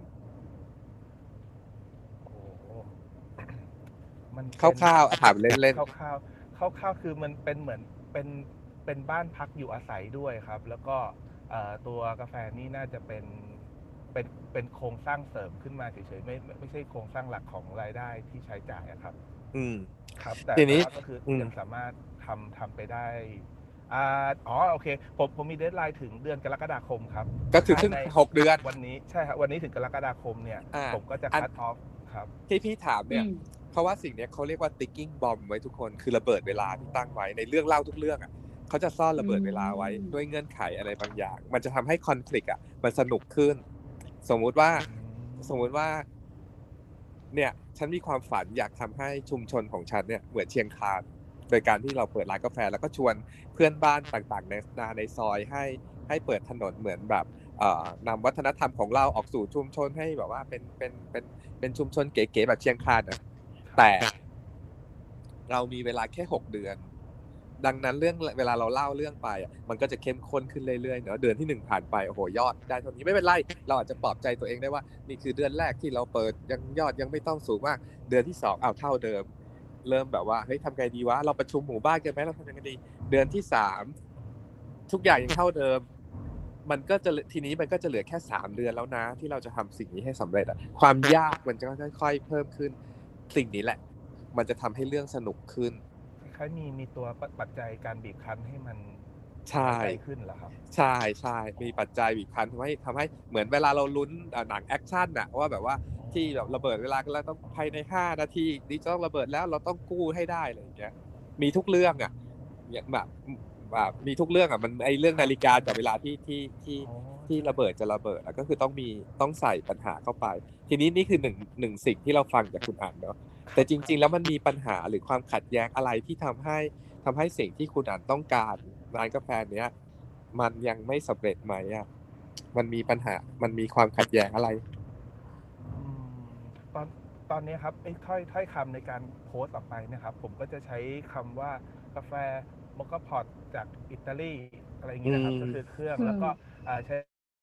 โอ้โหมันคร่าวๆถามเล่นๆคร่าวๆคร่าวๆคือมันเป็นเหมือนเป็นเป็นบ้านพักอยู่อาศัยด้วยครับ แล้วก็เอ่อตัวกาแฟนี่น่าจะเป็นเป็นเป็นโครงสร้างเสริมขึ้นมาเฉยๆไม่ไม่ไม่ใช่โครงสร้างหลักของรายได้ที่ใช้จ่ายอะครับๆอืมครับ แต่ทีนี้แต่ว่าก็คืออมยังสามารถทำทำไปได้อ่าอ๋อโอเคผมผมมีเดดไลน์ถึงเดือนกรกฎาคมครับก็คือครึ่งภายในหกเดือนวันนี้ใช่ครับวันนี้ถึงกรกฎาคมเนี่ยอ่าผมก็จะอันคัตออฟครับที่พี่ถามเนี่ยอืมเพราะว่าสิ่งเนี้ยเขาเรียกว่า ticking bomb ไว้ทุกคนคือระเบิดเวลาที่ตั้งไว้ในเรื่องเล่าทุกเรื่องอ่ะเขาจะซ่อนระเบิดเวลาไว้อืมด้วยเงื่อนไขอะไรบางอย่าง มันจะทำให้คอน FLICT อ่ะมันสนุกขึ้น สมมุติว่า สมมุติว่า เนี่ยฉันมีความฝันอยากทำให้ชุมชนของฉันเนี่ยเหมือนเชียงคานโดยการที่เราเปิดร้านกาแฟแล้วก็ชวนเพื่อนบ้านต่างๆในในซอยให้ให้เปิดถนนเหมือนแบบเอ่อนำวัฒนธรรมของเราออกสู่ชุมชนให้แบบว่าเป็นเป็นเป็นเป็นชุมชนเก๋ๆแบบเชียงคานอ่ะแต่เรามีเวลาแค่หกเดือน ดังนั้นเรื่องเวลาเราเล่าเรื่องไปอ่ะมันก็จะเข้มข้นขึ้นเรื่อยๆเนาะเดือนที่หนึ่งผ่านไปโอ้โหยอดได้เท่านี้ไม่เป็นไรเราอาจจะปลอบใจตัวเองได้ว่านี่คือเดือนแรกที่เราเปิดยังยอดยังไม่ต้องสูงมากเดือนที่สองเอาเท่าเดิม เริ่มแบบว่าเฮ้ยทำไงดีวะเราประชุมหมู่บ้านกันไหมเราทำยังไงดีเดือนที่สามทุกอย่างยังเท่าเดิม มันก็จะทีนี้มันก็จะเหลือแค่สามเดือนแล้วนะที่เราจะทำสิ่งนี้ให้สำเร็จอ่ะความยากมันจะค่อยๆเพิ่มขึ้นสิ่งนี้แหละ มันจะทำให้เรื่องสนุกขึ้นคล้ายๆมีมีตัวปัจจัยการบีบคั้นให้มันใช่ใจขึ้นเหรอครับใช่ใช่มีปัจจัยบีบคั้นทำให้ทำให้เหมือนเวลาเราลุ้นเอ่อหนังแอคชั่นน่ะว่าแบบว่าที่แบบระเบิดเวลากันแล้วต้องภายในห้านาทีนี่จะต้องระเบิดแล้วเราต้องกู้ให้ได้อะไรอย่างเงี้ยมีทุกเรื่องอ่ะอย่างแบบแบบมีทุกเรื่องอ่ะมันไอเรื่องนาฬิกาจับเวลาที่ที่ที่อ๋อที่ระเบิดจะระเบิดอ่ะก็คือต้องมีต้องใส่ปัญหาเข้าไป ทีนี้นี่คือหนึ่งหนึ่งสิ่งที่เราฟังจากคุณอ่านเนาะแต่จริง ๆ แล้วมันมีปัญหาหรือความขัดแย้งอะไรที่ทำให้ทำให้สิ่งที่คุณอ่านต้องการร้านกาแฟเนี้ยมันยังไม่สำเร็จไหมอ่ะมันมีปัญหามันมีความขัดแย้งอะไรอืมตอนตอนนี้ครับไอ้ถ้อยถ้อยคำในการโพสต์ออกไปเนะครับ ผมก็จะใช้คำว่ากาแฟโมคาพอตจากอิตาลีอะไรอย่างนี้นะครับอืมก็คือเครื่องอืมแล้วก็อ่าใช้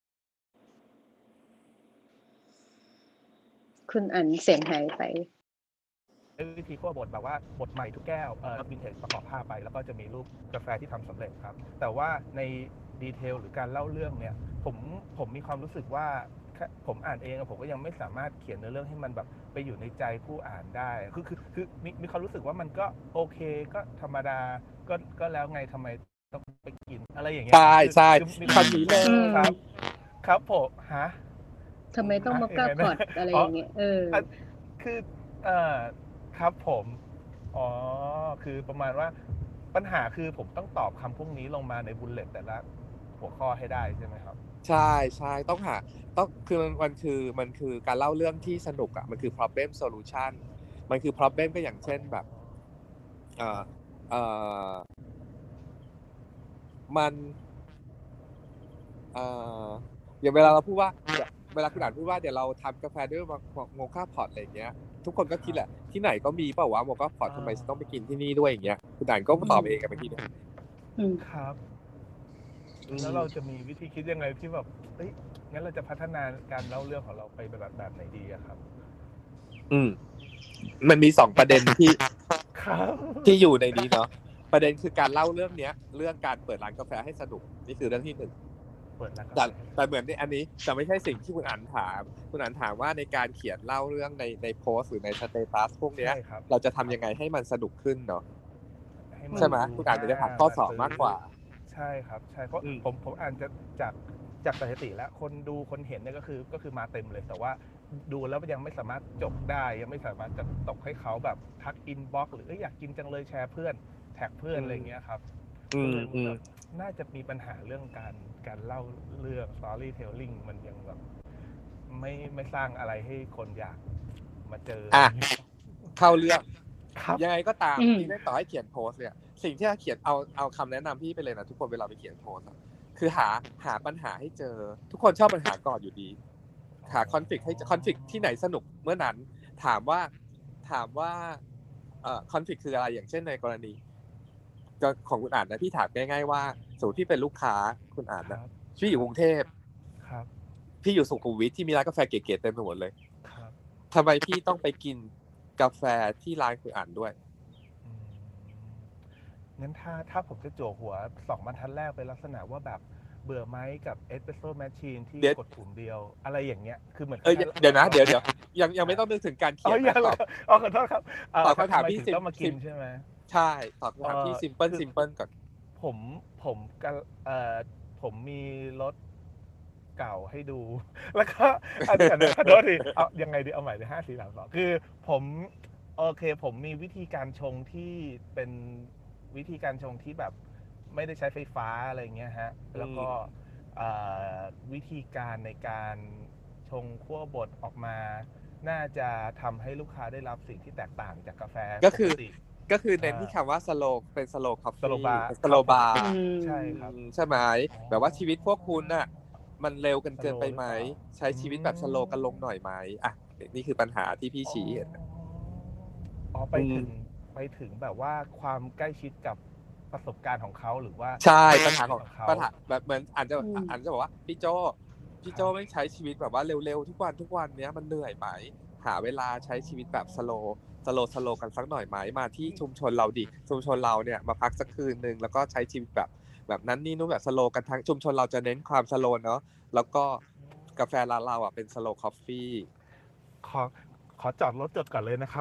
คุณอันเสียงหายไปวิธีคั่วบดแบบว่าบดใหม่ทุกแก้วเอ่อวินเทจประกอบภาพไปแล้วก็จะมีรูปกาแฟที่ทำสำเร็จครับ แต่ว่าในดีเทลหรือการเล่าเรื่องเนี่ยผมผมมีความรู้สึกว่าแค่ผมอ่านเองอะผมก็ยังไม่สามารถเขียนเนื้อเรื่องให้มันแบบไปอยู่ในใจผู้อ่านได้คือคือคือมีมีความรู้สึกว่ามันก็โอเคก็ธรรมดาก็ก็แล้วไงทำไมต้องไปกินอะไรอย่างเงี้ยใช่ใช่คือมีคำนี้เลยอืมครับ ครับผมฮะทำไมต้องมอคค่าพอตอะไรอย่างเงี้ยเอออ่ะคือเอ่อครับผม อ๋อ คือประมาณว่าปัญหาคือผมต้องตอบคำพวกนี้ลงมาในบุลเลตแต่ละหัวข้อให้ได้ใช่ไหมครับใช่ใช่ต้องหาต้องคือมันมันคือมันคือการเล่าเรื่องที่สนุกอ่ะมันคือ problem solution มันคือ problem ก็อย่างเช่นแบบเอ่อเอ่อมันเอ่ออย่างเวลาเราพูดว่าเวลาคุณอ่านพูดว่าเดี๋ยวเราทำกาแฟด้วยโมคาพอตอะไรอย่างเงี้ยทุกคนก็คิดแหละที่ไหนก็มีเปล่าวะโมคาพอตทำไมต้องไปกินที่นี่ด้วยอย่างเงี้ยคุณอ่านก็ตอบเองกับเมื่อกี้เนี่ยอืมครับอืมแล้วเราจะมีวิธีคิดยังไงที่แบบเอ้ยงั้นเราจะพัฒนาการเล่าเรื่องของเราไปแบบแบบไหนดีอะครับอืมมันมีสองประเด็นที่ครับที่อยู่ในนี้เนาะประเด็นคือการเล่าเรื่องเนี้ย เรื่องการเปิดร้านกาแฟให้สนุกนี่คือเรื่องที่หนึ่งเปิดแล้วคแต่รับแต่เหมือนในอันนี้จะไม่ใช่สิ่งที่คุณอ่านถาม คุณอ่านถามว่าในการเขียนเล่าเรื่องในในโพสต์หรือในสเตตัสพวกเนี้ยใช่ครับเราจะทำยังไงให้มันสนุกขึ้นเนาะให้นใช่ไหมดูคุณอ่านจะได้ถามข้อสอบมากกว่าใช่ครับ ใช่เพราะอืมผมผมอ่านจะจากจากสถิติแล้วคนดูคนเห็นเนี่ยก็คือก็คือมาเต็มเลย แต่ว่าดูแล้วยังไม่สามารถจบได้ ยังไม่สามารถจะตกให้เขาแบบทักอินบ็อกซ์หรือเอยอยากกินจังเลยแชร์เพื่อนแท็กเพื่อนอะไรอย่างเงี้ยครับอืก็มเลยอืมแบบน่าจะมีปัญหาเรื่องการการเล่าเรื่อง storytelling มันยังแบบไม่ไม่สร้างอะไรให้คนอยากมาเจออ่ะ เข้าเรื่องครับยังไงก็ตามอืมที่ได้ต่อให้เขียนโพสต์เนี่ยสิ่งที่จะเขียนเอาเอาคำแนะนำพี่ไปเลยนะทุกคนเวลาไปเขียนโพสต์อะคือหาหาปัญหาให้เจอ ทุกคนชอบปัญหาก่อนอยู่ดี หาคอนฟ lict ให้คอนฟ lict ที่ไหนสนุกเมื่อนั้น ถามว่าถามว่าเอ่อคอนฟลิกต์คืออะไรอย่างเช่นในกรณีของคุณอ่านนะพี่ถามง่ายๆว่าสมมติพี่เป็นลูกค้าคุณอ่านนะพี่อยู่กรุงเทพครับพี่อยู่สุขุมวิทที่มีร้านกาแฟเก๋ๆเต็มไปหมดเลยครับทำไมพี่ต้องไปกินกาแฟที่ร้านคุณอ่านด้วยงั้นถ้าถ้าผมจะจั่วหัวสองบรรทัดแรกเป็นลักษณะว่าแบบเบื่อไหมกับเอสเปรสโซ่แมชชีนที่กดปุ่มเดียวอะไรอย่างเงี้ยคือเหมือนเออเดี๋ยวนะเดี๋ยวเดี๋ยวยังยังไม่ต้องนึกถึงการเขียนตอบอ๋อขอโทษครับตอบคำถามพี่ต้องมากินใช่ไหมใช่ตอบคำถามพี่ซิมเพิลซิมเพิลก่อนผมผมกันเอ่อผมมีรถเก่าให้ดูแล้วก็อันนี้ขอโทษทีเอายังไงดีเอาใหม่เลยห้าสี่สามสองคือผมโอเคผมมีวิธีการชงที่เป็นวิธีการชงที่แบบไม่ได้ใช้ไฟฟ้าอะไรเงี้ยฮะแล้วก็วิธีการในการชงคั่วบดออกมาน่าจะทำให้ลูกค้าได้รับสิ่งที่แตกต่างจากกาแฟก็คือก็คือเน้นที่คำว่าสโลเป็นสโลคอฟฟี่สโลบาร์สโลบาร์ใช่ครับใช่ไหมแบบว่าชีวิตพวกคุณน่ะมันเร็วกันเกินไปไหมใช้ชีวิตแบบสโลกันลงหน่อยไหมอ่ะนี่คือปัญหาที่พี่ชี้เห็นอ๋อไปถึงไปถึงแบบว่าความใกล้ชิดกับประสบการณ์ของเขาหรือว่าใช่ปัญหาของปัญหาแบบเหมือนอาจจะอาจจะบอกว่าพี่โจพี่โจไม่ใช้ชีวิตแบบว่าเร็วๆทุกวันทุกวันเนี้ยมันเหนื่อยไหมหาเวลาใช้ชีวิตแบบสโลสโลสโลกันสักหน่อยไหมมาที่ชุมชนเราดิชุมชนเราเนี่ยมาพักสักคืนนึงแล้วก็ใช้ชีวิตแบบแบบนั้นนี่นู้นแบบสโลกันทั้งชุมชนเราจะเน้นความสโลเนาะแล้วก็กาแฟร้านเราอ่ะเป็นสโลคอฟฟี่ขอขอจอดรถจดก่อนเลยนะครับ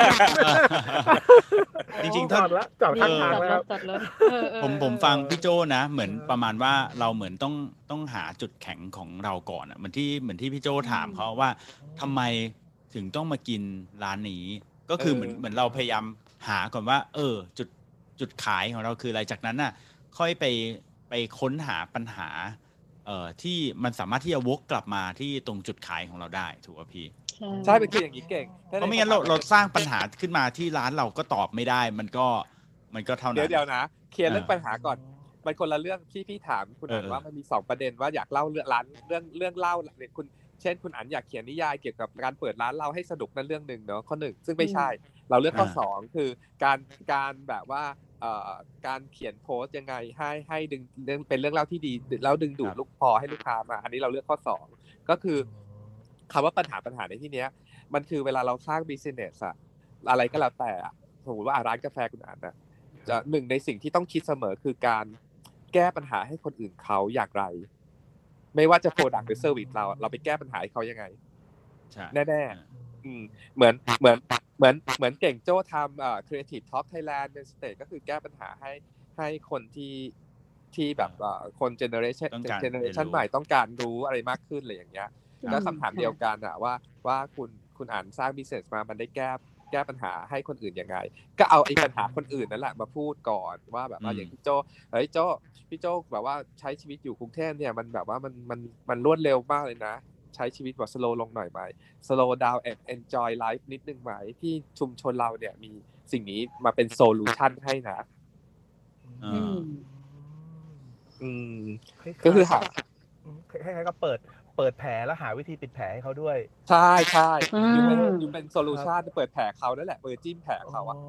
จริงๆถ้าจอดแล้วจอดข้างทางแล้วผมผมฟังพี่โจนะเหมือนประมาณว่าเราเหมือนต้องต้องหาจุดแข็งของเราก่อนอ่ะเหมือนที่เหมือนที่พี่โจถามเขาว่าทำไมถึงต้องมากินร้านนี้ก็คือเหมือนเหมือนเราพยายามหาก่อนว่าเออจุดจุดขายของเราคืออะไรจากนั้นน่ะค่อยไปไปค้นหาปัญหาเอ่อที่มันสามารถที่จะวกกลับมาที่ตรงจุดขายของเราได้ถูกป่ะพี่ใช่เป็นคืออย่างนี้เก่งเพราะไม่งั้นเราเราสร้างปัญหาขึ้นมาที่ร้านเราก็ตอบไม่ได้มันก็มันก็เท่านั้นเดี๋ยวเดี๋ยวนะเคลียร์เรื่องปัญหาก่อนมันคนละเรื่องที่พี่ถามคุณอ่านว่ามันมีสองประเด็นว่าอยากเล่าเรื่องร้านเรื่องเรื่องเล่าคุณเช่นคุณอ่านอยากเขียนนิยายเกี่ยวกับการเปิดร้านเล่าให้สนุกนั่นเรื่องนึงเนาะข้อหนึ่งซึ่งไม่ใช่เราเลือกข้อสองคือการการแบบว่าเอ่อการเขียนโพสต์ยังไงให้ให้ดึงเรื่องเป็นเรื่องเล่าที่ดีแล้วดึงดูดลูกพอให้ลูกค้ามาอันนี้เราเลือกข้อสองก็คือคำว่าปัญหาปัญหาในที่นี้มันคือเวลาเราสร้าง business อะอะไรก็แล้วแต่สมมติว่าร้านกาแฟคุณอ่านนะจะหนึ่งในสิ่งที่ต้องคิดเสมอคือการแก้ปัญหาให้คนอื่นเขาอย่างไรไม่ว่าจะ product หรือ service เราเราไปแก้ปัญหาให้เขายังไงแน่ๆอืมเหมือนเหมือนเหมือนเหมือนเก่งโจ้ทำเอ่อ Creative Talk Thailand ใน stage ก็คือแก้ปัญหาให้ให้คนที่ที่แบบเอ่อคน generation generation ใหม่ต้องการรู้อะไรมากขึ้นอะไรอย่างเงี้ยแล้วคำถามเดียวกันอะว่าว่าคุณคุณอ่านสร้าง business มามันได้แก้แก้ปัญหาให้คนอื่นยังไงก็เอาไอ้ปัญหาคนอื่นนั่นแหละมาพูดก่อนว่าแบบว่าอย่างพี่โจเฮ้ยโจพี่โจแบบว่าใช้ชีวิตอยู่กรุงเทพเนี่ยมันแบบว่ามันมันมันรวดเร็วมากเลยนะใช้ชีวิตแบบสโลว์ลงหน่อยไหม slow down and enjoy life นิดนึงไหมที่ชุมชนเราเนี่ยมีสิ่งนี้มาเป็นโซลูชันให้นะอืมอืมก็คือหาคล้ายๆก็เปิดเปิดแผลแล้วหาวิธีปิดแผลให้เขาด้วยใช่ใช่อยู่เป็นอยู่เป็นโซลูชันเปิดแผลเขานั่นแหละเปิดจิ้มแผลเขาอ่ะ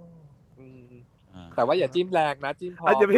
แต่ว่าอย่าจิ้มแรงนะจิ้มพอเ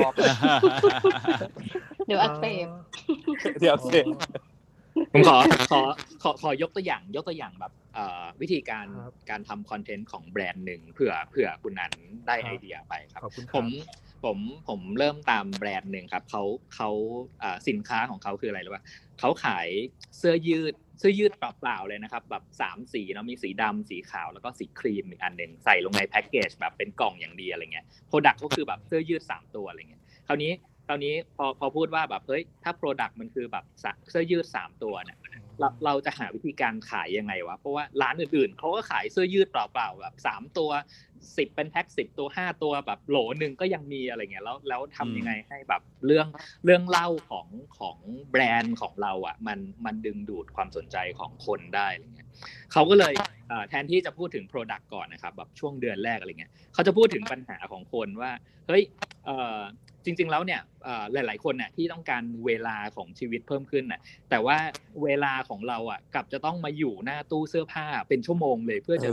ดี๋ยวอักเสบเดี๋ยวอักเสบผมขอขอขอขอยกตัวอย่างยกตัวอย่างแบบวิธีการการทำคอนเทนต์ของแบรนด์หนึ่งเผื่อเผื่อคุณนันได้ไอเดียไปครับผมผมผมเริ่มตามแบรนด์หนึ่งครับเขาเขาสินค้าของเขาคืออะไรรู้ป่ะเขาขายเสื้อยืดเสื้อยืดเปล่าๆเลยนะครับแบบสามสีเนาะมีสีดำสีขาวแล้วก็สีครีมอีกอันนึงใส่ลงในแพ็คเกจแบบเป็นกล่องอย่างดีอะไรเงี้ยโปรดักต์ก็คือแบบเสื้อยืดสามตัวอะไรเงี้ยคราวนี้คราวนี้พอพอพูดว่าแบบเฮ้ยถ้าโปรดักต์มันคือแบบเสื้อยืดสามตัวเนี่ยเราเราจะหาวิธีการขายยังไงวะเพราะว่าร้านอื่นๆเขาก็ขายเสื้อยืดเปล่าๆแบบสามตัวสิบเป็นแพ็คสิบตัวห้าตัวแบบโหลนึงก็ยังมีอะไรเงี้ยแล้วแล้วทำยังไงให้แบบเรื่องเรื่องเล่าของของแบรนด์ของเราอ่ะมันมันดึงดูดความสนใจของคนได้อะไรเงี้ยเขาก็เลยแทนที่จะพูดถึง product ก่อนนะครับแบบช่วงเดือนแรกอะไรเงี้ยเขาจะพูดถึงปัญหาของคนว่าเฮ้ยเอ่อจริงๆแล้วเนี่ยหลายๆคนน่ะที่ต้องการเวลาของชีวิตเพิ่มขึ้นน่ะแต่ว่าเวลาของเราอ่ะกลับจะต้องมาอยู่หน้าตู้เสื้อผ้าเป็นชั่วโมงเลยเพื่อจะเลือก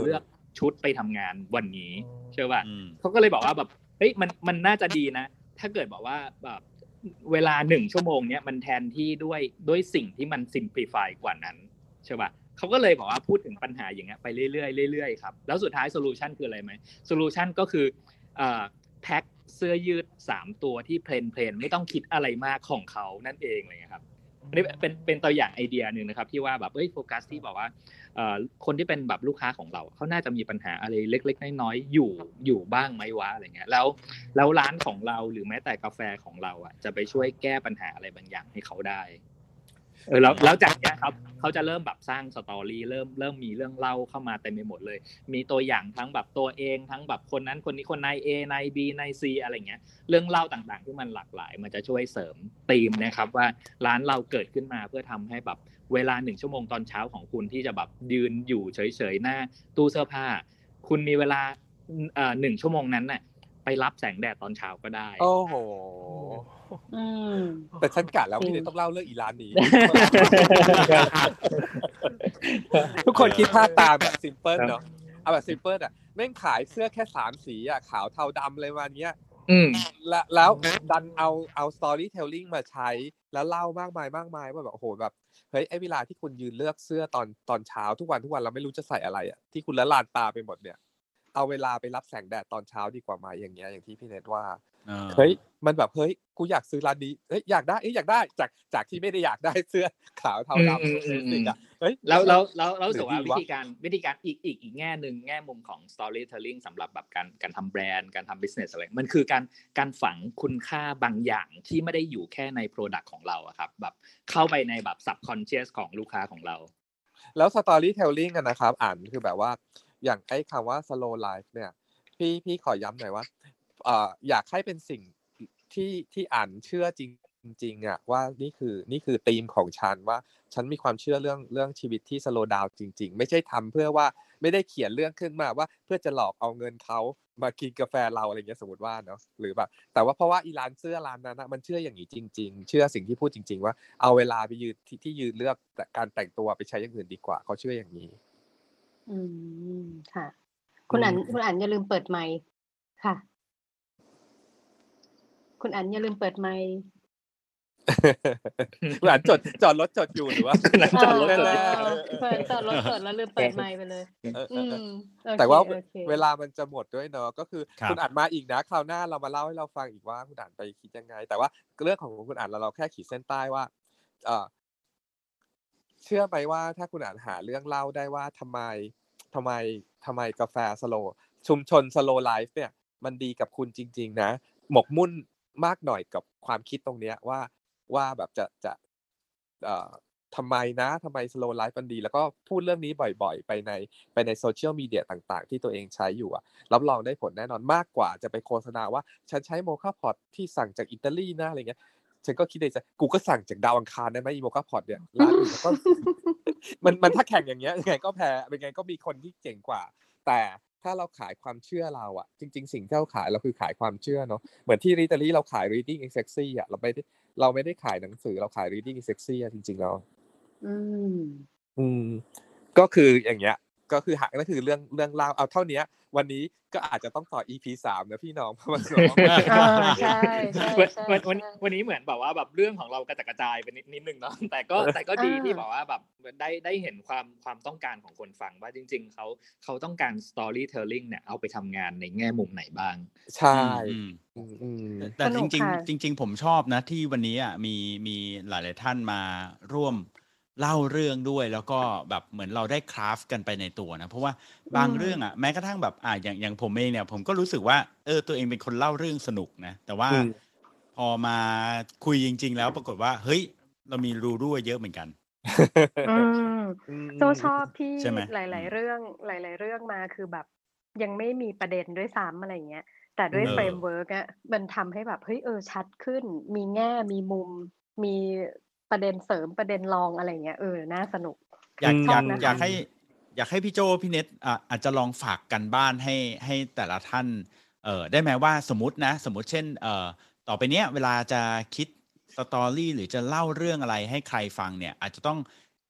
ชุดไปทำงานวันนี้ใช่ป่ะเขาก็เลยบอกว่าแบบเฮ้ยมันมันน่าจะดีนะถ้าเกิดบอกว่าแบบเวลาหนึ่งชั่วโมงเนี้ยมันแทนที่ด้วยด้วยสิ่งที่มัน simplify กว่านั้นใช่ป่ะเขาก็เลยบอกว่าพูดถึงปัญหาอย่างเงี้ยไปเรื่อยๆเรื่อยๆครับแล้วสุดท้ายโซลูชันคืออะไรไหมโซลูชันก็คือเอ่อแพ็คเสื้อยืดสามตัวที่เพลนเพลนไม่ต้องคิดอะไรมากของเขานั่นเองเลยครับอันนี้เป็นเป็นตัวอย่างไอเดียนึงนะครับที่ว่าแบบเอ้ยโฟกัสที่บอกว่าเอ่อคนที่เป็นแบบลูกค้าของเราเขาน่าจะมีปัญหาอะไรเล็กๆน้อยๆอยู่อยู่บ้างไหมวะอะไรเงี้ยแล้วแล้วร้านของเราหรือแม้แต่กาแฟของเราอ่ะจะไปช่วยแก้ปัญหาอะไรบางอย่างให้เขาได้เออแล้วแล้วจากนี้ครับเขาจะเริ่มแบบสร้างสตอรี่เริ่มเริ่มมีเรื่องเล่าเข้ามาเต็มไปหมดเลยมีตัวอย่างทั้งแบบตัวเองทั้งแบบคนนั้นคนนี้คนนาย A นาย B นาย C อะไรเงี้ยเรื่องเล่าต่างๆที่มันหลากหลายมันจะช่วยเสริมธีมนะครับว่าร้านเราเกิดขึ้นมาเพื่อทำให้แบบเวลาหนึ่งชั่วโมงตอนเช้าของคุณที่จะแบบยืนอยู่เฉยๆหน้าตู้เสื้อผ้าคุณมีเวลาเอ่อหนึ่งชั่วโมงนั้นน่ะไปรับแสงแดดตอนเช้าก็ได้โอ้โหอืมแต่ฉันกะแล้วพี่เลยต้องเล่าเรื่องอีร้านนี้ ทุกคนคิดภาพตามแบบซิมเพิลเนาะเอาแบบซิมเพิลอ่ะแม่งขายเสื้อแค่สามสีอ่ะขาวเทาดำอะไรประมาณเนี้ยอืมแล้วแล้วดันเอาเอาสตอรี่เทลลิ่งมาใช้แล้วเล่ามากมายมากมายว่าแบบโอ้โหแบบเฮ้ยไอ้เวลาที่คุณยืนเลือกเสื้อตอนตอนเช้าทุกวันทุกวันเราไม่รู้จะใส่อะไรอ่ะที่คุณละลานตาไปหมดเนี่ยเอาเวลาไปรับแสงแดดตอนเช้าดีกว่ามาอย่างเงี้ยอย่างที่พี่เนทว่าเฮ้ยมันแบบเฮ้ยกูอยากซื้อร้านนี้เฮ้ยอยากได้เอ้ยอยากได้จากจากที่ไม่ได้อยากได้เสื้อขาวเทาดำเบสิกอ่ะเฮ้ยแล้วแล้วแล้วแล้วรู้สึกว่าวิธีการวิธีการอีกอีกอีกแง่นึงแง่มุมของ storytelling สำหรับแบบการการทำแบรนด์การทำ business อะไรมันคือการการฝังคุณค่าบางอย่างที่ไม่ได้อยู่แค่ใน product ของเราอะครับแบบเข้าไปในแบบ subconscious ของลูกค้าของเราแล้ว storytelling กันนะครับอ่านคือแบบว่าอย่างไอ้คำว่า slow life เนี่ยพี่พี่ขอย้ำหน่อยว่าเอ่ออยากให้เป็นสิ่งที่ที่อ่านเชื่อจริงๆอ่ะว่านี่คือนี่คือธีมของฉันว่าฉันมีความเชื่อเรื่องเรื่องชีวิตที่ slow down จริงๆไม่ใช่ทำเพื่อว่าไม่ได้เขียนเรื่องขึ้นมาว่าเพื่อจะหลอกเอาเงินเขามากินกาแฟเราอะไรเงี้ยสมมติว่าเนาะหรือแบบแต่ว่าเพราะว่าอีร้านเสื้อร้านนั้นนะมันเชื่ออย่างนี้จริงๆเชื่อสิ่งที่พูดจริงๆว่าเอาเวลาไปยืนที่ที่ยืนเลือกการแต่งตัวไปใช้อย่างอื่นดีกว่าเขาเชื่ออย่างนี้อืมค่ะคุณอั๋นคุณอั๋นอย่าลืมเปิดไมค์ค่ะคุณอั๋นอย่าลืมเปิดไมค์คุณอั๋นจดจอดรถจดอยู่หรือว่าจอดรถจดเปิดจอดรถจดแล้วลืมเปิดไมค์ไปเลยอืมแต่ว่าเวลามันจะหมดด้วยเนาะก็คือคุณอั๋นมาอีกนะคราวหน้าเรามาเล่าให้เราฟังอีกว่าคุณอั๋นไปคิดยังไงแต่ว่าเรื่องของคุณอั๋นเราแค่ขีดเส้นใต้ว่าเอ่อเชื่อไหมว่าถ้าคุณอั๋นหาเรื่องเล่าได้ว่าทำไมทำไมทำไมกาแฟสโลว์ชุมชนสโลว์ไลฟ์เนี่ยมันดีกับคุณจริงๆนะหมกมุ่นมากหน่อยกับความคิดตรงเนี้ยว่าว่าแบบจะจะเอ่อทำไมนะทำไมสโลว์ไลฟ์มันดีแล้วก็พูดเรื่องนี้บ่อยๆไปในไปในโซเชียลมีเดียต่างๆที่ตัวเองใช้อยู่อ่ะรับรองได้ผลแน่นอนมากกว่าจะไปโฆษณาว่าฉันใช้โมคาพอตที่สั่งจากอิตาลีนะอะไรเงี้ยฉันก็คิดในใจกูก็สั่งจากดาวอังคารได้ไหมอีโมคาพอตเนี่ยร้านอื่นก็มันมันถ้าแข่งอย่างเงี้ยยังไงก็แพ้เป็นไงก็มีคนที่เจ๋งกว่าแต่ถ้าเราขายความเชื่อเราอ่ะจริงๆสิ่งที่เราขายเราคือขายความเชื่อเนาะเหมือนที่ริตาลี่เราขาย reading is sexy อ่ะเราไม่ได้เราไม่ได้ขายหนังสือเราขาย reading is sexy อ่ะจริงๆแล้วอืมอืมก็คืออย่างเงี้ยก็คือหักนั่นคือเรื่องเรื่องเล่าเอาเท่านี้วันนี้ก็อาจจะต้องต่อ อี พี สามนะพี่น้องเพราะมันสองใช่ใช่ใช่วันวันนี้เหมือนแบบว่าแบบเรื่องของเรากระจัดกระจายไปนิดนิดนึงเนาะแต่ก็แต่ก็ดีที่บอกว่าแบบได้ได้เห็นความความต้องการของคนฟังว่าจริงๆเขาเขาต้องการ storytelling เนี่ยเอาไปทำงานในแง่มุมไหนบ้างใช่แต่จริงๆจริงๆผมชอบนะที่วันนี้อ่ะมีมีหลายๆท่านมาร่วมเล่าเรื่องด้วยแล้วก็แบบเหมือนเราได้คราฟกันไปในตัวนะเพราะว่าบางเรื่องอ่ะแม้กระทั่งแบบอ่ะอย่างอย่างผมเองเนี่ยผมก็รู้สึกว่าเออตัวเองเป็นคนเล่าเรื่องสนุกนะแต่ว่าพอมาคุยจริงๆแล้วปรากฏว่าเฮ้ยเรามีรูรั่วเยอะเหมือนกันโจชอบที่หลายๆเรื่องหลายๆเรื่องมาคือแบบยังไม่มีประเด็นด้วยซ้ำอะไรเงี้ยแต่ด้วยเฟรมเวิร์กอ่ะมันทำให้แบบเฮ้ยเออชัดขึ้นมีแง่มีมุมมีประเด็นเสริมประเด็นรองอะไรเงี้ยเออน่าสนุกอยากอยากอยากให้อยากให้พี่โจพี่เน็ตอ่ะอาจจะลองฝากกันบ้านให้ให้แต่ละท่านเอ่อได้ไหมว่าสมมตินะสมมติเช่นเอ่อต่อไปเนี้ยเวลาจะคิดสตอรี่หรือจะเล่าเรื่องอะไรให้ใครฟังเนี่ยอาจจะต้อง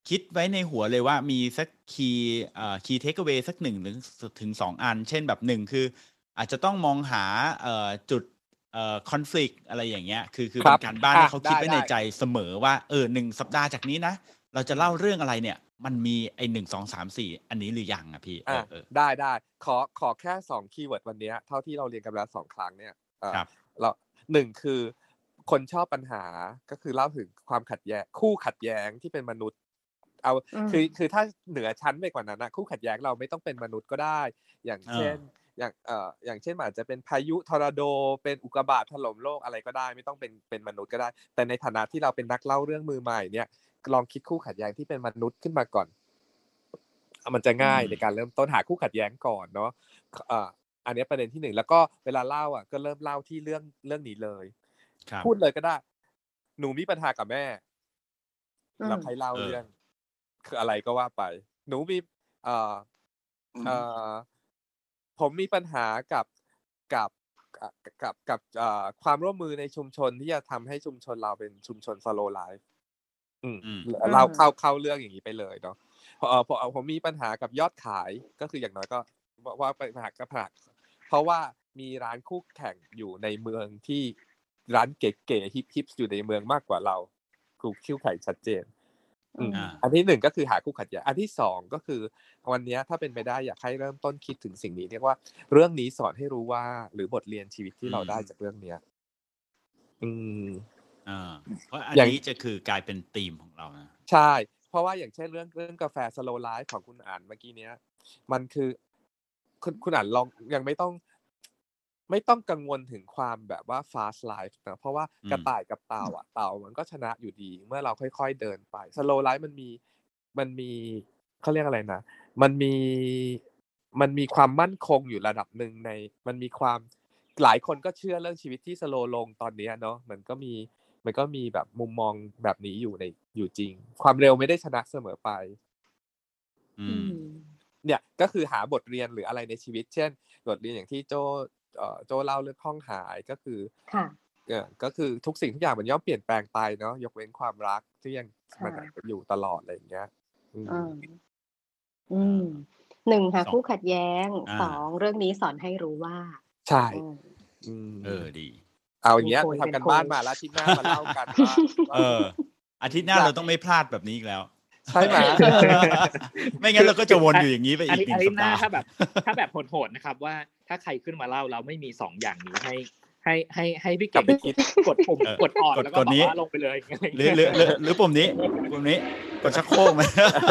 คิดไว้ในหัวเลยว่ามีสักคีย์เอ่อคีย์เทคเอาไว้สักหนึ่งหรือถึงสองอันเช่นแบบหนึ่งคืออาจจะต้องมองหาเอ่อจุดเอ่อคอนฟลิกต์อะไรอย่างเงี้ยคือคือครัเป็บนการบ้านอ่ะที่เขาคิดไว้ได้ในได้ใจเสมอว่าเออหนึ่งสัปดาห์จากนี้นะเราจะเล่าเรื่องอะไรเนี่ยมันมีไอ้หนึ่งสองสามสี่อันนี้หรือยังอ่ะพี่เออ่ะอเออได้ได้ขอขอแค่สองคีย์เวิร์ดวันเนี้ยเท่าที่เราเรียนกันแล้วสองครั้งเนี่ยเอ่อครับเราหนึ่งคือคนชอบปัญหาก็คือเล่าถึงความขัดแย้งคู่ขัดแย้งที่เป็นมนุษย์เอาอืมคือคือถ้าเหนือชั้นไปกว่านั้นนะคู่ขัดแย้งเราไม่ต้องเป็นมนุษย์ก็ได้ อย่างเออเช่น อย่างเอ่ออย่างเช่นมันอาจจะเป็นพายุทอร์นาโดเป็นอุกกาบาตถล่มโลกอะไรก็ได้ ไม่ต้องเป็นเป็นมนุษย์ก็ได้ แต่ในฐานะที่เราเป็นนักเล่าเรื่องมือใหม่เนี่ยลองคิดคู่ขัดแย้งที่เป็นมนุษย์ขึ้นมาก่อน มันจะง่ายอืมในการเริ่มต้นหาคู่ขัดแย้งก่อนเนาะเอ่ออันนี้ประเด็นที่หนึ่งแล้วก็เวลาเล่าอ่ะก็เริ่มเล่าที่เรื่องเรื่องนี้เลยครับพูดเลยก็ได้ หนูมีปัญหากับแม่อืมแล้วใครเล่าเออเรื่อง คืออะไรก็ว่าไป หนูมีเอ่อเอ่อผมมีปัญหากับกับกับกับกับเอ่อความร่วมมือในชุมชนที่จะทำให้ชุมชนเราเป็นชุมชน slow life อืมอืมเล่าอืมเข้าเข้าเรื่องอย่างนี้ไปเลยเนาะพอเอ่อพอผมมีปัญหากับยอดขายก็คืออย่างน้อยก็ว่าว่าปัญหากับผักเพราะว่ามีร้านคู่แข่งอยู่ในเมืองที่ร้านเก๋ๆฮิปๆอยู่ในเมืองมากกว่าเราคู่คิวแข่งชัดเจน อืมอ่าอันที่หนึ่งก็คือหาคู่ขัดแย้งอันที่สองก็คือวันเนี้ยถ้าเป็นไปได้อยากให้เริ่มต้นคิดถึงสิ่งนี้เรียกว่าเรื่องนี้สอนให้รู้ว่า หรือบทเรียนชีวิตที่อืเรามได้จากเรื่องเนี้ย อืมอ่าเพราะอันอย่างนี้จะคือกลายเป็นธีมของเรานะใช่ เพราะว่าอย่างเช่นเรื่องเรื่องกาแฟ slow life ของคุณอ่านเมื่อกี้เนี้ย มันคือคุณคุณอ่านลองยังไม่ต้อง ไม่ต้องกังวลถึงความแบบว่า fast life นะเพราะว่าอืกระมต่ายกับเต่าอะเต่ามันก็ชนะอยู่ดี เมื่อเราค่อยๆเดินไป slow life มันมีมันมีเขาเรียกอะไรนะ มันมีมันมีความมั่นคงอยู่ระดับหนึ่งใน มันมีความหลายคนก็เชื่อเรื่องชีวิตที่ slow ลงตอนเนี้ยเนาะมันก็มีมันก็มีแบบมุมมองแบบนี้อยู่ในอยู่จริง ความเร็วไม่ได้ชนะเสมอไปอือืมมเนี่ยก็คือหาบทเรียนหรืออะไรในชีวิต เช่น บทเรียนอย่างที่โจ้เอ่อโจ้เล่าเรื่องห้องหายก็คือค่ะเอ่อก็คือทุกสิ่งทุกอย่างมันย่อมเปลี่ยนแปลงไปเนาะยกเว้นความรักที่ยังค่ะมันอยู่ตลอดอะไรอย่างเงี้ย อือืมม อืม หนึ่งหาสองคู่ขัดแย้งอ่าสองเรื่องนี้สอนให้รู้ว่าใช่อืมอืมเออดีเอาอย่างมีเงี้ยโพไปยทำเป็นกันโพบ้านยมาแล้วอาทิตย์หน้ามาเล่ากันว่าเอว่าอ อาทิตย์หน้าอยาเรากต้องไม่พลาดแบบนี้อีกแล้วใช่ไหมเออไม่งั้นเราก็จะวนอยู่อย่างนี้ไปอัอีนกนี้หนึ่อันงนี้สัปหน้าดาห์ถ้าแบบ ถ้าแบบโหดๆนะครับว่าถ้าใครขึ้นมาเล่าแล้วไม่มีสองอย่างนี้ให้ ให้ให้ให้พี่กลัเก่บงไปคิดกดปุ่มเออกดออดกดแล้วกก็ดบอกนี้ว่าลงไปเลยอะไรอย่างหรืเงี้อย หรือหรือหรือปุ่มนี้ปุ่มนี้กดชักโครกไหม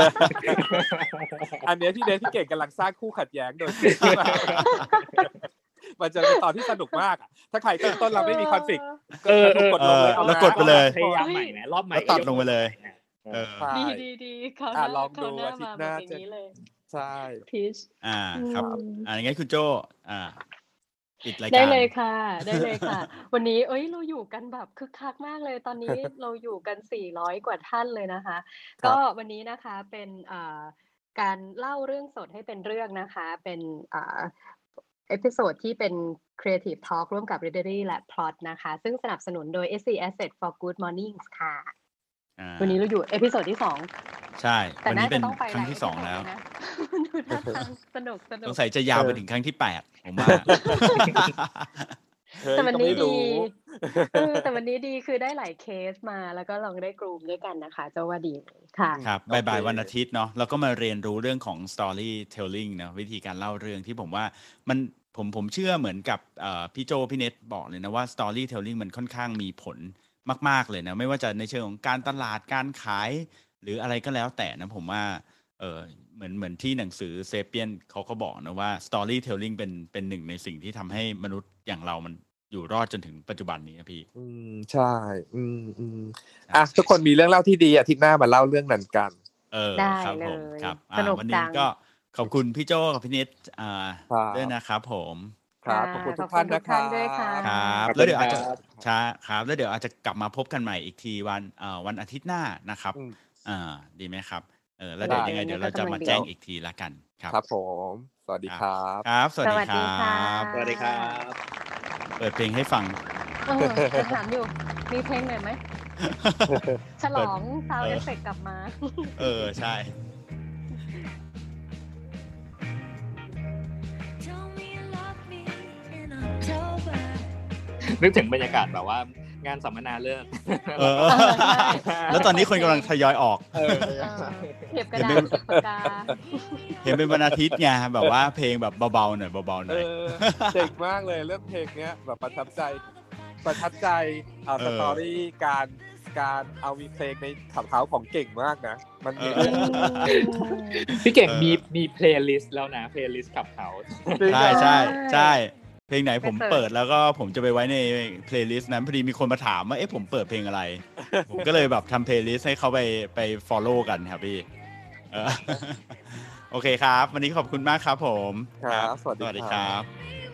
อันเนี้ยที่เนทพี่เก่งกำลังสร้างคู่ขัดแย้งโดยที่ มันจะเป็นตอนที่สนุกมากอะถ้าใครต้นต้นเราไม่มีคอนฟ lict เออก็เออกดลงเลยเออเอาแล้วนะกดไปเลยพยายามใหม่ไหมรอบใหม่แล้วตัดลงไปเลยเอเอออใช่ดีดีดีคราวหอ่ะน้าลองคราวดูหน้าอาทิตมาย์แบหบน้าอย่างจะนี้เลยใช่พีชอ่าอืครับมอ่างั้นคุณโจ้อ่าปิดรายได้การเลยค่ะ ได้เลยค่ะ วันนี้เอ้ยเราอยู่กันแบบคึกคักมากเลย ตอนนี้เราอยู่กัน สี่ร้อย กว่าท่านเลยนะคะครัก็บวันนี้นะคะเป็นอ่าการเล่าเรื่องสดให้เป็นเรื่องนะคะ เป็นอ่าเอพิโซดที่เป็น Creative Talk ร่วมกับ Readery และ Plot นะคะ ซึ่งสนับสนุนโดย เอส ซี Asset for Good Mornings ค่ะอ่าวันนี้เราอยู่เอพิโซดที่สองใช่แต่วันน่านี้จะเป็นต้องไปคหรั้ลาง ยที่เอสพิองโซดแล้วนะ ดูท่าทางสนุกสนุสกงสัยจะยาวเอไปอถึงครั้งที่แปดผมว่าเฮ้ยแต่วันก็นี้ไม่ดีรู้เออ แต่วันนี้ดีคือได้หลายเคสมา แล้วก็ลองได้กลุ่มด้วยกันนะคะ เจ้าว่าดีเลยค่ะอืมครับโอเคบ่ายๆวันอาทิตย์เนาะแล้วก็มาเรียนรู้เรื่องของ storytelling เนาะวิธีการเล่าเรื่องที่ผมว่ามันผมผมเชื่อเหมือนกับเอ่อพี่โจพี่เน็ตบอกเลยนะว่า storytelling มันค่อนข้างมีผลมากๆเลยนะไม่ว่าจะในเชิงของการตลาดการขาย หรืออะไรก็แล้วแต่นะผมว่าเออเหมือนเหมือนที่หนังสือเซเปียนเขาก็บอกนะว่า storytelling เป็นเป็นหนึ่งในสิ่งที่ทำให้มนุษย์อย่างเรามันอยู่รอดจนถึงปัจจุบันนี้นะพี่อืมใช่ อืมอืมใช่อ่ะทุกคนมีเรื่องเล่าที่ดีอาทิตย์หน้ามาเล่าเรื่องนั้นกันเออได้ครับเลผมยครับสอ่านุกวันจันี้งก็ขอบคุณพี่โจกับพี่เน็ตอ่าครับด้วยนะครับผมครับ ขอบคุณทุกท่านขอบคุณทุนะกคท่ารันด้วยค่ะบครับขอบคุณแล้วเดี๋ยวอาจจะครับช้าครับแล้วเดี๋ยวอาจจะกลับมาพบกันใหม่อีกทีวันเอ่อวันอาทิตย์หน้านะครับอืมอ่าดีไหมครับเออแล้วเดี๋ยวได้ยังไงเดี๋ยวเราจะมาแจ้งอีกทีละกันครับครับผม สวัสดีครับครับ สวัสสดีวัสคดีรัค่ะบสวัสดีครับเปิดเพลงให้ฟังเออจะถามอยู่ มีเพลงหน่อยไหมฉลองซาวด์เอฟเฟกต์กลับมาเออใช่นึกถึงบรรยากาศแบบว่างานสัมมนาเลิกเออแล้วตอนนี้คนกำลังทยอยออกเออเก็บกระดาษเก็บปากกาเห็นเป็นวันอาทิตย์ไงแบบว่าเพลงแบบเบาๆหน่อยเบาๆหน่อยเจ๋งมากเลยเรื่องเพลงเนี้ยแบบประทับใจประทับใจเอาสตอรี่การการเอามีเพลงในขับเท้าของเก่งมากนะมันมีพี่เก่งมีมีเพลย์ลิสต์แล้วนะเพลย์ลิสต์ขับเท้าใช่ใช่ใช่เพลงไหนผมเปิดแล้วก็ผมจะไปไว้ในเพลย์ลิสต์นั้นพอดีมีคนมาถามว่าเอ๊ะผมเปิดเพลงอะไรผมก็เลยแบบทำเพลย์ลิสต์ให้เขาไปไป follow กันครับพี่โอเคครับวันนี้ขอบคุณมากครับผมครับสวัสดีครับ